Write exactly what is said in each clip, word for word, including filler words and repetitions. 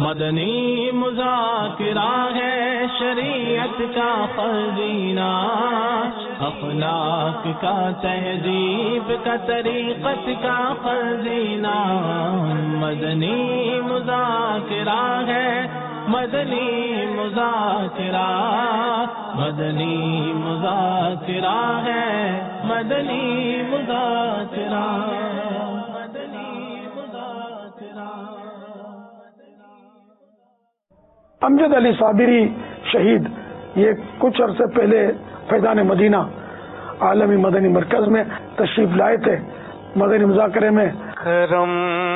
مدنی مذاکرہ ہے شریعت کا خزینہ، اخلاق کا تہذیب کا طریقت کا خزینہ، مدنی مذاکرہ ہے مدنی مذاکرہ، مدنی مذاکرہ ہے مدنی مذاکرہ، مدنی مذاکرہ۔ امجد علی صابری شہید یہ کچھ عرصے پہلے فیضان مدینہ عالمی مدنی مرکز میں تشریف لائے تھے۔ مدنی مذاکرے میں کرم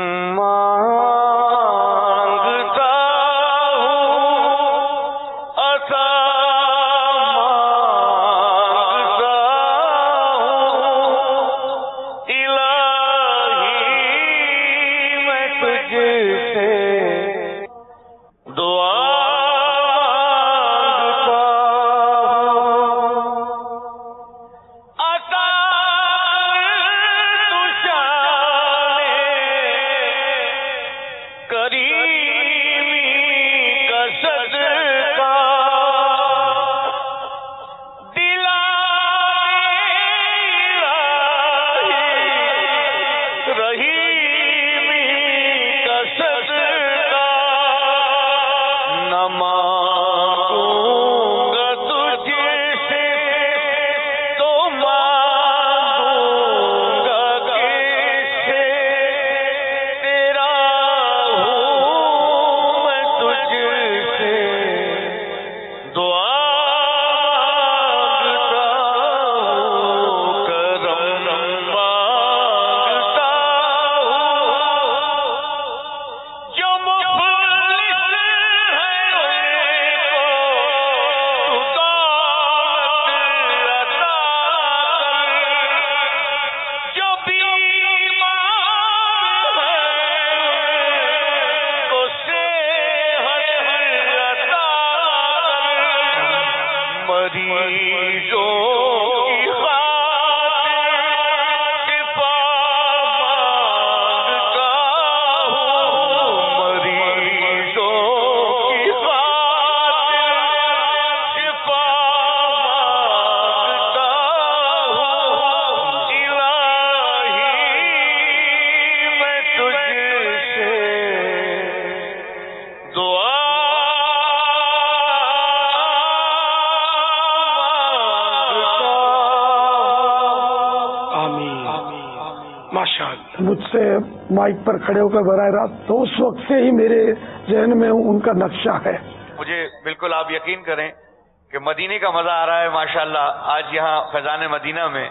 مجھ سے مائک پر کھڑے ہو کر براہ راست تو اس وقت سے ہی میرے ذہن میں ان کا نقشہ ہے۔ مجھے بالکل آپ یقین کریں کہ مدینے کا مزہ آ رہا ہے ماشاءاللہ آج یہاں فیضان مدینہ میں،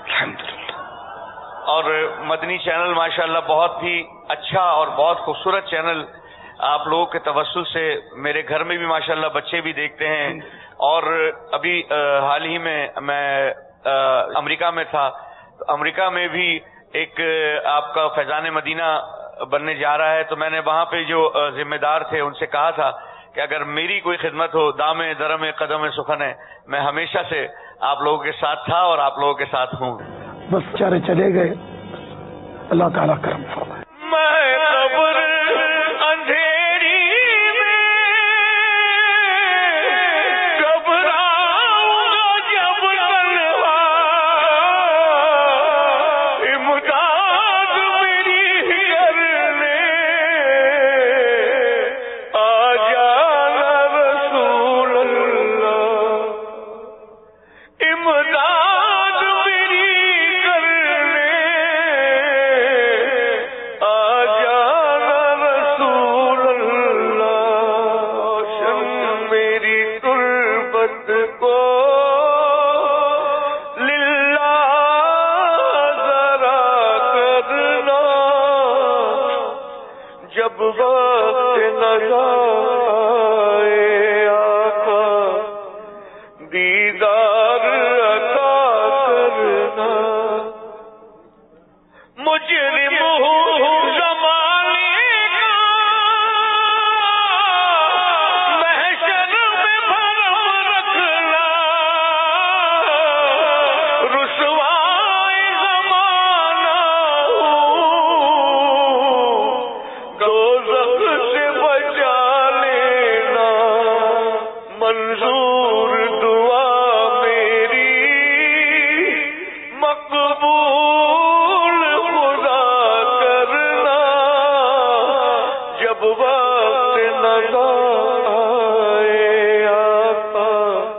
اور مدنی چینل ماشاءاللہ بہت ہی اچھا اور بہت خوبصورت چینل آپ لوگوں کے توسل سے میرے گھر میں بھی ماشاءاللہ بچے بھی دیکھتے ہیں، اور ابھی حال ہی میں میں امریکہ میں تھا تو امریکہ میں بھی ایک آپ کا فیضان مدینہ بننے جا رہا ہے، تو میں نے وہاں پہ جو ذمہ دار تھے ان سے کہا تھا کہ اگر میری کوئی خدمت ہو دام درم قدم سخن ہے، میں ہمیشہ سے آپ لوگوں کے ساتھ تھا اور آپ لوگوں کے ساتھ ہوں۔ بس چارے چلے گئے، اللہ تعالیٰ کرم فرمائے۔ دوزخ سے بچا لگائے آقا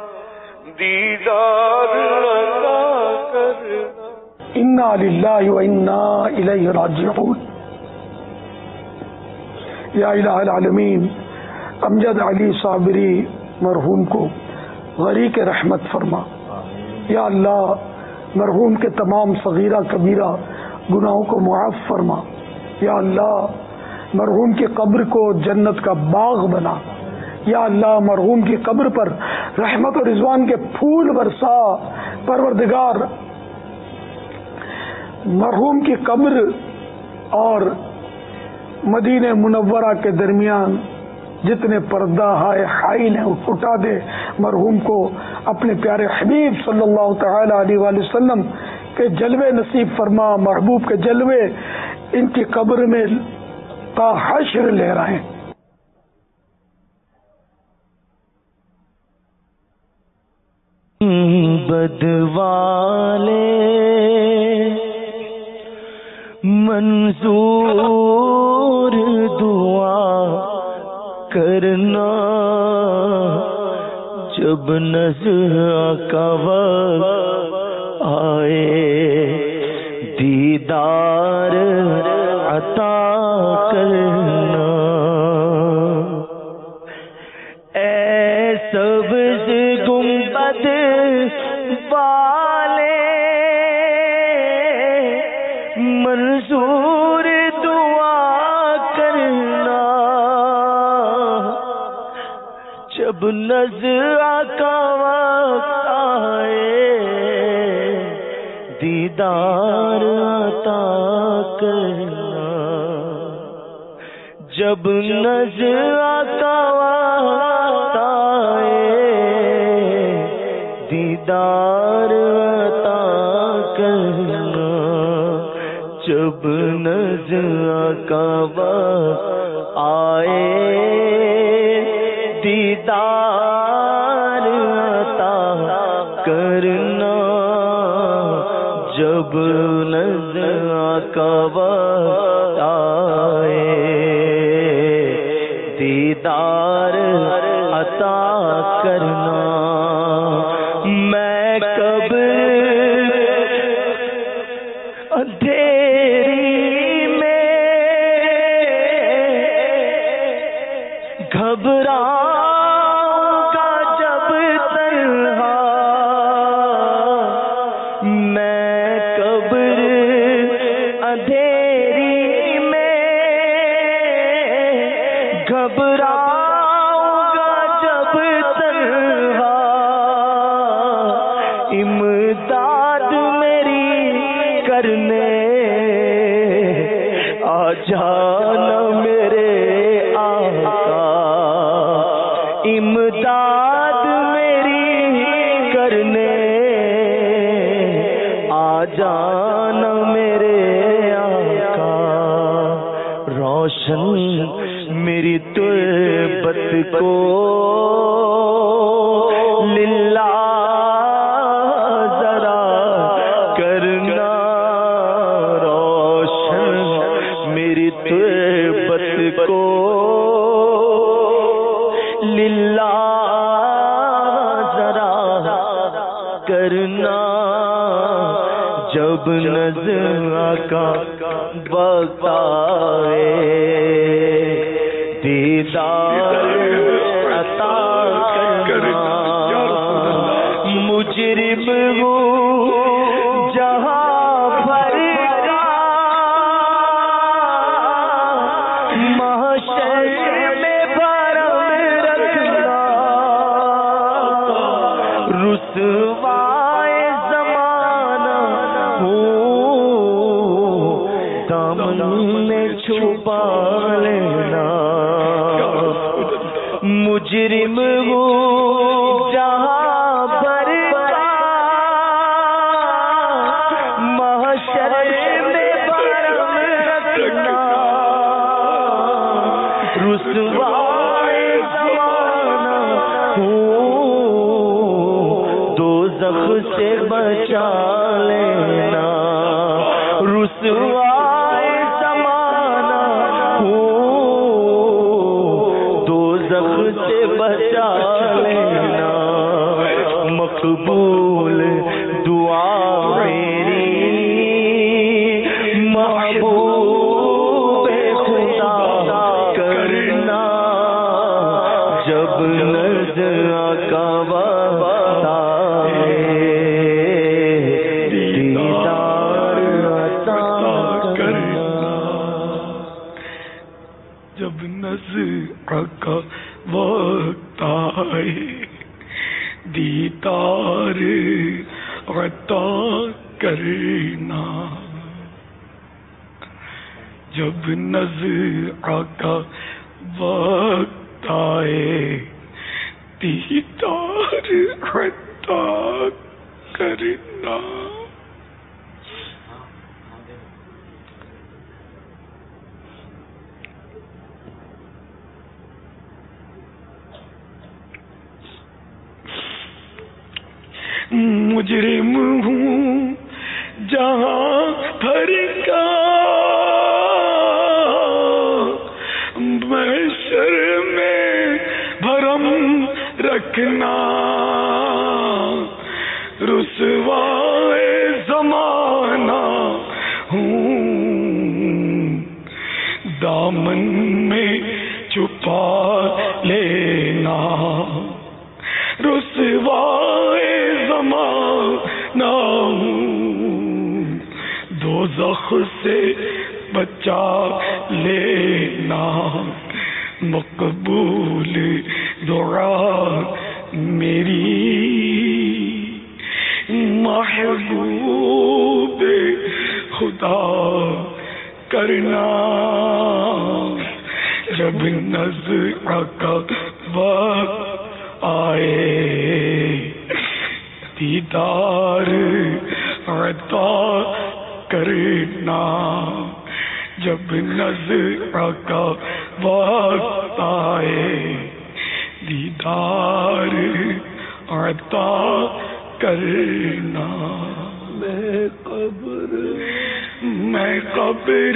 دیدار لگا کر. انا للہ و انا الیہ راجعون. یا الہ العالمین امجد علی صابری مرحوم کو غریق رحمت فرما. یا اللہ مرحوم کے تمام صغیرہ کبیرہ گناہوں کو معاف فرما. یا اللہ مرحوم کی قبر کو جنت کا باغ بنا. یا اللہ مرحوم کی قبر پر رحمت و رضوان کے پھول برسا. پروردگار مرحوم کی قبر اور مدینہ منورہ کے درمیان جتنے پردہ ہائے حائل ہیں اٹھا دے. مرحوم کو اپنے پیارے حبیب صلی اللہ تعالی علیہ وآلہ وسلم کے جلوے نصیب فرما. محبوب کے جلوے ان کی قبر میں تا حشر لے رہے ہیں. بدوالے منظور دعا کرنا جب نظر کا وقت آئے دیدار عطا کرنا. اے سبز گنبد والے منظور دعا کرنا جب نظر کا وقت آئے دیدار عطا کرنا. جب نظر کا وقت آئے دیدار عطا کرنا. جب نظر کا وقت آئے دیدار عطا کرنا. جب نظر کا وقت آئے دیدار عطا کرنا. میں کب اندھیری میں گھبراؤں گا جب تنہا. میں قبر اندھیری میں گھبراؤں گا جب تنہا. امداد میری کرنے آ جانا میرے آقا. امداد میری کرنے آ جانا میرے آقا. روشن میری تربت کو للہ ذرا کرنا. روشن میری تربت کو للہ ذرا کرنا. جب نظر کا وقت آئے دیدار عطا کرنا. مجرم ہوں جہاں بھر کا محشر میں بھرم رکھنا. رسوائے زمانہ ہوں دامن میں چھپا لینا. مجرم ہوں جہاں بھر کا محشر میں بھرم رکھنا. رسوائے زمانہ ہوں دوزخ سے بچا لینا. رسوائے زمانہ ہوں دوزخ سے بچا لینا مقبول دعا میری محبوب خدا کرنا جب نظر کا وقت آئے دیدار عطا کرنا جب نظر کا وقت آئے دیدار عطا کرنا جب نظر کا وقت آئے دیدار عطا کرنا مجرم ہوں جہاں بھر کا محشر میں بھرم رکھنا رسوائے زمانہ ہوں دامن میں چھپا لینا رسوائے زمانہ ہوں دوزخ سے بچا لینا مقبول دعا میری محبوب خدا کرنا جب نظر کا وقت آئے دیدار عطا کرنا جب نظر کا وقت آئے دیدار عطا کرنا میں قبر میں قبر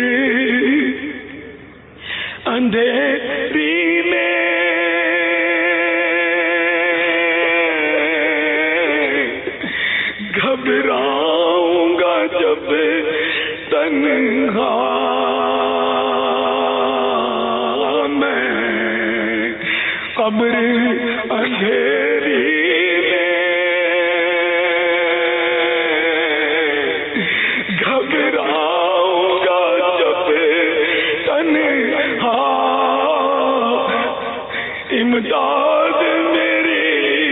اندھیری میں گھبراؤں گا جب تنہا میں قبر اندھیری میں گھبراؤں گا جب تنہا امداد میری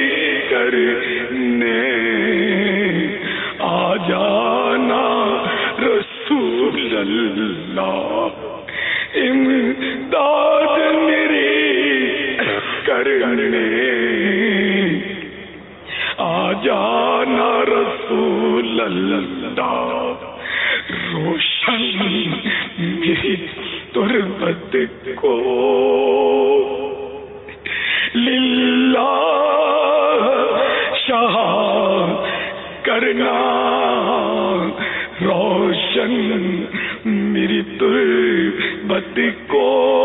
کرنے آ جانا رسول اللہ امداد میری کرنے آ جانا رسول اللہ روشن میری تربت کو للہ شاہ کرنا روشن میری تربت کو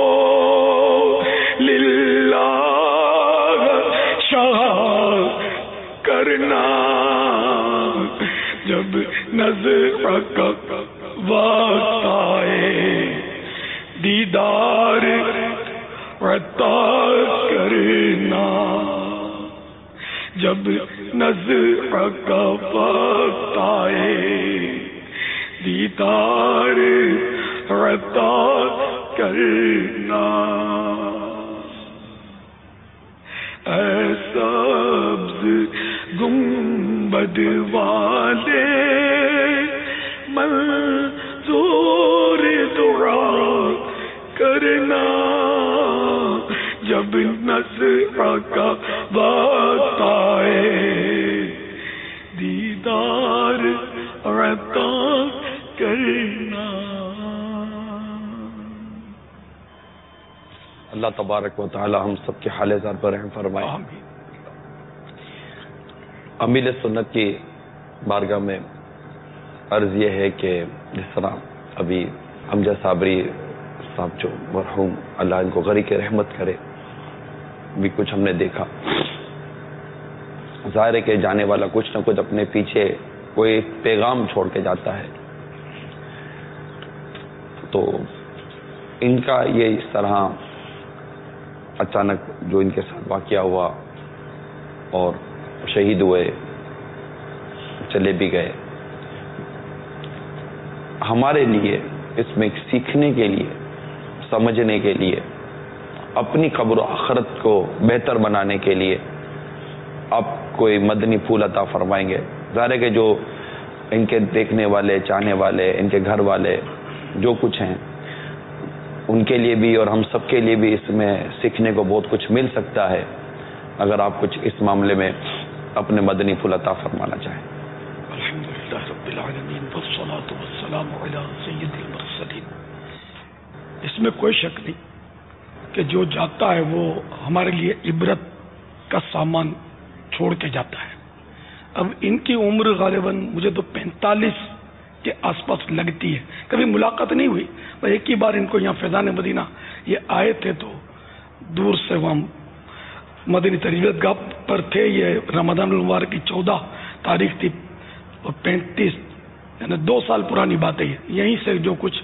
للہ شاہ کرنا جب نظر کا وقت آئے دیدار عطا کرنا جب نظر کا وقت آئے دیدار عطا کرنا اے سبز گنبد والے منظور دعا کرنا جب نظر کا وقت آئے دیدار عطا کرنا. اللہ تبارک و تعالی ہم سب کے حال زار پر رحم فرمائے. امیل سنت کی بارگاہ میں عرض یہ ہے کہ جس طرح ابھی امجد صابری صاحب جو مرحوم اللہ ان کو غریق رحمت کرے بھی کچھ ہم نے دیکھا. ظاہر ہے کہ جانے والا کچھ نہ کچھ اپنے پیچھے کوئی پیغام چھوڑ کے جاتا ہے. تو ان کا یہ اس طرح اچانک جو ان کے ساتھ واقعہ ہوا اور شہید ہوئے، چلے بھی گئے، ہمارے لیے اس میں سیکھنے کے لیے، سمجھنے کے لیے، اپنی قبر و آخرت کو بہتر بنانے کے لیے آپ کوئی مدنی پھول عطا فرمائیں گے؟ ظاہر ہے کہ جو ان کے دیکھنے والے، چاہنے والے، ان کے گھر والے جو کچھ ہیں، ان کے لیے بھی اور ہم سب کے لیے بھی اس میں سیکھنے کو بہت کچھ مل سکتا ہے. اگر آپ کچھ اس معاملے میں اپنے مدنی پھول عطا فرمانا چاہیں. الحمدللہ رب العالمین والصلاة والسلام علی سید المرسلین. اس میں کوئی شک نہیں کہ جو جاتا ہے وہ ہمارے لیے عبرت کا سامان چھوڑ کے جاتا ہے. اب ان کی عمر غالباً مجھے تو پینتالیس کے آس پاس لگتی ہے. کبھی ملاقات نہیں ہوئی، پر ایک ہی بار ان کو یہاں فیضان مدینہ یہ آئے تھے تو دور سے وہاں مدنی تربیت گاہ پر تھے. یہ رمضان المبارک کی چودہ تاریخ تھی اور پینتیس یعنی دو سال پرانی بات ہے. یہیں سے جو کچھ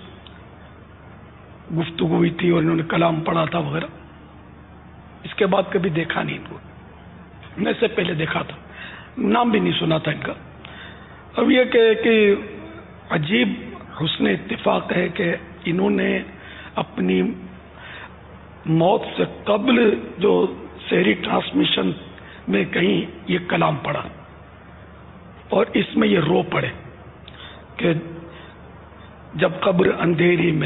گفتگو ہوئی تھی اور انہوں نے کلام پڑھا تھا وغیرہ. اس کے بعد کبھی دیکھا نہیں ان کو. میں سے پہلے دیکھا تھا، نام بھی نہیں سنا تھا ان کا. اب یہ کہ, کہ عجیب حسن اتفاق ہے کہ انہوں نے اپنی موت سے قبل جو سحری ٹرانسمیشن میں کہیں یہ کلام پڑھا اور اس میں یہ رو پڑے کہ جب قبر اندھیری میں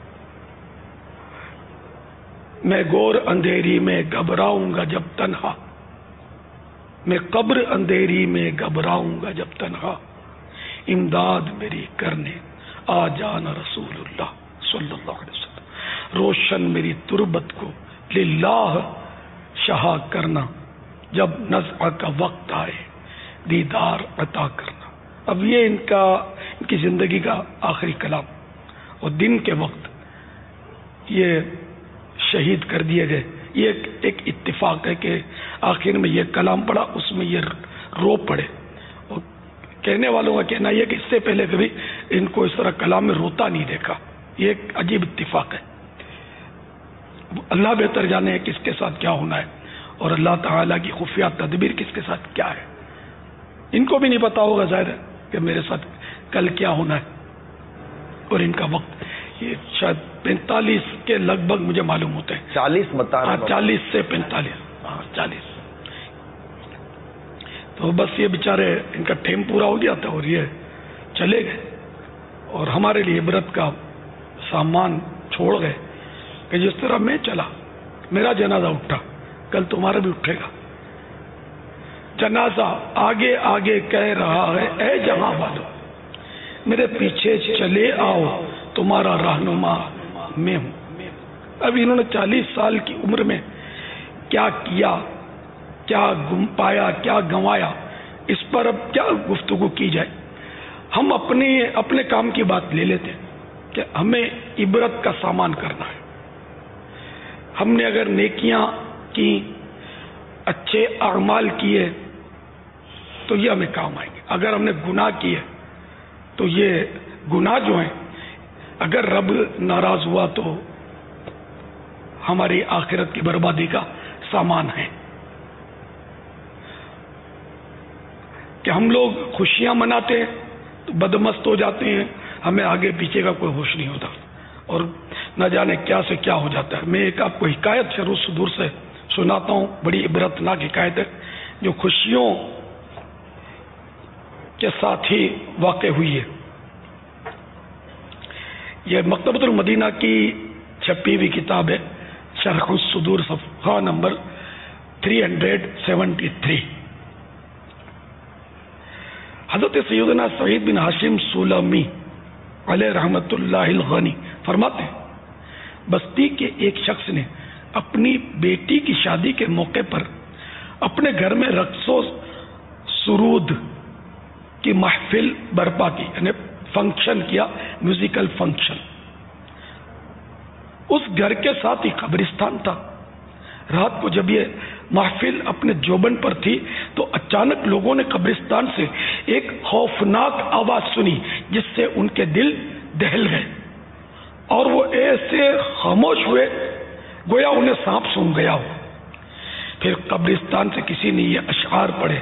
میں گور اندھیری میں گھبراؤں گا جب تنہا، میں قبر اندھیری میں گھبراؤں گا جب تنہا، امداد میری کرنے آ جانا رسول اللہ صلی اللہ علیہ وسلم، روشن میری تربت کو للہ شہا کرنا، جب نزع کا وقت آئے دیدار عطا کرنا. اب یہ ان کا ان کی زندگی کا آخری کلام، اور دن کے وقت یہ شہید کر دیے گئے. یہ ایک, ایک اتفاق ہے کہ آخر میں یہ کلام پڑا، اس میں یہ رو پڑے. اور کہنے والوں کا کہنا یہ کہ اس سے پہلے کبھی ان کو اس طرح کلام میں روتا نہیں دیکھا. یہ ایک عجیب اتفاق ہے. اللہ بہتر جانے کس کے ساتھ کیا ہونا ہے اور اللہ تعالیٰ کی خفیہ تدبیر کس کے ساتھ کیا ہے. ان کو بھی نہیں پتا ہوگا ظاہر ہے کہ میرے ساتھ کل کیا ہونا ہے. اور ان کا وقت یہ شاید پینتالیس کے لگ بھگ مجھے معلوم ہوتے ہیں. چالیس بتا ہاں چالیس سے پینتالیس. ہاں چالیس. تو بس یہ بیچارے ان کا ٹائم پورا ہو گیا تھا اور یہ چلے گئے اور ہمارے لیے عبرت کا سامان چھوڑ گئے کہ جس طرح میں چلا میرا جنازہ اٹھا کل تمہارا بھی اٹھے گا. جنازہ آگے آگے کہہ رہا ہے اے جہاں والو میرے پیچھے چلے آؤ تمہارا رہنما میں ہوں. اب انہوں نے چالیس سال کی عمر میں کیا کیا، کیا گم پایا، کیا گنوایا، اس پر اب کیا گفتگو کی جائے. ہم اپنے اپنے کام کی بات لے لیتے کہ ہمیں عبرت کا سامان کرنا ہے. ہم نے اگر نیکیاں کی، اچھے اعمال کیے تو یہ ہمیں کام آئیں گے. اگر ہم نے گناہ کیے تو یہ گناہ جو ہیں اگر رب ناراض ہوا تو ہماری آخرت کی بربادی کا سامان ہے. کہ ہم لوگ خوشیاں مناتے ہیں تو بدمست ہو جاتے ہیں، ہمیں آگے پیچھے کا کوئی ہوش نہیں ہوتا اور نہ جانے کیا سے کیا ہو جاتا ہے. میں ایک آپ کو حکایت شروع صدور سے سناتا ہوں، بڑی عبرتناک حکایت ہے جو خوشیوں کے ساتھ ہی واقع ہوئی ہے. یہ مکتبۃ المدینہ کی چھپی ہوئی کتاب ہے، شرح الصدور، صفحہ نمبر تین سو تہتر. حضرت سیدنا سعید بن ہاشم سلمی علیہ رحمت اللہ الغنی فرماتے ہیں بستی کے ایک شخص نے اپنی بیٹی کی شادی کے موقع پر اپنے گھر میں رقص و سرود کی محفل برپا کی، یعنی فنکشن کیا، میوزیکل فنکشن. اس گھر کے ساتھ ہی قبرستان تھا. رات کو جب یہ محفل اپنے جوبن پر تھی تو اچانک لوگوں نے قبرستان سے ایک خوفناک آواز سنی جس سے ان کے دل دہل گئے اور وہ ایسے خاموش ہوئے گویا انہیں سانپ سونگھ گیا ہو. پھر قبرستان سے کسی نے یہ اشعار پڑھے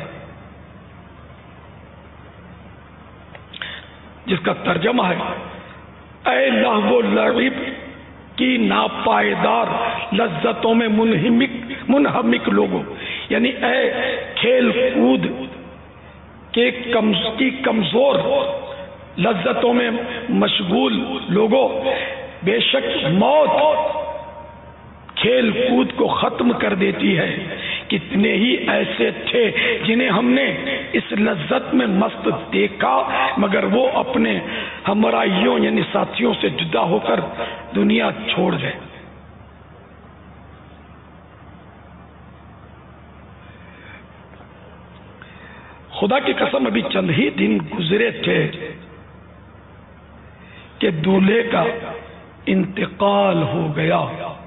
جس کا ترجمہ ہے اے لہو و لعب کی ناپائیدار لذتوں میں منہمک منہمک لوگوں، یعنی اے کھیل کود کے کی کمزور لذتوں میں مشغول لوگوں، بے شک موت کھیل کود کو ختم کر دیتی ہے. کتنے ہی ایسے تھے جنہیں ہم نے اس لذت میں مست دیکھا مگر وہ اپنے ہمراہیوں یعنی ساتھیوں سے جدا ہو کر دنیا چھوڑ گئے. خدا کی قسم ابھی چند ہی دن گزرے تھے کہ دولہے کا انتقال ہو گیا.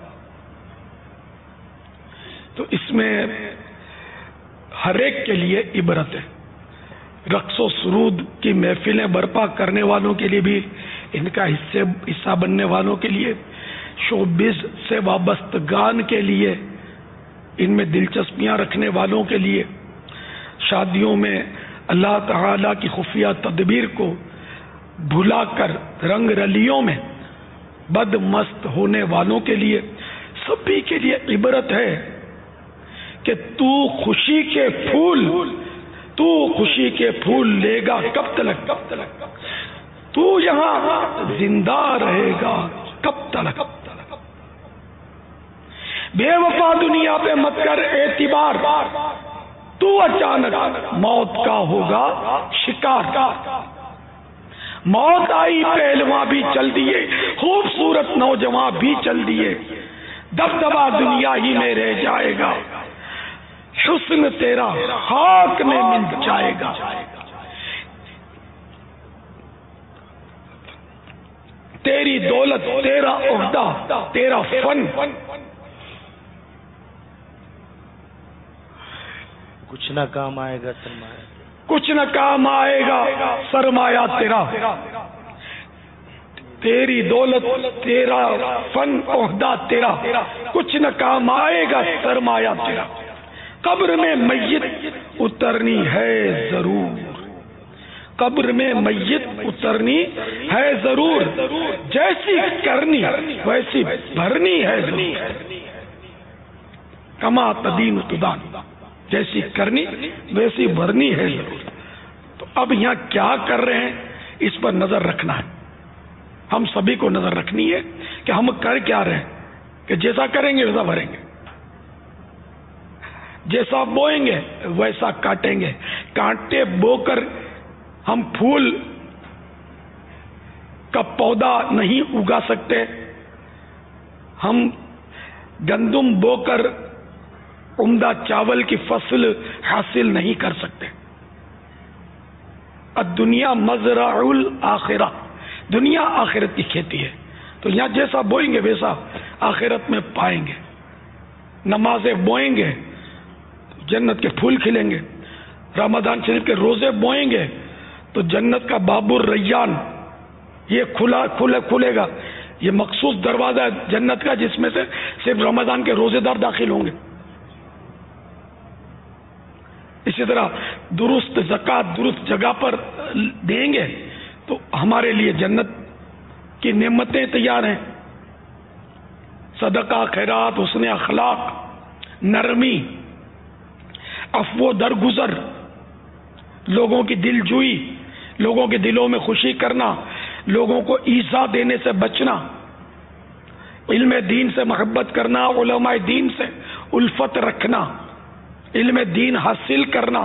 تو اس میں ہر ایک کے لیے عبرت ہے. رقص و سرود کی محفلیں برپا کرنے والوں کے لیے بھی، ان کا حصے حصہ بننے والوں کے لیے، شوبز سے وابستگان کے لیے، ان میں دلچسپیاں رکھنے والوں کے لیے، شادیوں میں اللہ تعالی کی خفیہ تدبیر کو بھلا کر رنگ رلیوں میں بد مست ہونے والوں کے لیے، سبھی کے لیے عبرت ہے کہ تو خوشی کے پھول تو خوشی کے پھول لے گا کب تلک کب تلک تو یہاں زندہ رہے گا کب تلک. بے وفا دنیا پہ مت کر اعتبار، تو اچانک موت کا ہوگا شکار. موت آئی پہلواں بھی چل دیے، خوبصورت نوجوان بھی چل دیے، دبدبا دنیا ہی میں رہ جائے گا، حسن تیرا خاک میں مل جائے گا. تیری دولت، تیرا عہدہ، تیرا فن کچھ نہ کام آئے گا سرمایہ، کچھ نہ کام آئے گا سرمایہ تیرا. تیری دولت، تیرا فن، عہدہ تیرا، کچھ نہ کام آئے گا سرمایہ تیرا. قبر میں میت اترنی ہے ضرور، قبر میں میت اترنی ہے ضرور، جیسی کرنی ویسی بھرنی ہے ضرور. کما تدین تدان، جیسی کرنی ویسی بھرنی ہے ضرور. تو اب یہاں کیا کر رہے ہیں اس پر نظر رکھنا ہے. ہم سبھی کو نظر رکھنی ہے کہ ہم کر کیا رہے ہیں، کہ جیسا کریں گے ویسا بھریں گے، جیسا بوئیں گے ویسا کاٹیں گے. کانٹے بو کر ہم پھول کا پودا نہیں اگا سکتے، ہم گندم بو کر عمدہ چاول کی فصل حاصل نہیں کر سکتے. الدنیا مزرع الآخرہ، دنیا آخرت کی کھیتی ہے. تو یہاں جیسا بوئیں گے ویسا آخرت میں پائیں گے. نمازیں بوئیں گے جنت کے پھول کھلیں گے، رمضان شریف کے روزے بوئیں گے تو جنت کا باب الریان یہ کھلا کھلے کھلے گا. یہ مخصوص دروازہ ہے جنت کا جس میں سے صرف رمضان کے روزے دار داخل ہوں گے. اسی طرح درست زکوٰۃ درست جگہ پر دیں گے تو ہمارے لیے جنت کی نعمتیں تیار ہیں. صدقہ، خیرات، حسن اخلاق، نرمی، عفو درگزر، لوگوں کی دل جوئی، لوگوں کے دلوں میں خوشی کرنا، لوگوں کو ایذا دینے سے بچنا، علم دین سے محبت کرنا، علماء دین سے الفت رکھنا، علم دین حاصل کرنا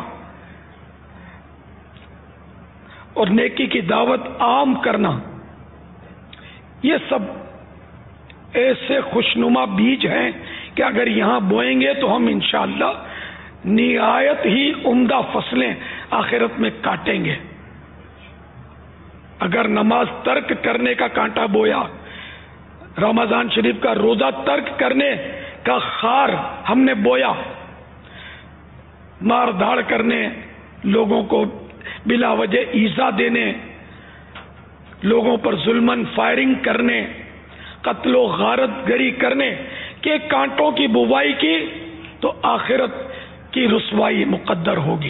اور نیکی کی دعوت عام کرنا. یہ سب ایسے خوشنما بیج ہیں کہ اگر یہاں بوئیں گے تو ہم انشاءاللہ نہایت ہی عمدہ فصلیں آخرت میں کاٹیں گے. اگر نماز ترک کرنے کا کانٹا بویا، رمضان شریف کا روزہ ترک کرنے کا خار ہم نے بویا، مار دھاڑ کرنے، لوگوں کو بلا وجہ ایذا دینے، لوگوں پر ظلمن فائرنگ کرنے، قتل و غارت گری کرنے کے کانٹوں کی بوائی کی تو آخرت کی رسوائی مقدر ہوگی۔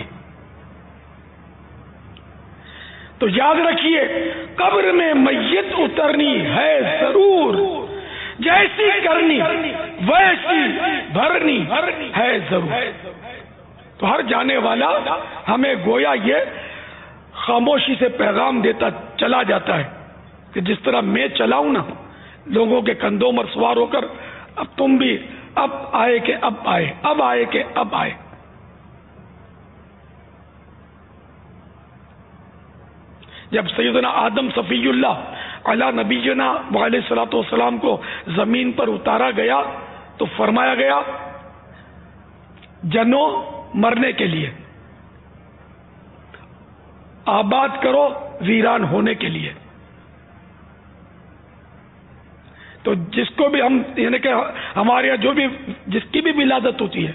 تو یاد رکھیے، قبر میں میت اترنی ہے ضرور، جیسی کرنی ویسی بھرنی ہے ضرور۔ تو ہر جانے والا ہمیں گویا یہ خاموشی سے پیغام دیتا چلا جاتا ہے کہ جس طرح میں چلاؤں نا لوگوں کے کندھوں پر سوار ہو کر، اب تم بھی اب آئے کہ اب آئے، اب آئے کہ اب آئے۔ جب سیدنا آدم صفی اللہ علی نبینا علیہ الصلوۃ والسلام کو زمین پر اتارا گیا تو فرمایا گیا جنو مرنے کے لیے، آباد کرو ویران ہونے کے لیے۔ تو جس کو بھی ہم یعنی کہ ہمارے یہاں جو بھی جس کی بھی ولادت ہوتی ہے،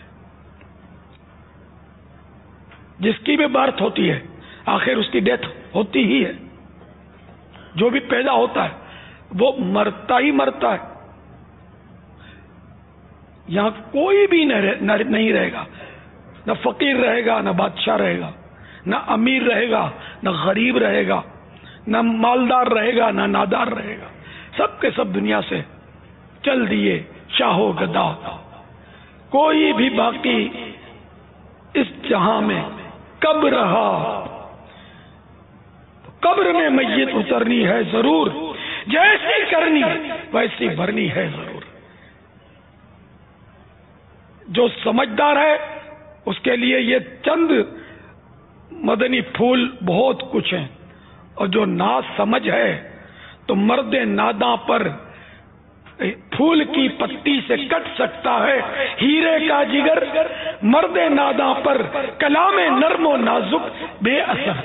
جس کی بھی برتھ ہوتی ہے، آخر اس کی ڈیتھ ہوتی ہی ہے۔ جو بھی پیدا ہوتا ہے وہ مرتا ہی مرتا ہے۔ یہاں کوئی بھی نہیں رہے گا، نہ فقیر رہے گا، نہ بادشاہ رہے گا، نہ امیر رہے گا، نہ غریب رہے گا، نہ مالدار رہے گا، نہ نادار رہے گا، سب کے سب دنیا سے چل دیے شاہ و گدا، کوئی بھی باقی اس جہاں میں کب رہا۔ قبر میں میت اترنی ہے ضرور، جیسی کرنی ویسی بھرنی ہے ضرور۔ جو سمجھدار ہے اس کے لیے یہ چند مدنی پھول بہت کچھ ہیں، اور جو نا سمجھ ہے تو مرد ناداں پر پھول کی پتی سے کٹ سکتا ہے ہیرے کا جگر، مرد ناداں پر کلام نرم و نازک بے اثر۔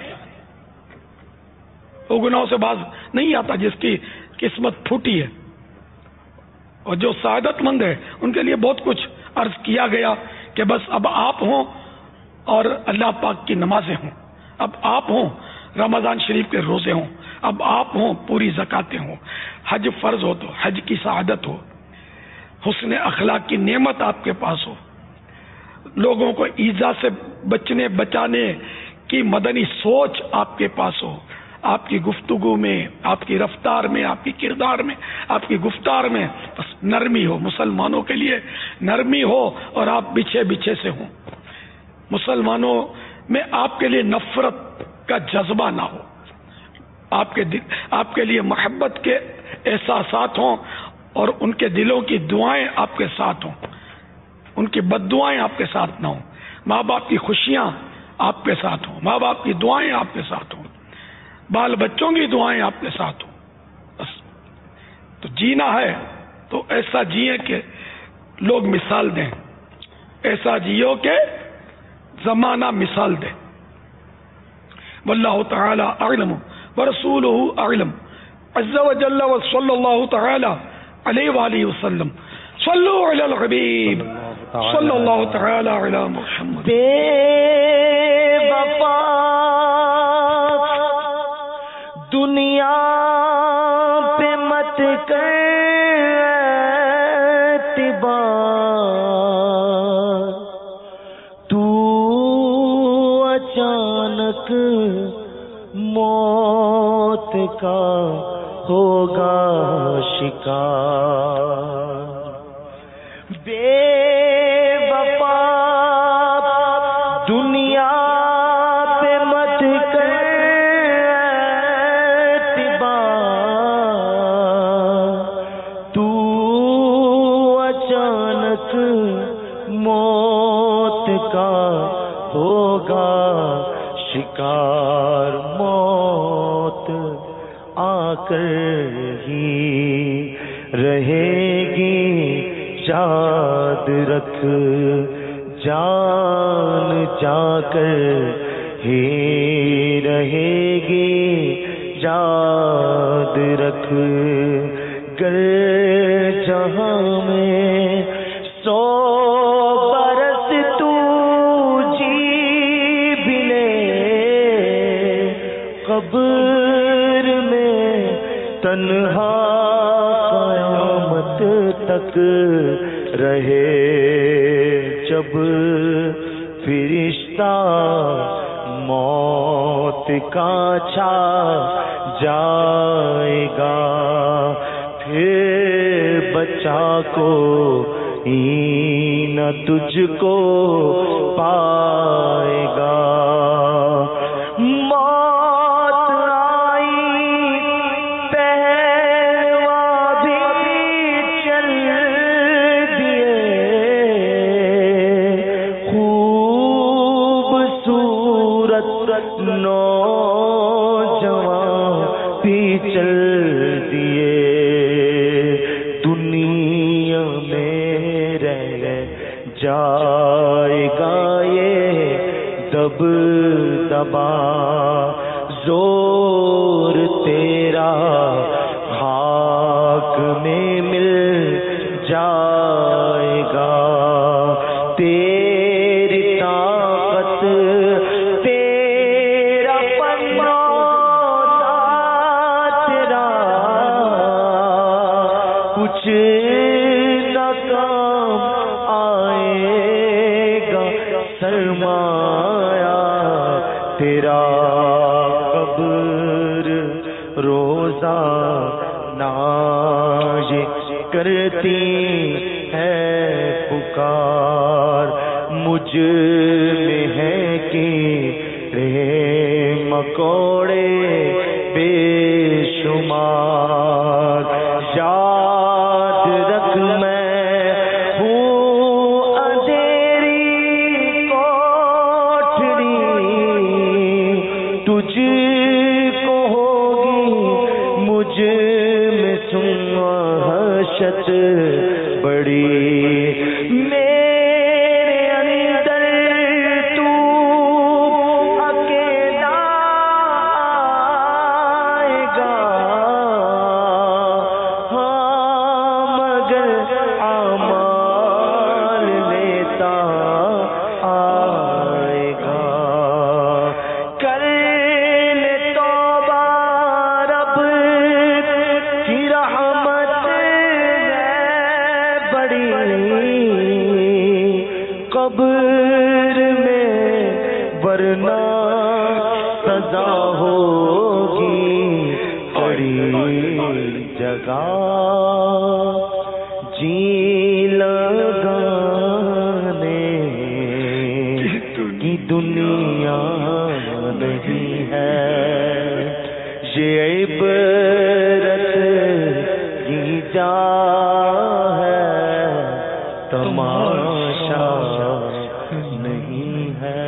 وہ گناہوں سے باز نہیں آتا جس کی قسمت پھوٹی ہے، اور جو سعادت مند ہے ان کے لیے بہت کچھ عرض کیا گیا کہ بس اب آپ ہوں اور اللہ پاک کی نمازیں ہوں، اب آپ ہوں رمضان شریف کے روزے ہوں، اب آپ ہوں پوری زکاتیں ہوں، حج فرض ہو تو حج کی سعادت ہو، حسن اخلاق کی نعمت آپ کے پاس ہو، لوگوں کو ایذا سے بچنے بچانے کی مدنی سوچ آپ کے پاس ہو، آپ کی گفتگو میں، آپ کی رفتار میں، آپ کی کردار میں، آپ کی گفتار میں بس نرمی ہو، مسلمانوں کے لیے نرمی ہو، اور آپ بچھے بچھے سے ہوں، مسلمانوں میں آپ کے لیے نفرت کا جذبہ نہ ہو، آپ کے دل آپ کے لیے محبت کے احساسات ہوں، اور ان کے دلوں کی دعائیں آپ کے ساتھ ہوں، ان کی بد دعائیں آپ کے ساتھ نہ ہوں، ماں باپ کی خوشیاں آپ کے ساتھ ہوں، ماں باپ کی دعائیں آپ کے ساتھ ہوں، بال بچوں کی دعائیں آپ کے ساتھ ہوں۔ بس تو جینا ہے تو ایسا جیے کہ لوگ مثال دیں، ایسا جیو کہ زمانہ مثال دے۔ واللہ تعالی اعلم ورسولہ اعلم عز وجل وصلی اللہ تعالی علیہ وآلہ وسلم۔ صلو علی الحبیب صلی اللہ تعالی علی محمد۔ بے وفا دنیا پہ مت کر اعتبار، تو اچانک موت کا ہوگا شکار۔ بے وفا دنیا پہ مت کر موت کا ہوگا شکار، موت آ کر ہی رہے گی یاد رکھ، جان جا کر ہی رہے گی یاد رکھ، گر جہاں میں رہے جب فرشتہ موت کا چھا جائے گا، پھر بچا کو نہ تجھ کو پائے گا۔ موت آئی پہلوا بھی چل دیے، خوبصورت نوجوان بھی چل دیے، دنیا میں رہ جائے گا یہ دب دبا، زور تیرا خاک میں مل جائے گا، تیری طاقت تیرا پنجہ تیرا کچھ نہ کام آئے گا، سرمایہ تیرا قبر روزہ ناج کرتی ہے پکار، مجھ میں ہے کہ رے مکوڑے بے شمار، یاد رکھ میں ہوں اندھیری کوٹھڑی، تجھ کو ہوگی مجھ میں وحشت بڑی، میرے اندر تو اکیلا آئے گا، ہاں مگر اعمال لیتا آئے گا، کر لے توبہ رب کی رحمت بڑی، قبر میں ورنہ سزا ہوگی بڑی، جگہ جی لگانے کی دنیا نہیں ہے، یہ عبرت کی جا ہے، تماشا نہیں ہے۔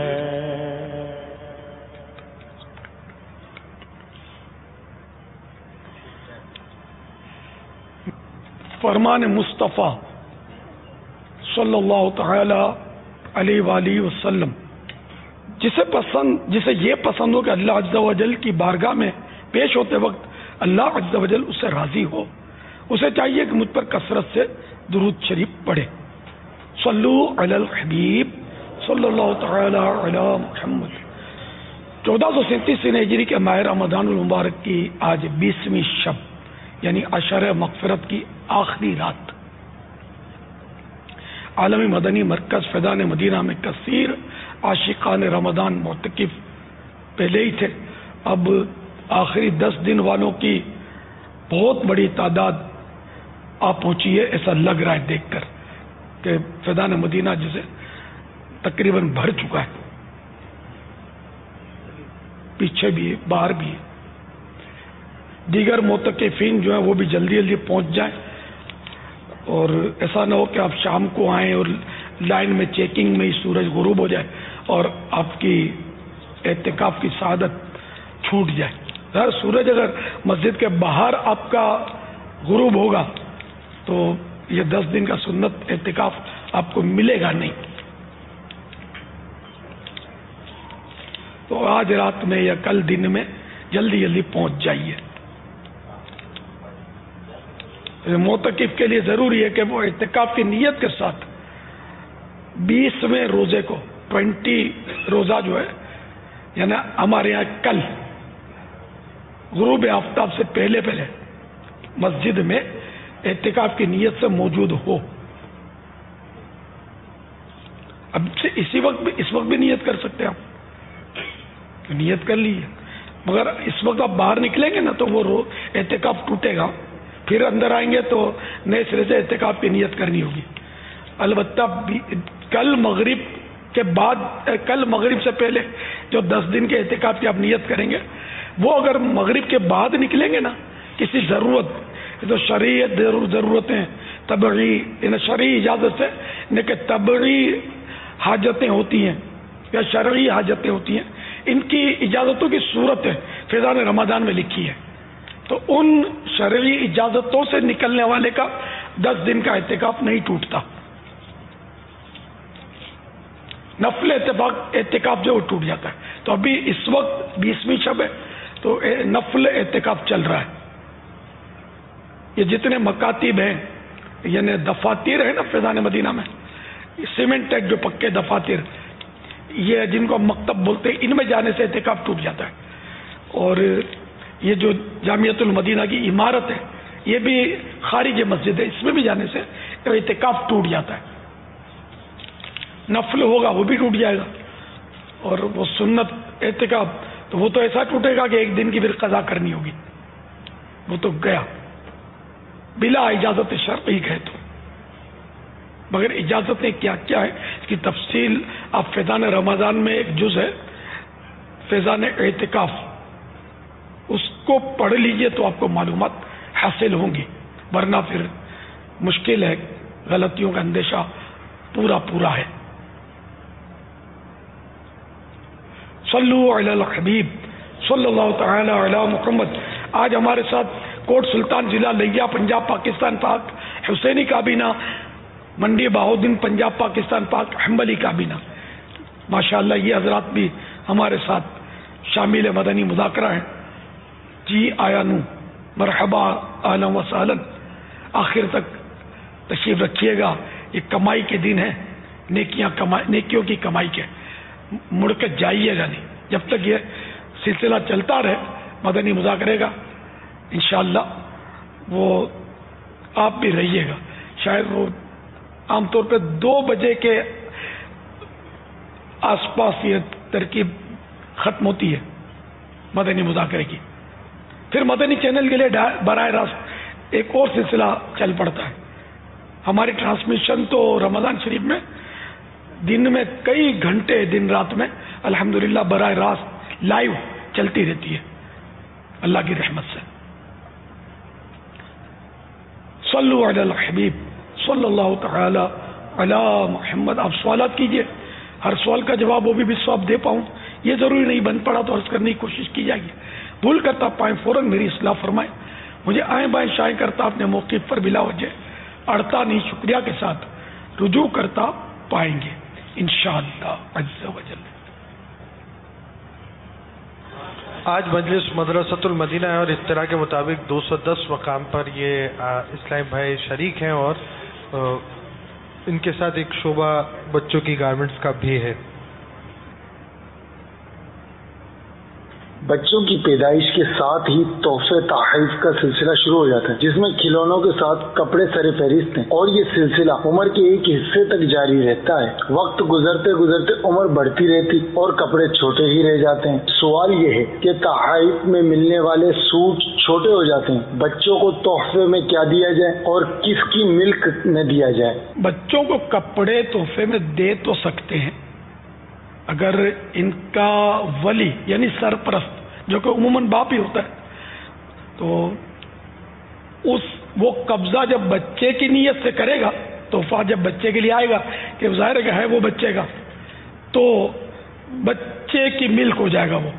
فرمان مصطفیٰ صلی اللہ تعالی علیہ وآلہ وسلم، جسے پسند جسے یہ پسند ہو کہ اللہ عز و جل کی بارگاہ میں پیش ہوتے وقت اللہ عز و جل اس سے راضی ہو، اسے چاہیے کہ مجھ پر کثرت سے درود شریف پڑھے۔ صلو علی الحبیب صلی اللہ تعالی علی محمد۔ چودہ سو سینتیس ہجری کے ماہ رمضان المبارک کی آج بیسویں شب یعنی عشر مغفرت کی آخری رات، عالمی مدنی مرکز فیضان مدینہ میں کثیر عاشقان رمضان معتکف پہلے ہی تھے، اب آخری دس دن والوں کی بہت بڑی تعداد آ پہنچی ہے، ایسا لگ رہا ہے دیکھ کر کہ فیضان مدینہ جسے تقریباً بھر چکا ہے، پیچھے بھی ہے باہر بھی ہے، دیگر معتکفین جو ہیں وہ بھی جلدی جلدی پہنچ جائیں، اور ایسا نہ ہو کہ آپ شام کو آئیں اور لائن میں چیکنگ میں ہی سورج غروب ہو جائے اور آپ کی اعتکاف کی سعادت چھوٹ جائے۔ ہر سورج اگر مسجد کے باہر آپ کا غروب ہوگا تو یہ دس دن کا سنت اعتکاف آپ کو ملے گا نہیں۔ تو آج رات میں یا کل دن میں جلدی جلدی پہنچ جائیے۔ معتکف کے لیے ضروری ہے کہ وہ اعتکاف کی نیت کے ساتھ بیسویں روزے کو ٹوینٹی روزہ جو ہے یعنی ہمارے یہاں کل غروب آفتاب سے پہلے پہلے مسجد میں اعتکاف کی نیت سے موجود ہو، اب سے اسی وقت بھی اس وقت بھی نیت کر سکتے آپ، تو نیت کر لیجیے، مگر اس وقت آپ باہر نکلیں گے نا تو وہ رو اعتکاف ٹوٹے گا، پھر اندر آئیں گے تو نئے سرے سے اعتکاف کی نیت کرنی ہوگی۔ البتہ کل مغرب کے بعد، کل مغرب سے پہلے جو دس دن کے اعتکاف کی آپ نیت کریں گے، وہ اگر مغرب کے بعد نکلیں گے نا کسی ضرورت، تو شرعی ضرورتیں طبعی شرعی اجازت سے نہ کہ طبعی حاجتیں ہوتی ہیں یا شرعی حاجتیں ہوتی ہیں، ان کی اجازتوں کی صورت ہے فیضان رمضان میں لکھی ہے، تو ان شرعی اجازتوں سے نکلنے والے کا دس دن کا اعتکاف نہیں ٹوٹتا، نفل اتفاق اعتکاف جو ٹوٹ جاتا ہے۔ تو ابھی اس وقت بیسویں شب ہے تو نفل اعتکاف چل رہا ہے۔ یہ جتنے مکاتب ہیں یعنی دفاتر ہے نا فیضان مدینہ میں، سیمنٹڈ جو پکے دفاتر، یہ جن کو مکتب بولتے ہیں، ان میں جانے سے اعتکاف ٹوٹ جاتا ہے۔ اور یہ جو جامعۃ المدینہ کی عمارت ہے یہ بھی خارج مسجد ہے، اس میں بھی جانے سے اعتکاف ٹوٹ جاتا ہے، نفل ہوگا وہ بھی ٹوٹ جائے گا، اور وہ سنت اعتکاف تو وہ تو ایسا ٹوٹے گا کہ ایک دن کی پھر قضا کرنی ہوگی، وہ تو گیا بلا اجازت شرعی گئے تو۔ مگر اجازتیں کیا کیا ہے اس کی تفصیل آپ فیضان رمضان میں ایک جز ہے فیضان اعتکاف، اس کو پڑھ لیجئے تو آپ کو معلومات حاصل ہوں گی، ورنہ پھر مشکل ہے، غلطیوں کا اندیشہ پورا پورا ہے۔ صلو علی الحبیب صلی اللہ تعالی علی محمد۔ آج ہمارے ساتھ کوٹ سلطان ضلع لیا پنجاب پاکستان پاک حسینی کابینہ، منڈی بہاؤدین پنجاب پاکستان پاک حنبلی کابینہ، ماشاءاللہ یہ حضرات بھی ہمارے ساتھ شامل مدنی مذاکرہ ہیں۔ جی آیا نو، مرحبا، اہلا و سہلا، آخر تک تشریف رکھیے گا، یہ کمائی کے دن ہے، نیکیاں کمائی، نیکیوں کی کمائی کے، مڑ کے جائیے گا نہیں جب تک یہ سلسلہ چلتا رہے مدنی مذاکرے کا، انشاءاللہ وہ آپ بھی رہیے گا۔ شاید وہ عام طور پہ دو بجے کے آس پاس یہ ترکیب ختم ہوتی ہے مدنی مذاکرے کی، پھر مدنی چینل کے لیے براہ راست ایک اور سلسلہ چل پڑتا ہے۔ ہماری ٹرانسمیشن تو رمضان شریف میں دن میں کئی گھنٹے دن رات میں الحمدللہ براہ راست لائیو چلتی رہتی ہے اللہ کی رحمت سے۔ صلو علی الحبیب صلی اللہ تعالی علی محمد۔ آپ سوالات کیجئے، ہر سوال کا جواب وہ بھی بھی سواب دے پاؤں یہ ضروری نہیں، بن پڑا تو عرض کرنے کی کوشش کی جائے گی، بھول کرتا پائیں فوراً میری اصلاح فرمائیں، مجھے آئیں بائیں شائیں کرتا اپنے موقف پر بلا وجہ اڑتا نہیں، شکریہ کے ساتھ رجوع کرتا پائیں گے انشاءاللہ عز و جل۔ آج مجلس مدرسۃ المدینہ ہے اور اطلاع کے مطابق دو سو دس مقام پر یہ اسلامی بھائی شریک ہیں، اور ان کے ساتھ ایک شعبہ بچوں کی گارمنٹس کا بھی ہے۔ بچوں کی پیدائش کے ساتھ ہی تحفے تحائف کا سلسلہ شروع ہو جاتا ہے، جس میں کھلونوں کے ساتھ کپڑے سر فہرست ہیں، اور یہ سلسلہ عمر کے ایک حصے تک جاری رہتا ہے۔ وقت گزرتے گزرتے عمر بڑھتی رہتی اور کپڑے چھوٹے ہی رہ جاتے ہیں۔ سوال یہ ہے کہ تحائف میں ملنے والے سوٹ چھوٹے ہو جاتے ہیں، بچوں کو تحفے میں کیا دیا جائے اور کس کی ملک میں دیا جائے؟ بچوں کو کپڑے تحفے میں دے تو سکتے ہیں اگر ان کا ولی یعنی سرپرست جو کہ عموماً باپ ہی ہوتا ہے تو اس وہ قبضہ جب بچے کی نیت سے کرے گا، تحفہ جب بچے کے لیے آئے گا کہ ظاہر ہے کہ ہے وہ بچے کا، تو بچے کی ملک ہو جائے گا وہ۔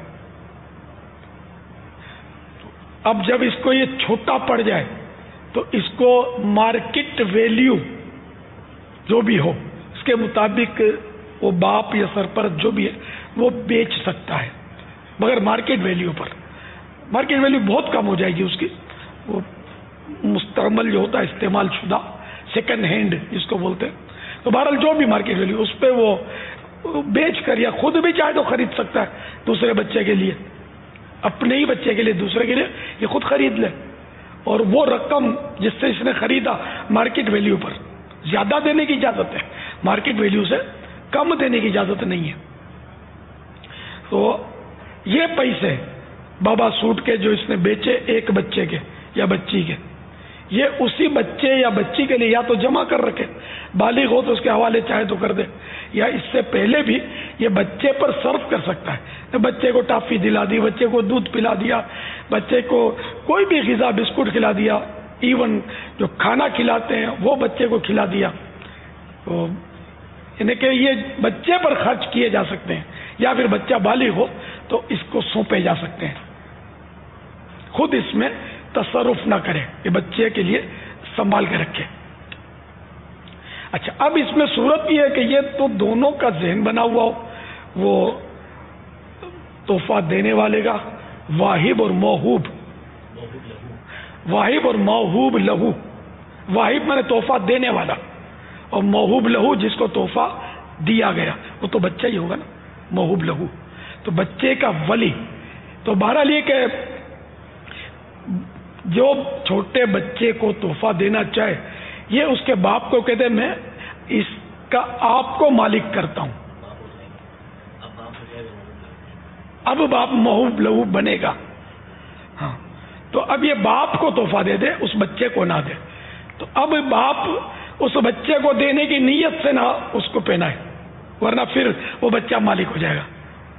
اب جب اس کو یہ چھوٹا پڑ جائے تو اس کو مارکیٹ ویلیو جو بھی ہو اس کے مطابق وہ باپ یا سرپرست جو بھی ہے وہ بیچ سکتا ہے، مگر مارکیٹ ویلیو پر۔ مارکیٹ ویلیو بہت کم ہو جائے گی اس کی، وہ مستعمل جو ہوتا ہے استعمال شدہ سیکنڈ ہینڈ جس کو بولتے ہیں، تو بہرحال جو بھی مارکیٹ ویلیو اس پہ وہ بیچ کر یا خود بھی چاہے تو خرید سکتا ہے دوسرے بچے کے لیے، اپنے ہی بچے کے لیے دوسرے کے لیے یہ خود خرید لے، اور وہ رقم جس سے اس نے خریدا مارکیٹ ویلیو پر زیادہ دینے کی اجازت ہے، مارکیٹ ویلیو سے کم دینے کی اجازت نہیں ہے. تو یہ پیسے بابا سوٹ کے جو اس نے بیچے ایک بچے کے یا بچی کے, یہ اسی بچے یا بچی کے لیے یا تو جمع کر رکھے, بالغ ہو تو اس کے حوالے چاہے تو کر دے, یا اس سے پہلے بھی یہ بچے پر صرف کر سکتا ہے. بچے کو ٹافی دلا دی, بچے کو دودھ پلا دیا, بچے کو کوئی بھی غذا بسکٹ کھلا دیا, ایون جو کھانا کھلاتے ہیں وہ بچے کو کھلا دیا. تو یعنی کہ یہ بچے پر خرچ کیے جا سکتے ہیں, یا پھر بچہ بالغ ہو تو اس کو سونپے جا سکتے ہیں. خود اس میں تصرف نہ کرے, کہ بچے کے لیے سنبھال کے رکھے. اچھا, اب اس میں صورت یہ ہے کہ یہ تو دونوں کا ذہن بنا ہوا ہو, وہ تحفہ دینے والے کا, واہب اور موہوب, واہب اور موہوب لہو. واہب میں نے تحفہ دینے والا, اور موہوب لہو جس کو تحفہ دیا گیا, وہ تو بچہ ہی ہوگا نا, موہوب لہو. تو بچے کا ولی. تو بہرحال یہ کہ جو چھوٹے بچے کو تحفہ دینا چاہے, یہ اس کے باپ کو کہتے میں اس کا آپ کو مالک کرتا ہوں. اب باپ موہوب لہو بنے گا. ہاں, تو اب یہ باپ کو تحفہ دے دے, اس بچے کو نہ دے. تو اب باپ اس بچے کو دینے کی نیت سے نہ اس کو پہنائے, ورنہ پھر وہ بچہ مالک ہو جائے گا.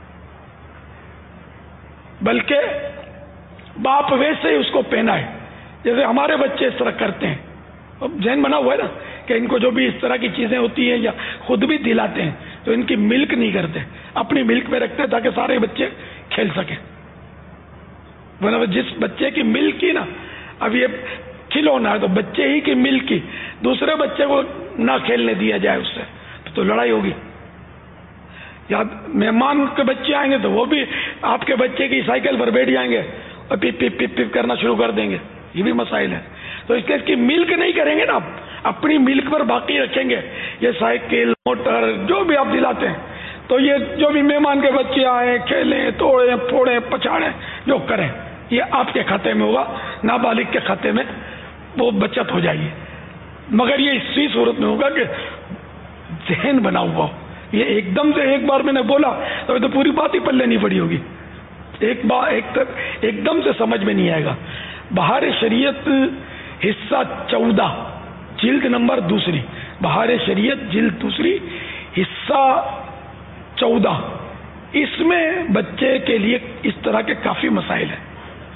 بلکہ باپ ویسے ہی اس کو پہنائے جیسے ہمارے بچے اس طرح کرتے ہیں. اب ذہن بنا ہوا ہے نا کہ ان کو جو بھی اس طرح کی چیزیں ہوتی ہیں یا خود بھی دلاتے ہیں تو ان کی ملک نہیں کرتے, اپنی ملک میں رکھتے ہیں تاکہ سارے بچے کھیل سکیں. ورنہ جس بچے کی ملک کی نا, اب یہ کھلونا ہے تو بچے ہی کی ملک کی دوسرے بچے کو نہ کھیلنے دیا جائے اس سے, تو لڑائی ہوگی. یا مہمان کے بچے آئیں گے تو وہ بھی آپ کے بچے کی سائیکل پر بیٹھ جائیں گے اور پپ پپ پپ پپ کرنا شروع کر دیں گے. یہ بھی مسائل ہے. تو اس کے اس کی ملک نہیں کریں گے نا, آپ اپنی ملک پر باقی رکھیں گے. یہ سائیکل موٹر جو بھی آپ دلاتے ہیں, تو یہ جو بھی مہمان کے بچے آئیں کھیلیں توڑیں پھوڑیں پچاڑیں جو کریں, یہ آپ کے کھاتے میں ہوگا, نابالغ کے کھاتے میں وہ بچت ہو جائے گی. مگر یہ اسی صورت میں ہوگا کہ ذہن بنا ہوا ہو. یہ ایک دم سے ایک بار میں نے بولا تو تو پوری بات ہی پلے نہیں پڑی ہوگی, ایک بار ایک ایک دم سے سمجھ میں نہیں آئے گا. بہار شریعت حصہ چودہ جلد نمبر دوسری, بہار شریعت جلد دوسری حصہ چودہ, اس میں بچے کے لیے اس طرح کے کافی مسائل ہیں.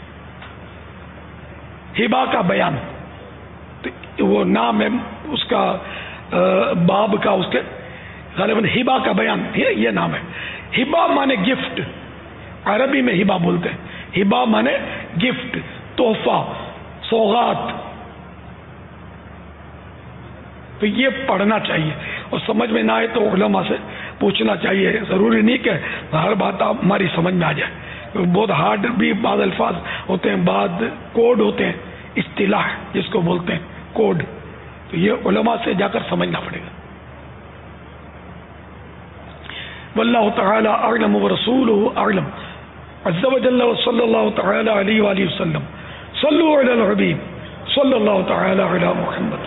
ہبا کا بیان, وہ نام ہے اس کا باب کا, اس کے غالباً ہبا کا بیان یہ نام ہے. ہبا مانے گفٹ, عربی میں ہبا بولتے ہیں. ہبا مانے گفٹ, تحفہ, سوغات. تو یہ پڑھنا چاہیے, اور سمجھ میں نہ آئے تو علماء سے پوچھنا چاہیے. ضروری نہیں کہ ہر بات ہماری سمجھ میں آ جائے. بہت ہارڈ بھی بعض الفاظ ہوتے ہیں, بعض کوڈ ہوتے ہیں, اصطلاح جس کو بولتے ہیں کوڈ. تو یہ علماء سے جا کر سمجھنا پڑے گا. واللہ تعالی اعلم ورسولہ اعلم عز وجل وصلی اللہ تعالی علیہ وآلہ وسلم. صلوا علی الحبیب صلی اللہ تعالی علی محمد.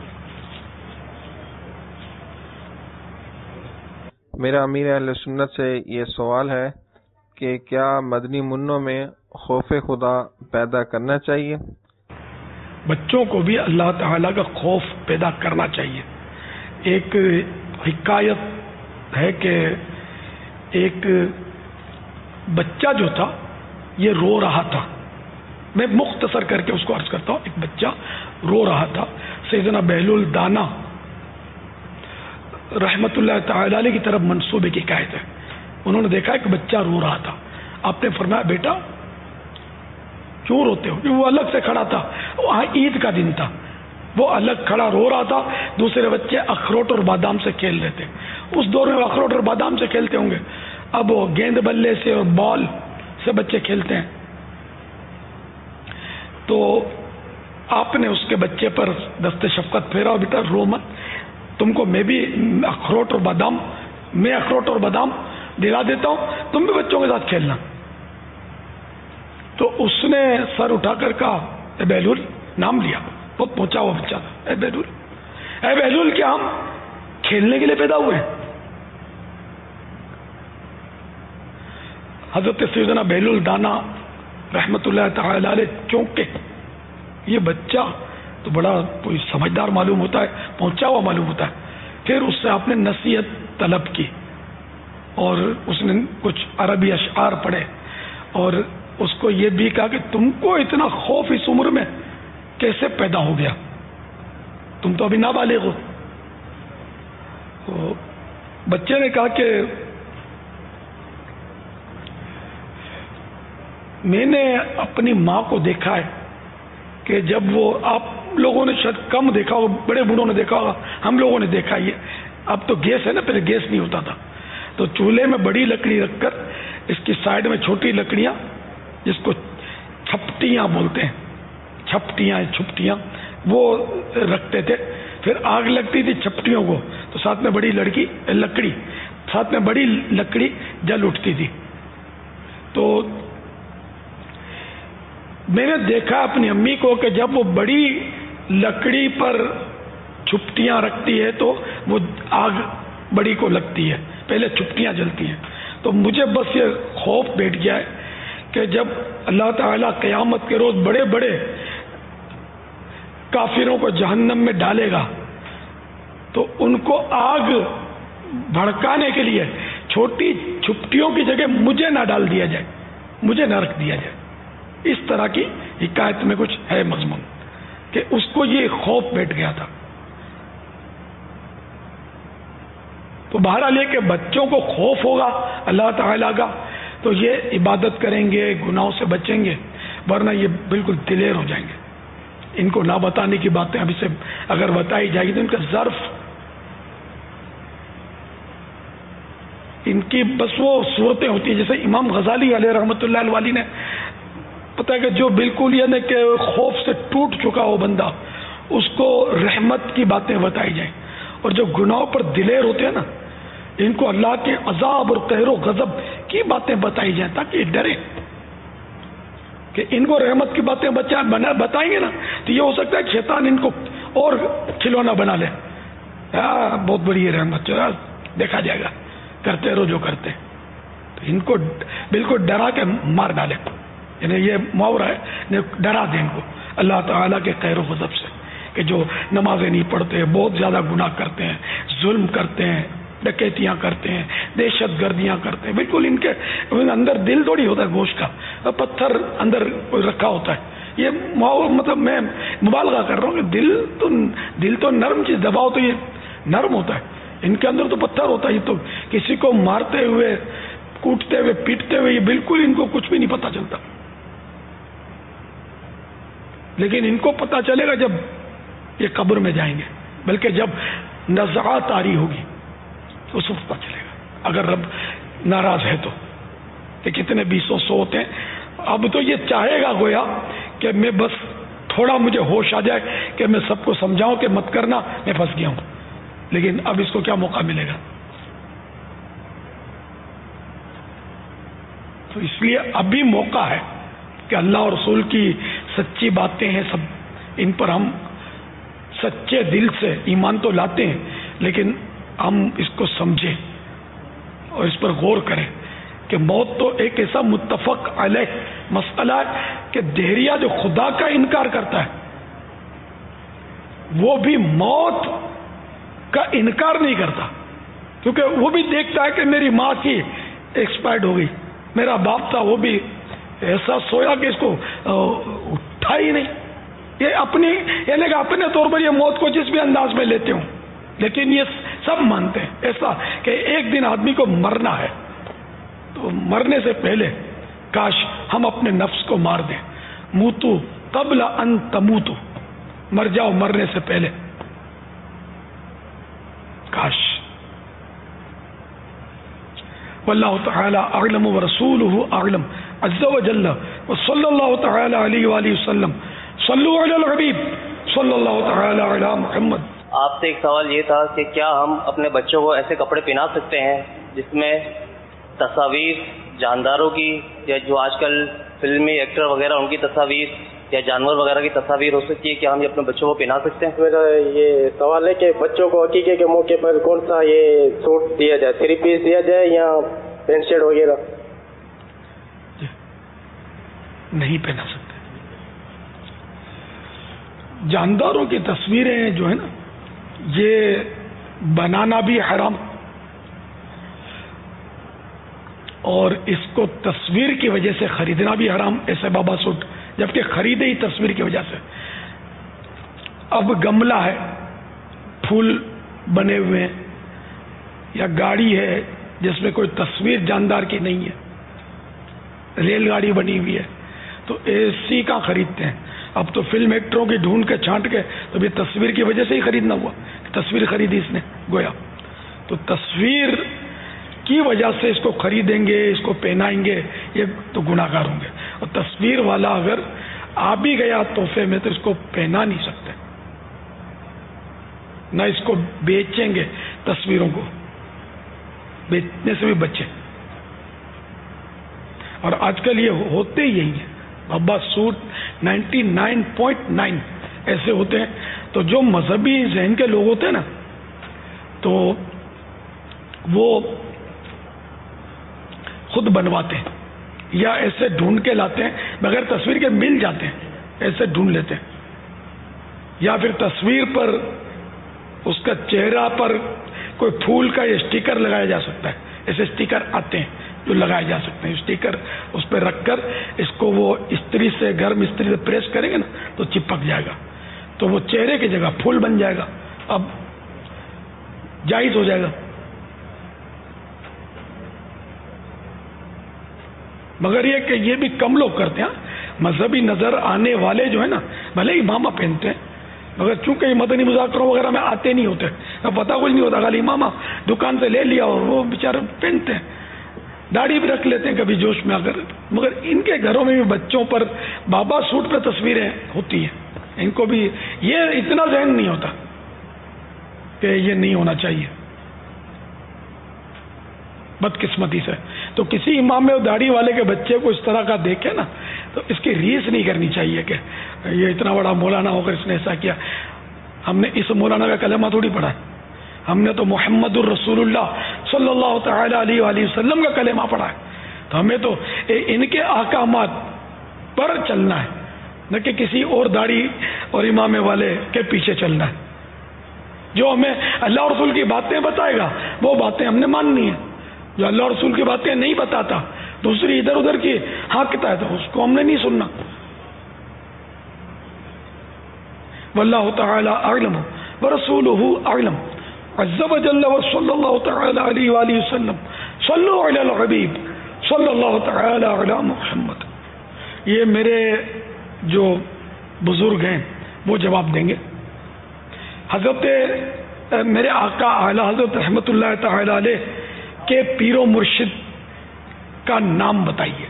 میرا امیر اہل سنت سے یہ سوال ہے کہ کیا مدنی منوں میں خوف خدا پیدا کرنا چاہیے؟ بچوں کو بھی اللہ تعالیٰ کا خوف پیدا کرنا چاہیے. ایک حکایت ہے کہ ایک بچہ جو تھا یہ رو رہا تھا. میں مختصر کر کے اس کو عرض کرتا ہوں. ایک بچہ رو رہا تھا. سیدنا بہلول دانا رحمت اللہ تعالی علیہ کی طرف منسوبے کی حکایت ہے. انہوں نے دیکھا کہ بچہ رو رہا تھا. آپ نے فرمایا بیٹا کیوں روتے ہو؟ وہ الگ سے کھڑا تھا, وہاں عید کا دن تھا, وہ الگ کھڑا رو رہا تھا. دوسرے بچے اخروٹ اور بادام سے کھیل رہے تھے. اس دور میں اخروٹ اور بادام سے کھیلتے ہوں گے. اب وہ گیند بلے سے اور بال سے بچے کھیلتے ہیں. تو آپ نے اس کے بچے پر دست شفقت پھیرا, اور بیٹا رو مت, تم کو میں بھی اخروٹ اور بادام میں اخروٹ اور بادام دلا دیتا ہوں, تم بھی بچوں کے ساتھ کھیلنا. تو اس نے سر اٹھا کر کہا اے بہلول, نام لیا, بہت پہنچا ہوا بچہ تھا, اے بہلول, اے بہلول کیا ہم کھیلنے کے لیے پیدا ہوئے ہیں؟ حضرت سیدنا بہلول دانا رحمت اللہ تعالی علیہ، چونکہ یہ بچہ تو بڑا کوئی سمجھدار معلوم ہوتا ہے، پہنچا ہوا معلوم ہوتا ہے، پھر اس سے آپ نے نصیحت طلب کی اور اس نے کچھ عربی اشعار پڑھے اور اس کو یہ بھی کہا کہ تم کو اتنا خوف اس عمر میں کیسے پیدا ہو گیا، تم تو ابھی نابالغ ہو. تو بچے نے کہا کہ میں نے اپنی ماں کو دیکھا ہے کہ جب وہ، آپ لوگوں نے شاید کم دیکھا ہوگا، بڑے بوڑھوں نے دیکھا ہوگا، ہم لوگوں نے دیکھا یہ، اب تو گیس ہے نا، پہلے گیس نہیں ہوتا تھا، تو چولہے میں بڑی لکڑی رکھ کر اس کی سائڈ میں چھوٹی لکڑیاں جس کو چھپٹیاں بولتے ہیں، چھپٹیاں چھپٹیاں وہ رکھتے تھے، پھر آگ لگتی تھی چھپٹیوں کو تو ساتھ میں بڑی لڑکی لکڑی ساتھ میں بڑی لکڑی جل اٹھتی تھی. تو میں نے دیکھا اپنی امی کو کہ جب وہ بڑی لکڑی پر چھپٹیاں رکھتی ہے تو وہ آگ بڑی کو لگتی ہے، پہلے چھپٹیاں جلتی ہیں. تو مجھے بس یہ خوف بیٹھ گیا ہے کہ جب اللہ تعالیٰ قیامت کے روز بڑے بڑے کافروں کو جہنم میں ڈالے گا تو ان کو آگ بھڑکانے کے لیے چھوٹی چھپٹیوں کی جگہ مجھے نہ ڈال دیا جائے، مجھے نہ رکھ دیا جائے. اس طرح کی حکایت میں کچھ ہے مضمون کہ اس کو یہ خوف بیٹھ گیا تھا. تو بہرحال یہ کہ بچوں کو خوف ہوگا اللہ تعالیٰ کا تو یہ عبادت کریں گے، گناہوں سے بچیں گے، ورنہ یہ بالکل دلیر ہو جائیں گے. ان کو نہ بتانے کی باتیں ابھی سے اگر بتائی جائے گی تو ان کا ظرف، ان کی بس وہ صورتیں ہوتی ہیں. جیسے امام غزالی علیہ رحمۃ اللہ علیہ نے پتہ ہے کہ جو بالکل یعنی کہ خوف سے ٹوٹ چکا ہو بندہ، اس کو رحمت کی باتیں بتائی جائیں، اور جو گناہوں پر دلیر ہوتے ہیں نا ان کو اللہ کے عذاب اور قہر و غضب کی باتیں بتائی جائیں تاکہ یہ ڈرے. کہ ان کو رحمت کی باتیں بتائیں گے نا تو یہ ہو سکتا ہے کہ شیطان ان کو اور کھلونا بنا لے، بہت بڑی رحمت جو ہے دیکھا جائے گا، کرتے رہو جو کرتے. تو ان کو بالکل ڈرا کے مار ڈالے، یعنی یہ محاورہ ہے، ڈرا دیں ان کو اللہ تعالیٰ کے قہر و غضب سے کہ جو نمازیں نہیں پڑھتے، بہت زیادہ گناہ کرتے ہیں، ظلم کرتے ہیں، ڈکیتیاں کرتے ہیں، دہشت گردیاں کرتے ہیں. بالکل ان کے اندر دل تھوڑی ہوتا ہے گوشت کا، پتھر اندر کوئی رکھا ہوتا ہے. یہ مطلب میں مبالغہ کر رہا ہوں کہ دل تو دل تو نرم چیز، دباؤ تو یہ نرم ہوتا ہے، ان کے اندر تو پتھر ہوتا ہے. یہ تو کسی کو مارتے ہوئے، کوٹتے ہوئے، پیٹتے ہوئے، یہ بالکل ان کو کچھ بھی نہیں پتا چلتا. لیکن ان کو پتا چلے گا جب یہ قبر میں جائیں گے، بلکہ جب نزعات آری ہوگی تو اس کو پتا چلے گا اگر رب ناراض ہے تو. کہ کتنے بیسوں سو ہوتے ہیں. اب تو یہ چاہے گا گویا کہ میں بس تھوڑا مجھے ہوش آ جائے کہ میں سب کو سمجھاؤں کہ مت کرنا، میں پھنس گیا ہوں. لیکن اب اس کو کیا موقع ملے گا؟ تو اس لیے ابھی موقع ہے کہ اللہ اور رسول کی سچی باتیں ہیں، سب ان پر ہم سچے دل سے ایمان تو لاتے ہیں، لیکن ہم اس کو سمجھیں اور اس پر غور کریں کہ موت تو ایک ایسا متفق علیہ مسئلہ ہے کہ دہریہ جو خدا کا انکار کرتا ہے وہ بھی موت کا انکار نہیں کرتا، کیونکہ وہ بھی دیکھتا ہے کہ میری ماں کی ایکسپائرڈ ہو گئی، میرا باپ تھا وہ بھی ایسا سویا کہ اس کو اٹھا ہی نہیں. یہ اپنی یعنی کہ اپنے طور پر یہ موت کو جس بھی انداز میں لیتے ہوں، لیکن یہ سب مانتے ہیں ایسا کہ ایک دن آدمی کو مرنا ہے. تو مرنے سے پہلے کاش ہم اپنے نفس کو مار دیں. موتو قبل ان تموتو، مر جاؤ مرنے سے پہلے. کاش. واللہ تعالی اعلم ورسولہ اعلم عز وجل وصلی اللہ تعالی علیہ وآلہ وسلم. صلو علی الحبیب صلی اللہ تعالی علی محمد. آپ سے ایک سوال یہ تھا کہ کیا ہم اپنے بچوں کو ایسے کپڑے پہنا سکتے ہیں جس میں تصاویر جانداروں کی یا جو آج کل فلمی ایکٹر وغیرہ ان کی تصاویر یا جانور وغیرہ کی تصاویر ہو سکتی ہے، کیا ہم یہ اپنے بچوں کو پہنا سکتے ہیں؟ میرا یہ سوال ہے کہ بچوں کو عقیقے کے موقع پر کون سا یہ سوٹ دیا جائے، تھری پیس دیا جائے یا پینٹ شرٹ وغیرہ؟ نہیں پہنا سکتے. جانداروں کی تصویریں جو ہے نا یہ بنانا بھی حرام اور اس کو تصویر کی وجہ سے خریدنا بھی حرام. ایسے بابا سوٹ جبکہ خریدے ہی تصویر کی وجہ سے. اب گملہ ہے, پھول بنے ہوئے ہیں, یا گاڑی ہے جس میں کوئی تصویر جاندار کی نہیں ہے, ریل گاڑی بنی ہوئی ہے, تو ایسی کا خریدتے ہیں. اب تو فلم ایکٹروں کی ڈھونڈ کے چھانٹ کے تو یہ تصویر کی وجہ سے ہی خریدنا ہوا, تصویر خریدی اس نے گویا. تو تصویر کی وجہ سے اس کو خریدیں گے, اس کو پہنائیں گے, یہ تو گناہ گار ہوں گے. اور تصویر والا اگر آ بھی گیا تحفے میں تو اس کو پہنا نہیں سکتے, نہ اس کو بیچیں گے. تصویروں کو بیچنے سے بھی بچیں. اور آج کل یہ ہوتے ہی یہی ہیں بابا suit ninety nine point nine ایسے ہوتے ہیں. تو جو مذہبی ذہن کے لوگ ہوتے ہیں نا تو وہ خود بنواتے ہیں یا ایسے ڈھونڈ کے لاتے ہیں, بغیر تصویر کے مل جاتے ہیں, ایسے ڈھونڈ لیتے ہیں. یا پھر تصویر پر اس کا چہرہ پر کوئی پھول کا اسٹیکر لگایا جا سکتا ہے. ایسے اسٹیکر آتے ہیں جو لگائے جا سکتے ہیں. اسٹیکر اس پہ رکھ کر اس کو وہ استری سے گرم استری سے پریس کریں گے نا تو چپک جائے گا, تو وہ چہرے کی جگہ پھول بن جائے گا. اب جائز ہو جائے گا. مگر یہ کہ یہ بھی کم لوگ کرتے ہیں. مذہبی نظر آنے والے جو ہے نا بھلے امامہ پہنتے ہیں مگر چونکہ یہ مدنی مذاکروں وغیرہ میں آتے نہیں ہوتے, پتہ کچھ نہیں ہوتا, خالی امامہ دکان سے لے لیا اور وہ بیچارے پہنتے ہیں. داڑھی بھی رکھ لیتے ہیں کبھی جوش میں آ کر. مگر ان کے گھروں میں بھی بچوں پر بابا سوٹ پہ تصویریں ہوتی ہیں. ان کو بھی یہ اتنا ذہن نہیں ہوتا کہ یہ نہیں ہونا چاہیے, بدقسمتی سے. تو کسی امام اور داڑھی والے کے بچے کو اس طرح کا دیکھے نا تو اس کی ریس نہیں کرنی چاہیے کہ یہ اتنا بڑا مولانا ہو کر اس نے ایسا کیا. ہم نے اس مولانا کا کلمہ تھوڑی پڑھا ہے, ہم نے تو محمد الرسول اللہ صلی اللہ تعالی علیہ وآلہ وسلم کا کلمہ پڑھا ہے. تو ہمیں تو ان کے احکامات پر چلنا ہے, نہ کہ کسی اور داڑھی اور امام والے کے پیچھے چلنا ہے. جو ہمیں اللہ اور رسول کی باتیں بتائے گا وہ باتیں ہم نے ماننی ہیں. جو اللہ اور رسول کی باتیں نہیں بتاتا, دوسری ادھر ادھر کی ہانکتا ہے, تو اس کو ہم نے نہیں سننا. واللہ تعالی اعلم ورسولہ اعلم عز وجل وصلی اللہ تعالی علیہ وآلہ وسلم صلو علی الحبیب صلی اللہ تعالی علی محمد. یہ میرے جو بزرگ ہیں وہ جواب دیں گے. حضرت میرے آقا اعلی حضرت رحمت اللہ تعالی علیہ کے پیر و مرشد کا نام بتائیے.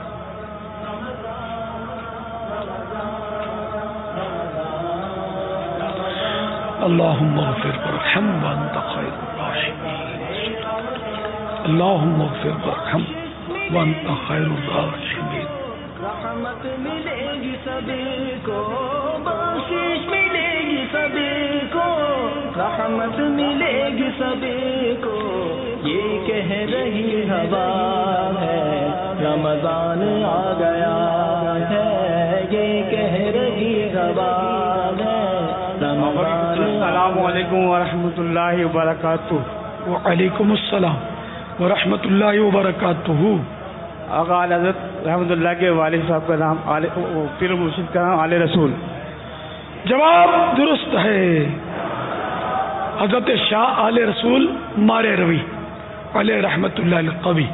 اللہم اغفر ورحم وانت خیر الراحمین. اللہم اغفر ورحم وانت خیر الراحمین. رحمت ملے گی سبھی کو, بخشش ملے گی سبھی کو, رحمت ملے گی سبھی کو. یہ کہہ رہی ہوا ہے رمضان آ گیا ہے, یہ کہہ رہی ہوا ہے رمضان. السلام علیکم ورحمۃ اللہ وبرکاتہ. وعلیکم السلام ورحمۃ اللہ وبرکاتہ. آقا حضرت رحمۃ اللہ کے والد صاحب کا نام پیر مرشد کا نام آل رسول. جواب درست ہے. حضرت شاہ آل رسول مارے روی علیہ رحمت اللہ القوی.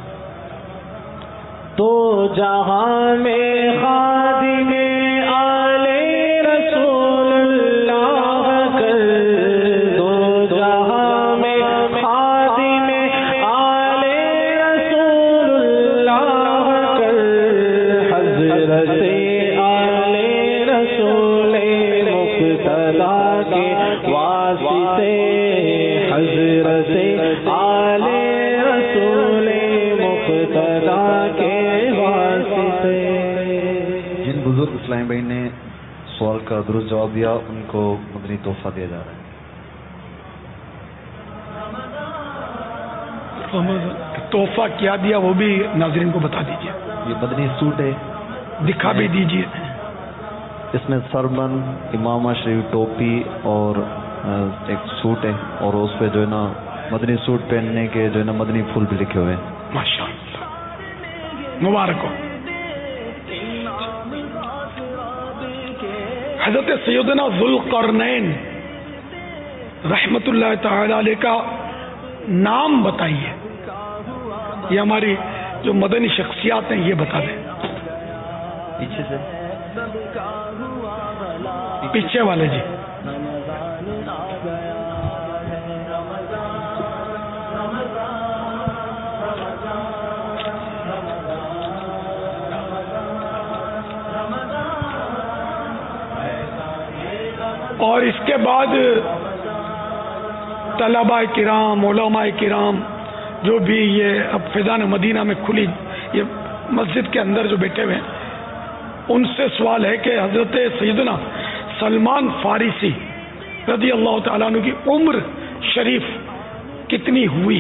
تو جہاں میں خادم آل رسول اللہ کر, تو جہاں میں خادم آل رسول اللہ کر, حضرت آل رسول مقتدیٰ کے واسطے, حضرت آل رسول مقتدیٰ کے واسطے. جن بزرگ اسلام بھائی نے سوال کا درست جواب دیا ان کو مدنی تحفہ دیا جا رہا ہے. تحفہ کیا دیا وہ بھی ناظرین کو بتا دیجیے. یہ مدنی سوٹ ہے دکھا بھی دیجیے. اس میں سربن، امامہ شریف، ٹوپی اور ایک سوٹ ہے، اور اس پہ جو ہے نا مدنی سوٹ پہننے کے جو ہے نا مدنی پھول بھی لکھے ہوئے ہیں. ماشاء اللہ، مبارک ہو. حضرت سیدنا ذوالقرنین رحمت اللہ تعالی علیہ کا نام بتائیے. یہ ہماری جو مدنی شخصیات ہیں یہ بتا دیں. پیچھے سے پیچھے والے جی. اور اس کے بعد طلباء کرام، علماء کرام جو بھی یہ اب فیضان مدینہ میں کھلی یہ مسجد کے اندر جو بیٹھے ہوئے ہیں، ان سے سوال ہے کہ حضرت سیدنا سلمان فارسی رضی اللہ تعالیٰ عنہ کی عمر شریف کتنی ہوئی؟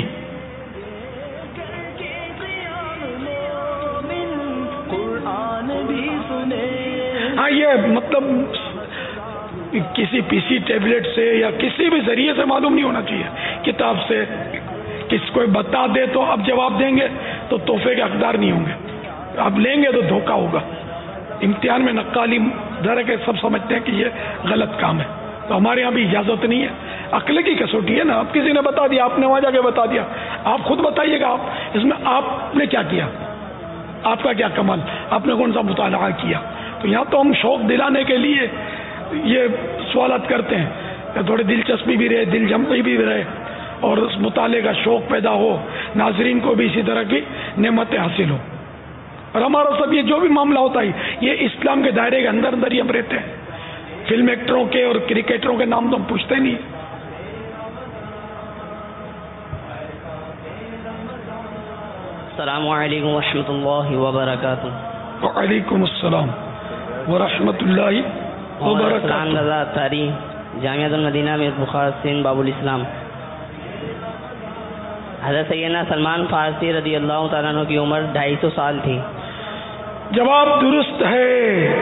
ہاں یہ مطلب کسی پی سی ٹیبلٹ سے یا کسی بھی ذریعے سے معلوم نہیں ہونا چاہیے، کتاب سے کس کوئی بتا دے تو اب جواب دیں گے تو تحفے کے حقدار نہیں ہوں گے، اب لیں گے تو دھوکہ ہوگا. امتحان میں نقالی ذرا کہ سب سمجھتے ہیں کہ یہ غلط کام ہے، تو ہمارے یہاں بھی اجازت نہیں ہے. عقل کی کسوٹی ہے نا، آپ کسی نے بتا دیا، آپ نے وہاں جا کے بتا دیا، آپ خود بتائیے گا آپ اس میں آپ نے کیا کیا، آپ کا کیا کمال، آپ نے کون سا مطالعہ کیا. تو یہاں تو ہم شوق دلانے کے لیے یہ سوالات کرتے ہیں کہ تھوڑی دلچسپی بھی رہے، دل جمعی بھی رہے، اور اس مطالعے کا شوق پیدا ہو، ناظرین کو بھی اسی طرح کی نعمتیں حاصل ہو. اور ہمارا سب یہ جو بھی معاملہ ہوتا ہے یہ اسلام کے دائرے کے اندر اندر ہی ہم رہتے ہیں. فلم ایکٹروں کے اور کرکٹروں کے نام تو ہم پوچھتے نہیں. السلام علیکم ورحمۃ اللہ وبرکاتہ. وعلیکم السلام ورحمۃ اللہ وبرکاتہ. رضا اطہاری، جامعۃ المدینہ میں بخار سندھ، باب الاسلام. حضرت سیدنا سلمان فارسی رضی اللہ تعالیٰ عنہ کی عمر ڈھائی سو سال تھی. جواب درست ہے.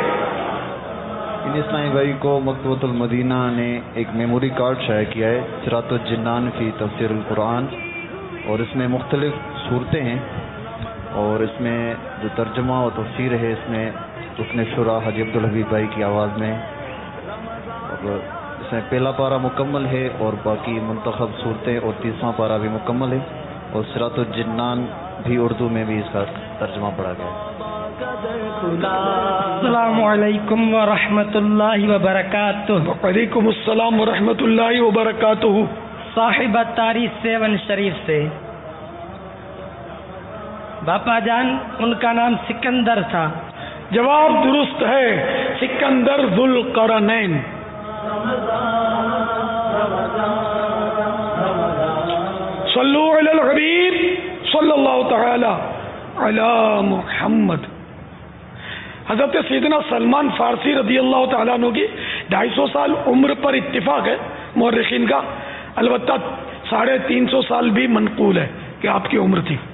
ان اسلامی بھائی کو مکتبۃ المدینہ نے ایک میموری کارڈ شائع کیا ہے، صراط الجنان فی تفسیر القرآن، اور اس میں مختلف صورتیں ہیں، اور اس میں جو ترجمہ و تفسیر ہے اس میں رکن شورا حاجی عبدالحبیب بھائی کی آواز میں، اور اس میں پہلا پارہ مکمل ہے اور باقی منتخب صورتیں، اور تیسواں پارہ بھی مکمل ہے، اور صراط الجنان بھی اردو میں بھی اس کا ترجمہ پڑھا گیا ہے. السلام علیکم ورحمۃ اللہ وبرکاتہ. وعلیکم السلام ورحمۃ اللہ وبرکاتہ. صاحب تاریخ سیون شریف سے. باپا جان ان کا نام سکندر تھا. جواب درست ہے، سکندر ذوالقرنین. صلو علی الحبیب صلی اللہ تعالی علی محمد. حضرت سیدنا سلمان فارسی رضی اللہ تعالیٰ عنہ کی ڈھائی سو سال عمر پر اتفاق ہے مورخین کا، البتہ ساڑھے تین سو سال بھی منقول ہے کہ آپ کی عمر تھی.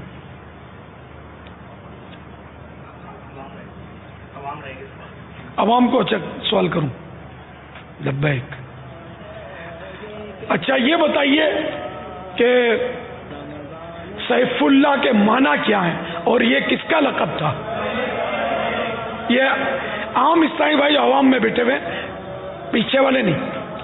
عوام کو اچھا سوال کروں؟ لبیک. اچھا یہ بتائیے کہ سیف اللہ کے معنی کیا ہیں اور یہ کس کا لقب تھا؟ یہ عام اسلامی بھائی عوام میں بیٹھے ہوئے، پیچھے والے نہیں.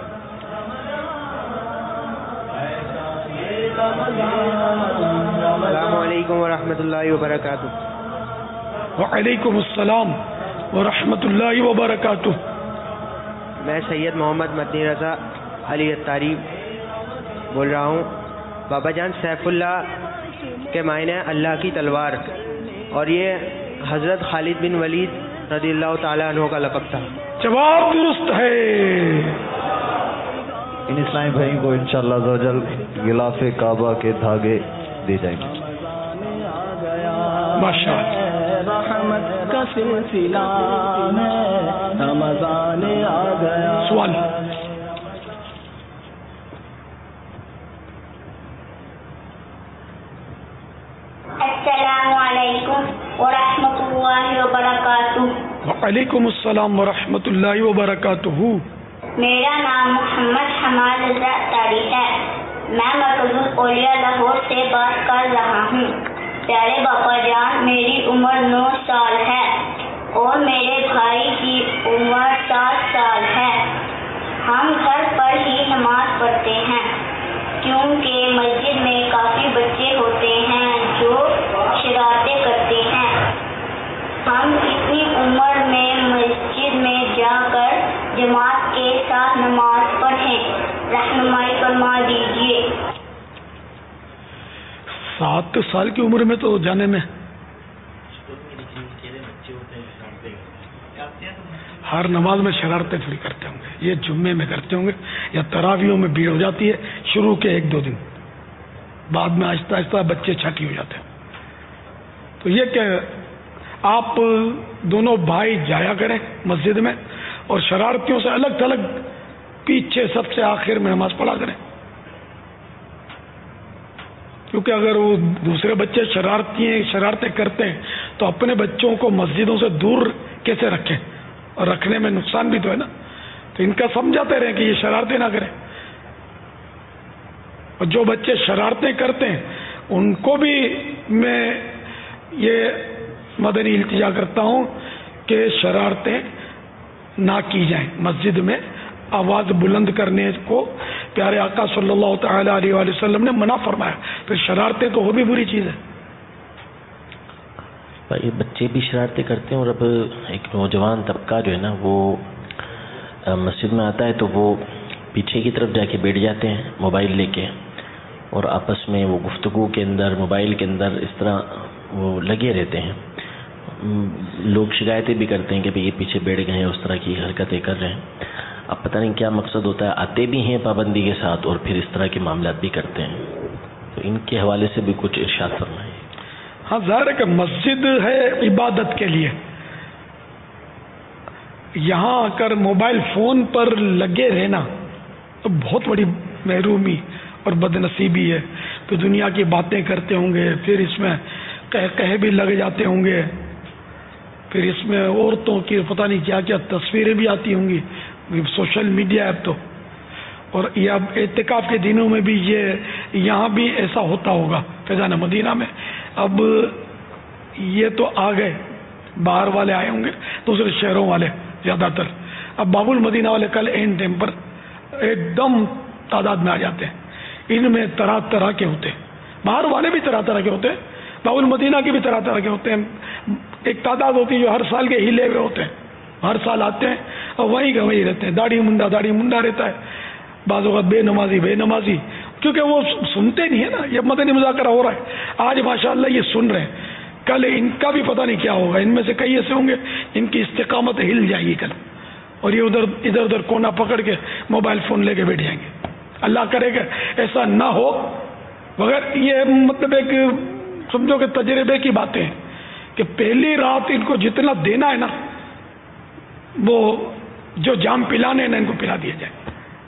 السلام علیکم ورحمۃ اللہ وبرکاتہ. وعلیکم السلام ورحمۃ اللہ وبرکاتہ. میں سید محمد مدنی رضا علی اطہاری بول رہا ہوں. بابا جان سیف اللہ کے معنی اللہ کی تلوار، اور یہ حضرت خالد بن ولید رضی اللہ تعالیٰ عنہ کا لقب تھا. جواب درست ہے. ان اسلامی بھائی کو انشاءاللہ عزوجل غلاف کعبہ کے دھاگے دی جائیں گے. ماشاء رحمت کا سلسلہ رمضان آ گیا. سوال. السلام علیکم ورحمۃ اللہ اللہ وبرکاتہ. وعلیکم السلام ورحمۃ اللہ وبرکاتہ. میرا نام محمد حماد رضا تاری ہے. میں مرکز الاولیاء لاہور سے بات کر رہا ہوں. پیارے باپا جان، میری عمر نو سال ہے اور میرے بھائی کی عمر سات سال ہے. ہم گھر پر ہی نماز پڑھتے ہیں کیونکہ مسجد میں کافی بچے ہوتے ہیں جو شرارتیں کرتے ہیں. ہم اتنی عمر میں مسجد میں جا کر جماعت کے ساتھ نماز پڑھیں، رہنمائی فرما دیجیے. سات سال کی عمر میں تو جانے میں ہر نماز میں شرارتیں تھوڑی کرتے ہوں گے. یہ جمعے میں کرتے ہوں گے یا تراویحوں میں بھیڑ ہو جاتی ہے شروع کے ایک دو دن، بعد میں آہستہ آہستہ بچے چھٹی ہو جاتے ہیں. تو یہ کہ آپ دونوں بھائی جایا کریں مسجد میں اور شرارتیوں سے الگ تھلگ پیچھے سب سے آخر میں نماز پڑھا کریں، کیونکہ اگر وہ دوسرے بچے شرارتی ہیں شرارتیں کرتے ہیں تو اپنے بچوں کو مسجدوں سے دور کیسے رکھیں، اور رکھنے میں نقصان بھی تو ہے نا. تو ان کا سمجھاتے رہیں کہ یہ شرارتیں نہ کریں. اور جو بچے شرارتیں کرتے ہیں ان کو بھی میں یہ مدنی التجا کرتا ہوں کہ شرارتیں نہ کی جائیں. مسجد میں آواز بلند کرنے کو پیارے آقا صلی اللہ تعالی علیہ وآلہ وسلم نے منع فرمایا. پھر شرارتیں تو وہ بھی بری چیز ہے. بچے بھی شرارتیں کرتے ہیں اور اب ایک نوجوان طبقہ جو ہے نا وہ مسجد میں آتا ہے تو وہ پیچھے کی طرف جا کے بیٹھ جاتے ہیں موبائل لے کے، اور آپس میں وہ گفتگو کے اندر موبائل کے اندر اس طرح وہ لگے رہتے ہیں. لوگ شکایتیں بھی کرتے ہیں کہ بھئی یہ پیچھے بیٹھ گئے ہیں، اس طرح کی حرکتیں کر رہے ہیں. اب پتہ نہیں کیا مقصد ہوتا ہے، آتے بھی ہیں پابندی کے ساتھ اور پھر اس طرح کے معاملات بھی کرتے ہیں. تو ان کے حوالے سے بھی کچھ ارشاد فرمائیں. ہاں ظاہر ہے کہ مسجد ہے عبادت کے لیے، یہاں آ کر موبائل فون پر لگے رہنا تو بہت بڑی محرومی اور بد نصیبی ہے. تو دنیا کی باتیں کرتے ہوں گے، پھر اس میں کہہ کہہ بھی لگ جاتے ہوں گے، پھر اس میں عورتوں کی پتہ نہیں کیا کیا تصویریں بھی آتی ہوں گی. سوشل میڈیا ایپ تو، اور یہ اب اعتکاف کے دنوں میں بھی یہ یہاں بھی ایسا ہوتا ہوگا فیضان مدینہ میں. اب یہ تو آ گئے، باہر والے آئے ہوں گے، دوسرے شہروں والے زیادہ تر. اب باب المدینہ والے کل اینڈ ٹائم پر ایک دم تعداد میں آ جاتے ہیں. ان میں طرح طرح کے ہوتے ہیں، باہر والے بھی طرح طرح کے ہوتے ہیں، باب المدینہ کے بھی طرح طرح کے ہوتے ہیں. ایک تعداد ہوتی ہے جو ہر سال کے ہلے ہوئے ہوتے ہیں، ہر سال آتے ہیں اور وہیں کا وہیں رہتے ہیں. داڑھی منڈا داڑھی منڈا رہتا ہے، بعض اوقات بے نمازی بے نمازی، کیونکہ وہ سنتے نہیں ہے نا. یہ مدنی مذاکرہ ہو رہا ہے، آج ماشاءاللہ یہ سن رہے ہیں، کل ان کا بھی پتہ نہیں کیا ہوگا. ان میں سے کئی ایسے ہوں گے ان کی استقامت ہل جائے گی کل، اور یہ ادھر ادھر ادھر کونا پکڑ کے موبائل فون لے کے بیٹھ جائیں گے. اللہ کرے کہ ایسا نہ ہو، مگر یہ مطلب ایک سمجھو کہ تجربے کی باتیں ہیں کہ پہلی رات ان کو جتنا دینا ہے نا وہ جو جام پلانے ہیں نا ان کو پلا دیا جائے،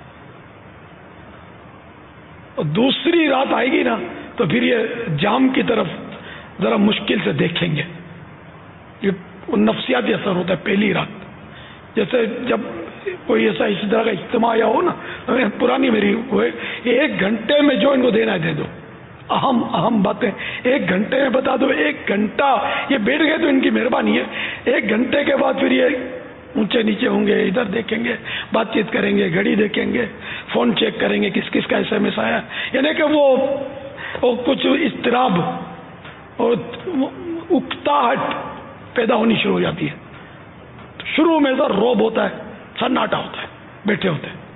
اور دوسری رات آئے گی نا تو پھر یہ جام کی طرف ذرا مشکل سے دیکھیں گے. یہ نفسیاتی اثر ہوتا ہے پہلی رات. جیسے جب کوئی ایسا اس طرح کا اجتماع یا ہو نا، پرانی میری ہوئے، ایک گھنٹے میں جو ان کو دینا ہے دے دو. اہم اہم باتیں ایک گھنٹے میں بتا دو. ایک گھنٹہ یہ بیٹھ گئے تو ان کی مہربانی ہے. ایک گھنٹے کے بعد پھر یہ اونچے نیچے ہوں گے، ادھر دیکھیں گے، بات چیت کریں گے، گھڑی دیکھیں گے، فون چیک کریں گے کس کس کا ایس ایم ایس آیا. یعنی کہ وہ, وہ کچھ اضطراب اور اکتاہٹ پیدا ہونی شروع ہو جاتی ہے. شروع میں ایسا روب ہوتا ہے، سناٹا ہوتا ہے، بیٹھے ہوتے ہیں.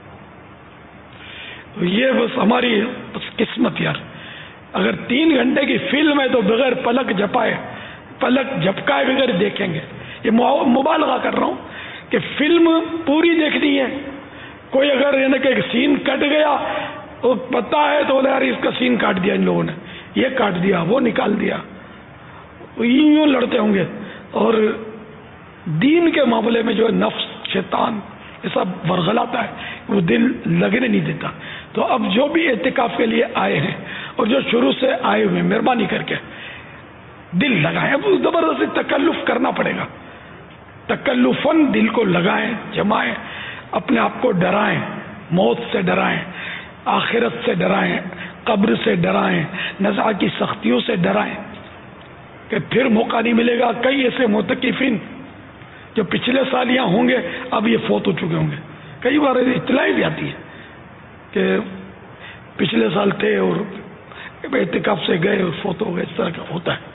یہ بس ہماری بس قسمت یار. اگر تین گھنٹے کی فلم ہے تو بغیر پلک جھپائے پلک جھپکائے بغیر دیکھیں گے. یہ مبالغہ کر رہا ہوں کہ فلم پوری دیکھنی ہے. کوئی اگر یعنی کہ ایک سین کٹ گیا وہ پتہ ہے تو یار اس کا سین کاٹ دیا ان لوگوں نے، یہ کاٹ دیا وہ نکال دیا، یوں لڑتے ہوں گے. اور دین کے معاملے میں جو ہے نفس شیطان یہ سب ورغلاتا ہے، وہ دل لگنے نہیں دیتا. تو اب جو بھی اعتکاف کے لیے آئے ہیں اور جو شروع سے آئے ہوئے، مہربانی کر کے دل لگائیں. اب زبردستی تکلف کرنا پڑے گا. تکلفاً دل کو لگائیں, جمائیں, اپنے آپ کو ڈرائیں, موت سے ڈرائیں, آخرت سے ڈرائیں, قبر سے ڈرائیں, نزع کی سختیوں سے ڈرائیں کہ پھر موقع نہیں ملے گا. کئی ایسے معتکفین جو پچھلے سال یہاں ہوں گے اب یہ فوت ہو چکے ہوں گے. کئی بار اطلاعیں بھی آتی ہے کہ پچھلے سال تھے اور اعتکاف سے گئے اور فوت ہو گئے. اس طرح کا ہوتا ہے.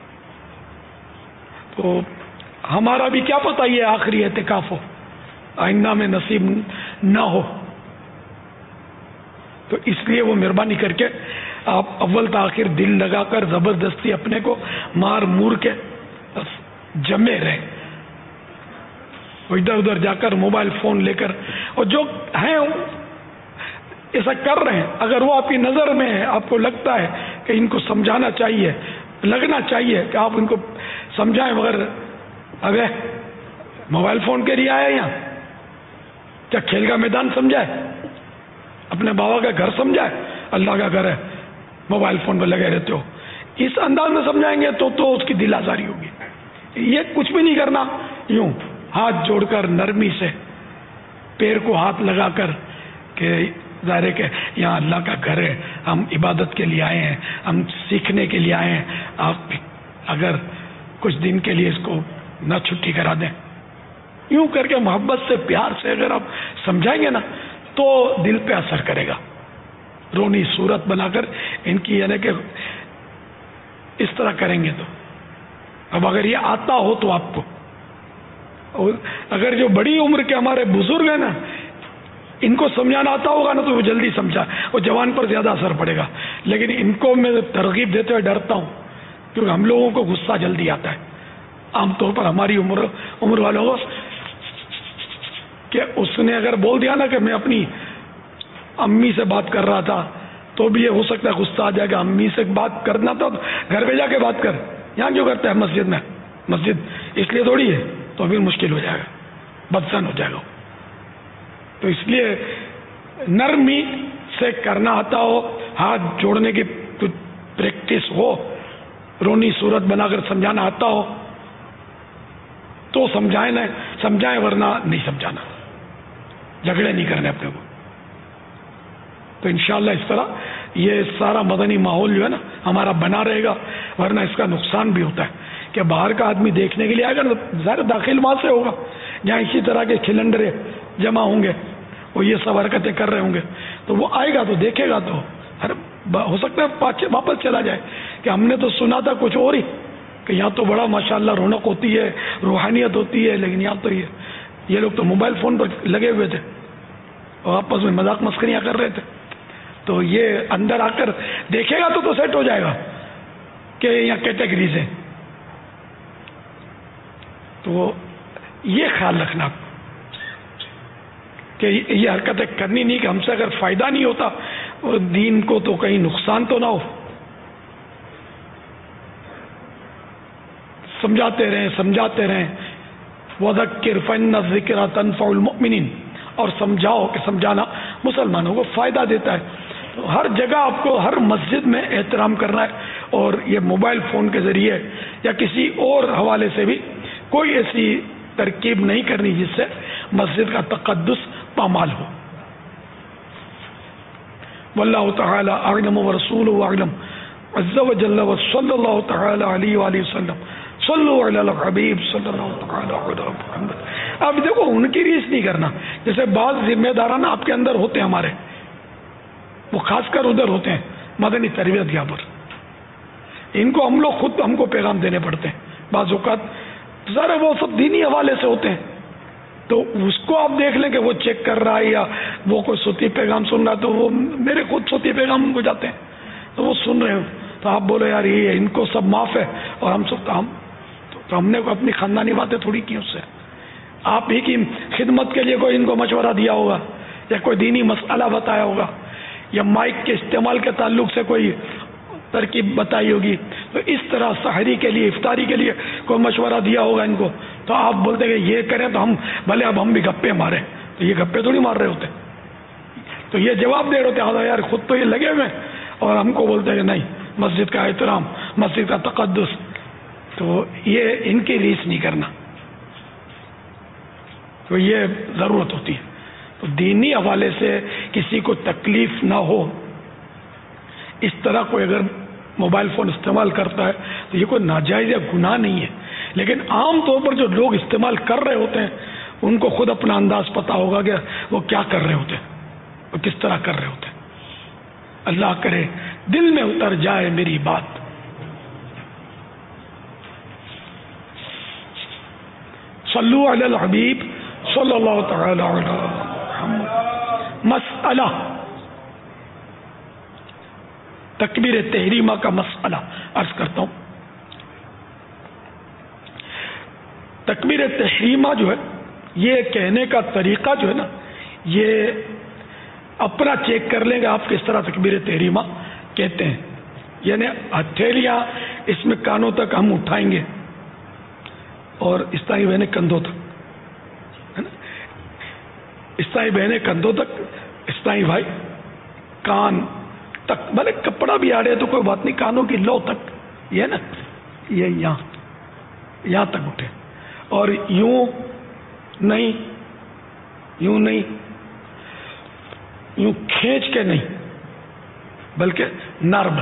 تو ہمارا بھی کیا پتہ یہ آخری اعتکاف ہو, آئندہ میں نصیب نہ ہو. تو اس لیے وہ مہربانی کر کے آپ اول تاخیر دل لگا کر زبردستی اپنے کو مار مور کے جمے رہے. ادھر ادھر جا کر موبائل فون لے کر, اور جو ہیں ایسا کر رہے ہیں, اگر وہ آپ کی نظر میں ہے, آپ کو لگتا ہے کہ ان کو سمجھانا چاہیے, لگنا چاہیے کہ آپ ان کو سمجھائیں, مگر ابے موبائل فون کے لیے آیا یہاں, کیا کھیل کا میدان سمجھا ہے, اپنے بابا کا گھر سمجھا ہے, اللہ کا گھر ہے, موبائل فون پہ لگے رہتے ہو. اس انداز میں سمجھائیں گے تو تو اس کی دل آزاری ہوگی. یہ کچھ بھی نہیں کرنا, یوں ہاتھ جوڑ کر نرمی سے, پیر کو ہاتھ لگا کر کہ ظاہر ہے کہ یہاں اللہ کا گھر ہے, ہم عبادت کے لیے آئے ہیں, ہم سیکھنے کے لیے آئے ہیں, آپ اگر کچھ دن کے لیے اس کو نہ چھٹی کرا دیں. یوں کر کے محبت سے, پیار سے اگر آپ سمجھائیں گے نا تو دل پہ اثر کرے گا. رونی صورت بنا کر ان کی یعنی کہ اس طرح کریں گے تو, اب اگر یہ آتا ہو تو آپ کو, اور اگر جو بڑی عمر کے ہمارے بزرگ ہیں نا ان کو سمجھانا آتا ہوگا نا تو وہ جلدی سمجھا, اور جوان پر زیادہ اثر پڑے گا. لیکن ان کو میں ترغیب دیتے ہوئے ڈرتا ہوں کیونکہ ہم لوگوں کو غصہ جلدی آتا ہے عام طور پر ہماری عمر عمر والوں کو, کہ اس نے اگر بول دیا نا کہ میں اپنی امی سے بات کر رہا تھا تو بھی یہ ہو سکتا ہے غصہ آ جائے گا. امی سے بات کرنا تھا گھر پہ جا کے بات کر, یہاں کیوں کرتا ہے مسجد میں, مسجد اس لیے تھوڑی ہے, تو پھر مشکل ہو جائے گا, بدسن ہو جائے گا. تو اس لیے نرمی سے کرنا آتا ہو, ہاتھ جوڑنے کی پریکٹس ہو, رونی صورت بنا کر سمجھانا آتا ہو تو سمجھائیں, نہ سمجھائیں ورنہ نہیں سمجھانا, جھگڑے نہیں کرنے اپنے کو. تو انشاءاللہ اس طرح یہ سارا مدنی ماحول جو ہے نا ہمارا بنا رہے گا. ورنہ اس کا نقصان بھی ہوتا ہے کہ باہر کا آدمی دیکھنے کے لیے آئے گا, ظاہر داخل وہاں سے ہوگا جہاں اسی طرح کے کھلنڈرے جمع ہوں گے, وہ یہ سب حرکتیں کر رہے ہوں گے, تو وہ آئے گا تو دیکھے گا تو ہر ہو سکتا ہے واپس چلا جائے کہ ہم نے تو سنا تھا کچھ اور ہی, کہ یہاں تو بڑا ماشاءاللہ رونق ہوتی ہے, روحانیت ہوتی ہے, لیکن یہاں تو یہ یہ لوگ تو موبائل فون پر لگے ہوئے تھے اور آپس میں مذاق مسخریاں کر رہے تھے. تو یہ اندر آ کر دیکھے گا تو تو سیٹ ہو جائے گا کہ یہاں کیٹیگریز ہیں. تو یہ خیال رکھنا کہ یہ حرکتیں کرنی نہیں, کہ ہم سے اگر فائدہ نہیں ہوتا اور دین کو تو کہیں نقصان تو نہ ہو. سمجھاتے رہیں سمجھاتے رہیں وَذَكِّرْ فَإِنَّ الذِّكْرَىٰ تَنفَعُ الْمُؤْمِنِينَ, اور سمجھاؤ کہ سمجھانا مسلمانوں کو فائدہ دیتا ہے. تو ہر جگہ آپ کو ہر مسجد میں احترام کرنا ہے, اور یہ موبائل فون کے ذریعے یا کسی اور حوالے سے بھی کوئی ایسی ترکیب نہیں کرنی جس سے مسجد کا تقدس پامال ہو. واللہ تعالی اعلم ورسولہ اعلم عز وجل وصلی اللہ تعالی علیہ وآلہ وسلم صلو علی الحبیب صلی اللہ تعالی علی محمد. اب دیکھو ان کی ریس نہیں کرنا, جیسے بعض ذمہ داران آپ کے اندر ہوتے ہیں ہمارے, وہ خاص کر ادھر ہوتے ہیں مدنی تربیت یہاں پر, ان کو ہم لوگ خود ہم کو پیغام دینے پڑتے ہیں. بعض اوقات ذرا وہ سب دینی حوالے سے ہوتے ہیں, تو اس کو آپ دیکھ لیں کہ وہ چیک کر رہا ہے یا وہ کوئی صوتی پیغام سن رہا ہے, تو وہ میرے خود صوتی پیغام ان کو جاتے ہیں تو وہ سن رہے ہو, تو آپ بولو یار یہ ان کو سب معاف ہے اور ہم سب ہم تو ہم نے کو اپنی خاندانی باتیں تھوڑی کی اس سے. آپ ہی کی خدمت کے لیے کوئی ان کو مشورہ دیا ہوگا یا کوئی دینی مسئلہ بتایا ہوگا یا مائک کے استعمال کے تعلق سے کوئی ترکیب بتائی ہوگی, تو اس طرح سحری کے لیے افطاری کے لیے کوئی مشورہ دیا ہوگا ان کو, تو آپ بولتے کہ یہ کریں تو ہم بھلے اب ہم بھی گپے ماریں, تو یہ گپے تھوڑی مار رہے ہوتے, تو یہ جواب دے رہے ہوتے ہاں یار خود تو یہ لگے ہوئے اور ہم کو بولتے کہ نہیں مسجد کا احترام, مسجد کا تقدس, تو یہ ان کی ریس نہیں کرنا، تو یہ ضرورت ہوتی ہے. تو دینی حوالے سے کسی کو تکلیف نہ ہو اس طرح کوئی اگر موبائل فون استعمال کرتا ہے تو یہ کوئی ناجائز یا گناہ نہیں ہے. لیکن عام طور پر جو لوگ استعمال کر رہے ہوتے ہیں ان کو خود اپنا انداز پتا ہوگا کہ وہ کیا کر رہے ہوتے ہیں، وہ کس طرح کر رہے ہوتے ہیں. اللہ کرے دل میں اتر جائے میری بات. صلو علی الحبیب صلی اللہ تعالی علی محمد. مسئلہ تکبیر تحریمہ کا مسئلہ عرض کرتا ہوں. تکبیر تحریمہ جو ہے یہ کہنے کا طریقہ جو ہے نا، یہ اپنا چیک کر لیں گے آپ کس طرح تکبیر تحریمہ کہتے ہیں. یعنی ہتھیلیاں اس میں کانوں تک ہم اٹھائیں گے اور اس طرح بہنے کندھوں تک، ہے نا، اس طرح بہنے کندھوں تک، اس طرح بھائی کان تک، بھلے کپڑا بھی آڑے تو کوئی بات نہیں، کانوں کی لو تک، یہ نا، یہ یہاں یہاں تک اٹھے. اور یوں نہیں، یوں نہیں، یوں کھینچ کے نہیں، بلکہ نارمل.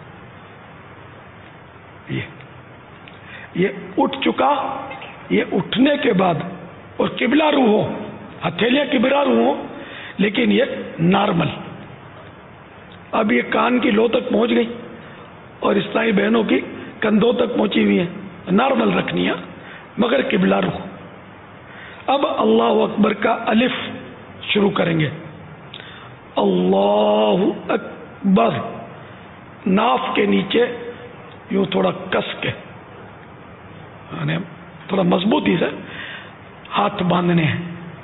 یہ یہ اٹھ چکا، یہ اٹھنے کے بعد اور قبلہ رو ہو، ہتھیلیاں قبلہ رو ہو، لیکن یہ نارمل. اب یہ کان کی لو تک پہنچ گئی اور اسلامی بہنوں کی کندھوں تک پہنچی ہوئی ہیں، نارمل رکھنی ہے مگر قبلہ رخ. اب اللہ اکبر کا الف شروع کریں گے. اللہ اکبر، ناف کے نیچے یوں تھوڑا کس کے، یعنی تھوڑا مضبوطی سے ہاتھ باندھنے ہیں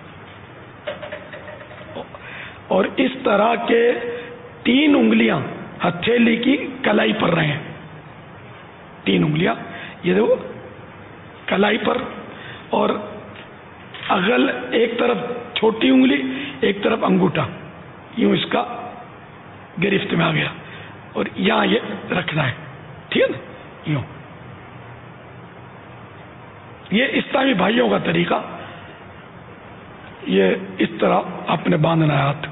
اور اس طرح کے تین انگلیاں ہتھیلی کی کلائی پر رہے ہیں. تین انگلیاں یہ دیکھو کلائی پر، اور اگل ایک طرف چھوٹی انگلی ایک طرف انگوٹھا یوں اس کا گرفت میں آ گیا اور یہاں یہ رکھنا ہے. ٹھیک ہے نا، یوں. یہ اسلامی بھائیوں کا طریقہ، یہ اس طرح آپ نے باندھنا ہے ہاتھ.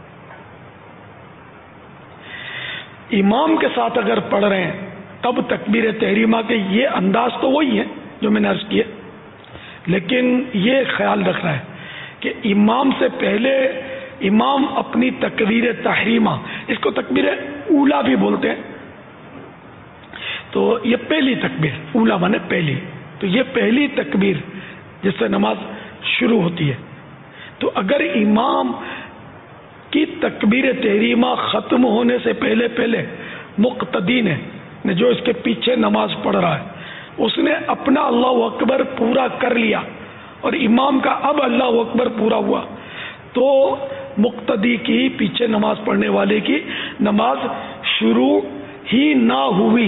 امام کے ساتھ اگر پڑھ رہے ہیں تب تکبیر تحریمہ کے یہ انداز تو وہی ہے جو میں نے عرض کیا، لیکن یہ خیال رکھنا ہے کہ امام سے پہلے امام اپنی تکبیر تحریمہ، اس کو تکبیر اولا بھی بولتے ہیں، تو یہ پہلی تکبیر، اولا مانے پہلی، تو یہ پہلی تکبیر جس سے نماز شروع ہوتی ہے. تو اگر امام کی تکبیر تحریمہ ختم ہونے سے پہلے پہلے مقتدی نے، جو اس کے پیچھے نماز پڑھ رہا ہے، اس نے اپنا اللہ اکبر پورا کر لیا اور امام کا اب اللہ اکبر پورا ہوا، تو مقتدی کی، پیچھے نماز پڑھنے والے کی نماز شروع ہی نہ ہوئی.